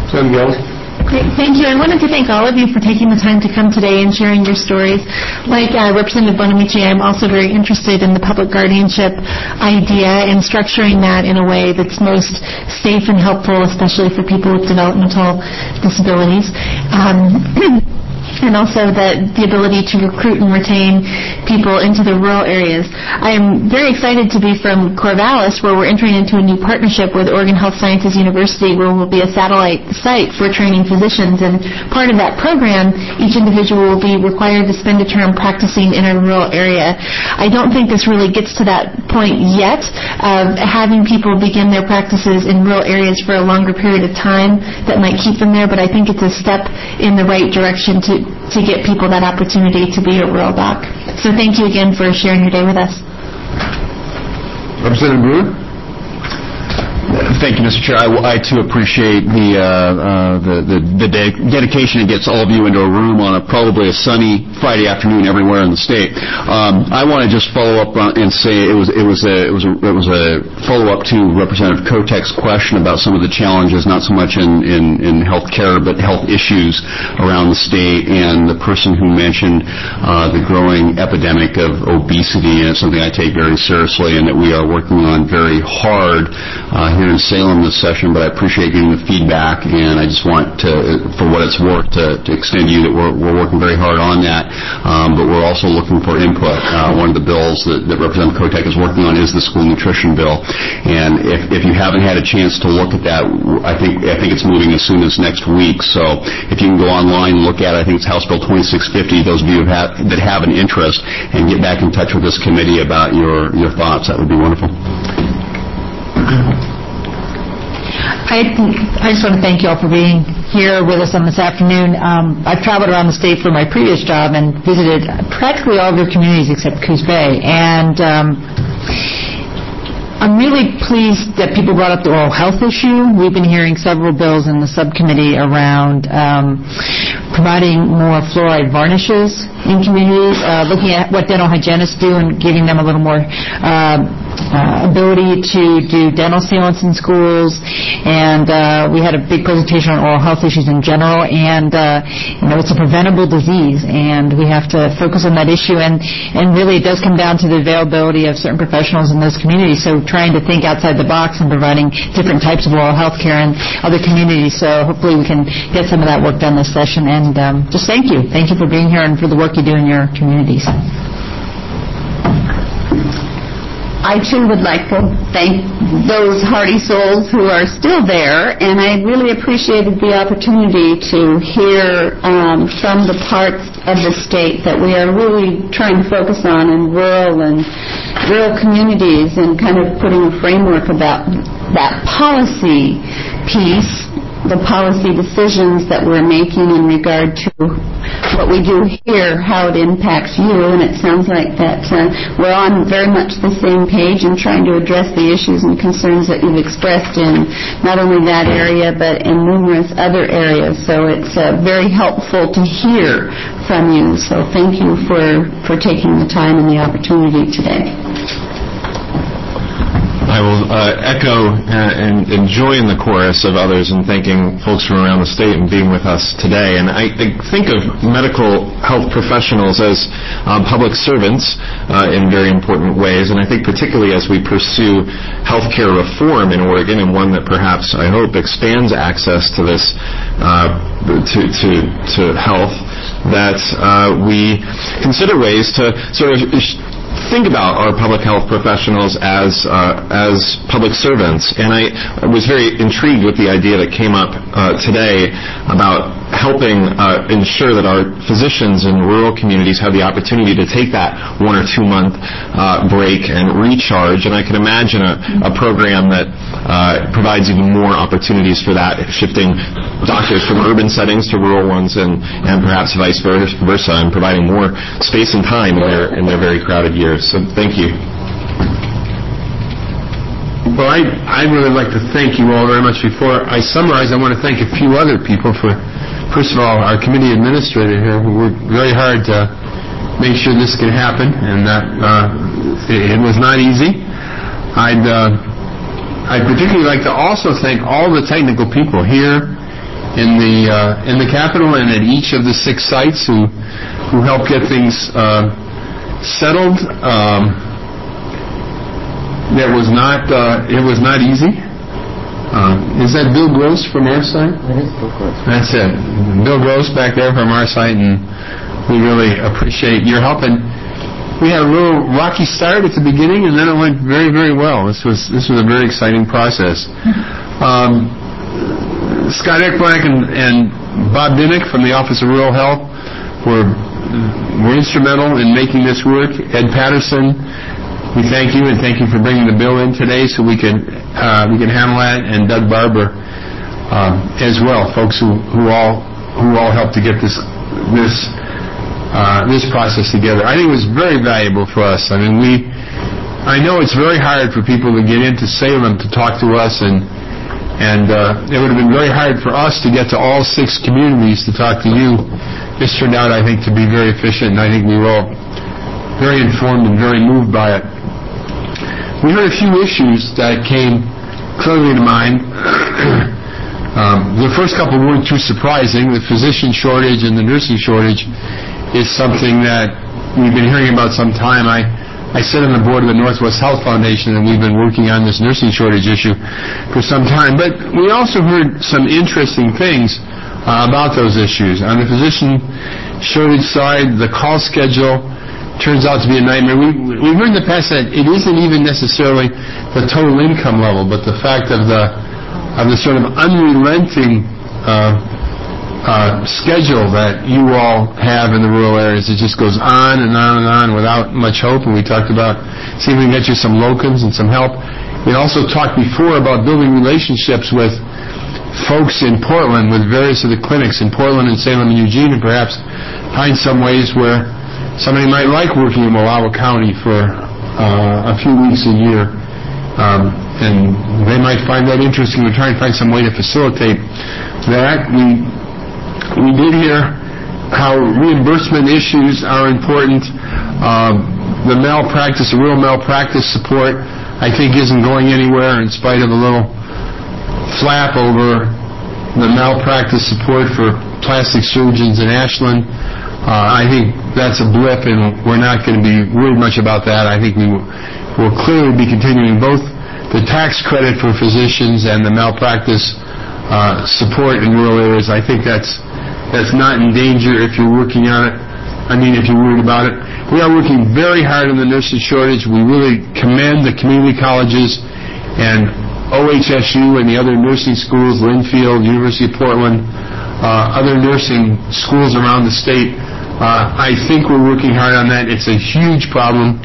Senator Gillis. Great, thank you. I wanted to thank all of you for taking the time to come today and sharing your stories. Like uh, Representative Bonamici, I'm also very interested in the public guardianship idea and structuring that in a way that's most safe and helpful, especially for people with developmental disabilities. Um, and also the, the ability to recruit and retain people into the rural areas. I am very excited to be from Corvallis, where we're entering into a new partnership with Oregon Health Sciences University, where we'll be a satellite site for training physicians. And part of that program, each individual will be required to spend a term practicing in a rural area. I don't think this really gets to that point yet of having people begin their practices in rural areas for a longer period of time that might keep them there, but I think it's a step in the right direction to to get people that opportunity to be a rural doc. So thank you again for sharing your day with us. Representative Brewer. Thank you, Mister Chair. I, I too appreciate the, uh, uh, the, the, the de- dedication it gets all of you into a room on a probably a sunny Friday afternoon everywhere in the state. Um, I want to just follow up on, and say it was it was a it was a, it was a follow up to Representative Kotek's question about some of the challenges, not so much in in, in health care, but health issues around the state, and the person who mentioned uh, the growing epidemic of obesity, and it's something I take very seriously, and that we are working on very hard uh, here in Salem this session, but I appreciate getting the feedback, and I just want to, for what it's worth, to, to extend to you that we're, we're working very hard on that, um, but we're also looking for input. Uh, one of the bills that, that Representative Kotek is working on is the school nutrition bill, and if, if you haven't had a chance to look at that, I think I think it's moving as soon as next week, so if you can go online and look at it, I think it's House Bill twenty-six fifty, those of you who have, that have an interest, and get back in touch with this committee about your, your thoughts. That would be wonderful. I, I just want to thank you all for being here with us on this afternoon. Um, I've traveled around the state for my previous job and visited practically all of your communities except Coos Bay. And um, I'm really pleased that people brought up the oral health issue. We've been hearing several bills in the subcommittee around um, providing more fluoride varnishes in communities, uh, looking at what dental hygienists do and giving them a little more uh, uh, ability to do dental sealants in schools. And uh, we had a big presentation on oral health issues in general, and uh, you know, it's a preventable disease, and we have to focus on that issue. And, and really it does come down to the availability of certain professionals in those communities, so trying to think outside the box and providing different types of oral health care in other communities. So hopefully we can get some of that work done this session. And um, just thank you. Thank you for being here and for the work you do in your communities. I too would like to thank those hardy souls who are still there, and I really appreciated the opportunity to hear um, from the parts of the state that we are really trying to focus on in rural and rural communities, and kind of putting a framework about that policy piece, the policy decisions that we're making in regard to what we do here, how it impacts you. And it sounds like that uh, we're on very much the same page in trying to address the issues and concerns that you've expressed in not only that area but in numerous other areas. So it's uh, very helpful to hear from you. So thank you for, for taking the time and the opportunity today. I will uh, echo uh, and, and join the chorus of others in thanking folks from around the state and being with us today. And I, I think of medical health professionals as uh, public servants uh, in very important ways, and I think particularly as we pursue healthcare reform in Oregon, and one that perhaps, I hope, expands access to this uh, to, to, to health, that uh, we consider ways to sort of think about our public health professionals as uh, as public servants. And I was very intrigued with the idea that came up uh, today about helping uh, ensure that our physicians in rural communities have the opportunity to take that one or two month uh, break and recharge. And I can imagine a, a program that uh, provides even more opportunities for that, shifting doctors from urban settings to rural ones, and, and perhaps vice versa, and providing more space and time in their in their very crowded years. So thank you. Well, I, I'd really like to thank you all very much. Before I summarize, I want to thank a few other people for, first of all, our committee administrator here, who worked very hard to make sure this could happen, and that uh, it, it was not easy. I'd, uh, I'd particularly like to also thank all the technical people here in the uh, in the Capitol and at each of the six sites who who helped get things uh, settled. Um, that was not uh, it was not easy. Uh, is that Bill Gross from our site? That is Bill Gross. That's it. Bill Gross back there from our site, and we really appreciate your help. And we had a little rocky start at the beginning, and then it went very, very well. This was this was a very exciting process. Um, Scott Eckblank and, and Bob Dinnick from the Office of Rural Health were were instrumental in making this work. Ed Patterson, we thank you, and thank you for bringing the bill in today so we can uh, we can handle that. And Doug Barber um, as well, folks who, who all who all helped to get this this uh, this process together. I think it was very valuable for us. I mean, we I know it's very hard for people to get into Salem to talk to us, and and uh, it would have been very hard for us to get to all six communities to talk to you. This turned out, I think, to be very efficient, and I think we were all very informed and very moved by it. We heard a few issues that came clearly to mind. um, the first couple weren't too surprising. The physician shortage and the nursing shortage is something that we've been hearing about some time. I I sit on the board of the Northwest Health Foundation, and we've been working on this nursing shortage issue for some time. But we also heard some interesting things uh, about those issues. On the physician shortage side, the call schedule turns out to be a nightmare. We, we've heard in the past that it isn't even necessarily the total income level, but the fact of the of the sort of unrelenting uh, uh, schedule that you all have in the rural areas. It just goes on and on and on without much hope. And we talked about seeing if we can get you some locums and some help. We also talked before about building relationships with folks in Portland, with various of the clinics in Portland and Salem and Eugene, and perhaps find some ways where somebody might like working in Wallowa County for uh, a few weeks a year. Um, and they might find that interesting. We're trying to find some way to facilitate that. We we did hear how reimbursement issues are important. Um, the malpractice, the rural malpractice support, I think isn't going anywhere in spite of a little flap over the malpractice support for plastic surgeons in Ashland. Uh, I think that's a blip, and we're not going to be worried much about that. I think we will, will clearly be continuing both the tax credit for physicians and the malpractice uh, support in rural areas. I think that's that's not in danger if you're working on it. I mean, if you're worried about it. We are working very hard on the nursing shortage. We really commend the community colleges and O H S U and the other nursing schools, Linfield, University of Portland, uh, other nursing schools around the state. Uh, I think we're working hard on that. It's a huge problem.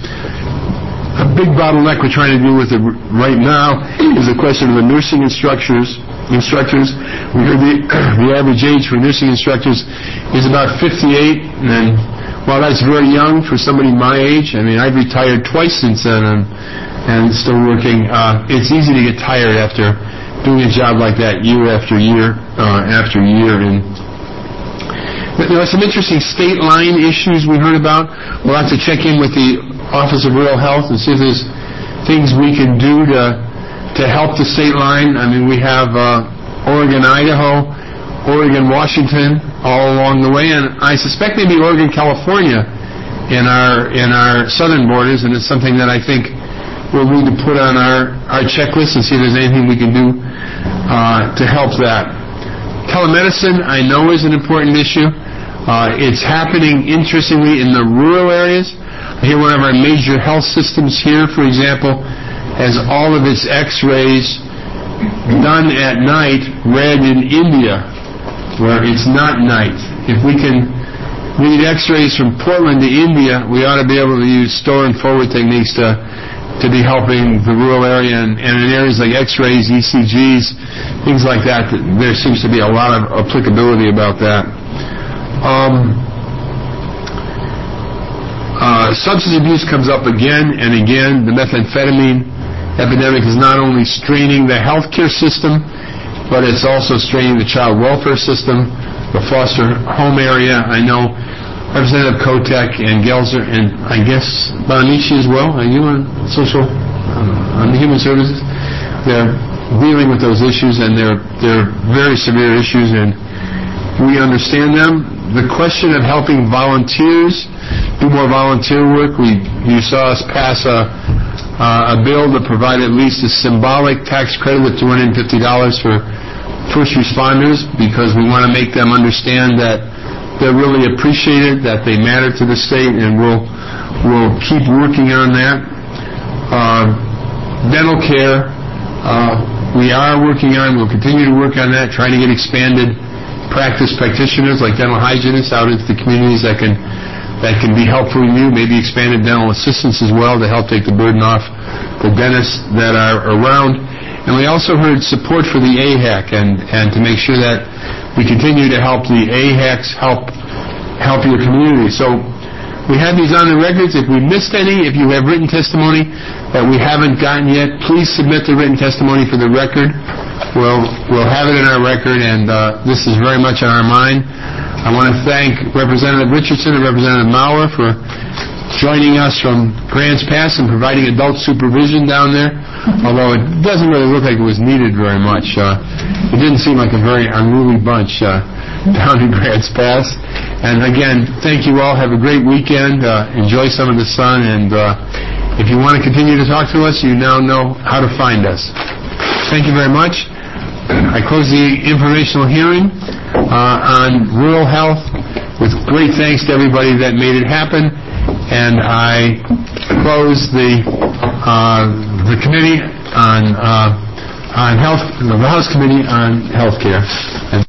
A big bottleneck we're trying to deal with it right now is the question of the nursing instructors. Instructors, we heard the the average age for nursing instructors is about fifty-eight, and while that's very young for somebody my age, I mean, I've retired twice since then, and and still working. Uh, it's easy to get tired after doing a job like that year after year uh, after year. And there are some interesting state line issues we heard about. We'll have to check in with the Office of Rural Health and see if there's things we can do to to help the state line. I mean, we have uh, Oregon, Idaho, Oregon, Washington, all along the way, and I suspect maybe Oregon, California in our in our southern borders, and it's something that I think we'll need to put on our, our checklist and see if there's anything we can do uh, to help that. Telemedicine, I know, is an important issue. Uh, it's happening, interestingly, in the rural areas. I hear one of our major health systems here, for example, has all of its x-rays done at night read in India, where it's not night. If we can read x-rays from Portland to India, we ought to be able to use store and forward techniques to to be helping the rural area, and, and in areas like x-rays, E C Gs, things like that, there seems to be a lot of applicability about that. Um, uh, substance abuse comes up again and again. The methamphetamine epidemic is not only straining the healthcare system, but it's also straining the child welfare system, the foster home area. I know Representative Kotek and Gelser, and I guess Bonamici as well. Are you on social, uh, on the human services? They're dealing with those issues, and they're they're very severe issues, and we understand them. The question of helping volunteers do more volunteer work, we you saw us pass a uh, a bill to provide at least a symbolic tax credit of two hundred fifty dollars for first responders, because we want to make them understand that they're really appreciated, that they matter to the state, and we'll we'll keep working on that. Uh, dental care, uh, we are working on, we'll continue to work on that, trying to get expanded practice practitioners like dental hygienists out into the communities that can that can be helpful in you, maybe expanded dental assistants as well to help take the burden off the dentists that are around. And we also heard support for the A H A C, and, and to make sure that we continue to help the A H A Cs help help your community. So we have these on the records. If we missed any, if you have written testimony that we haven't gotten yet, please submit the written testimony for the record. We'll, we'll have it in our record, and uh, this is very much on our mind. I want to thank Representative Richardson and Representative Maurer for joining us from Grants Pass and providing adult supervision down there, although it doesn't really look like it was needed very much. Uh, it didn't seem like a very unruly bunch uh, down in Grants Pass. And again, thank you all. Have a great weekend. Uh, enjoy some of the sun, and uh, if you want to continue to talk to us, you now know how to find us. Thank you very much. I close the informational hearing uh, on rural health with great thanks to everybody that made it happen, and I close the uh, the committee on uh, on health, the House Committee on Health Care. And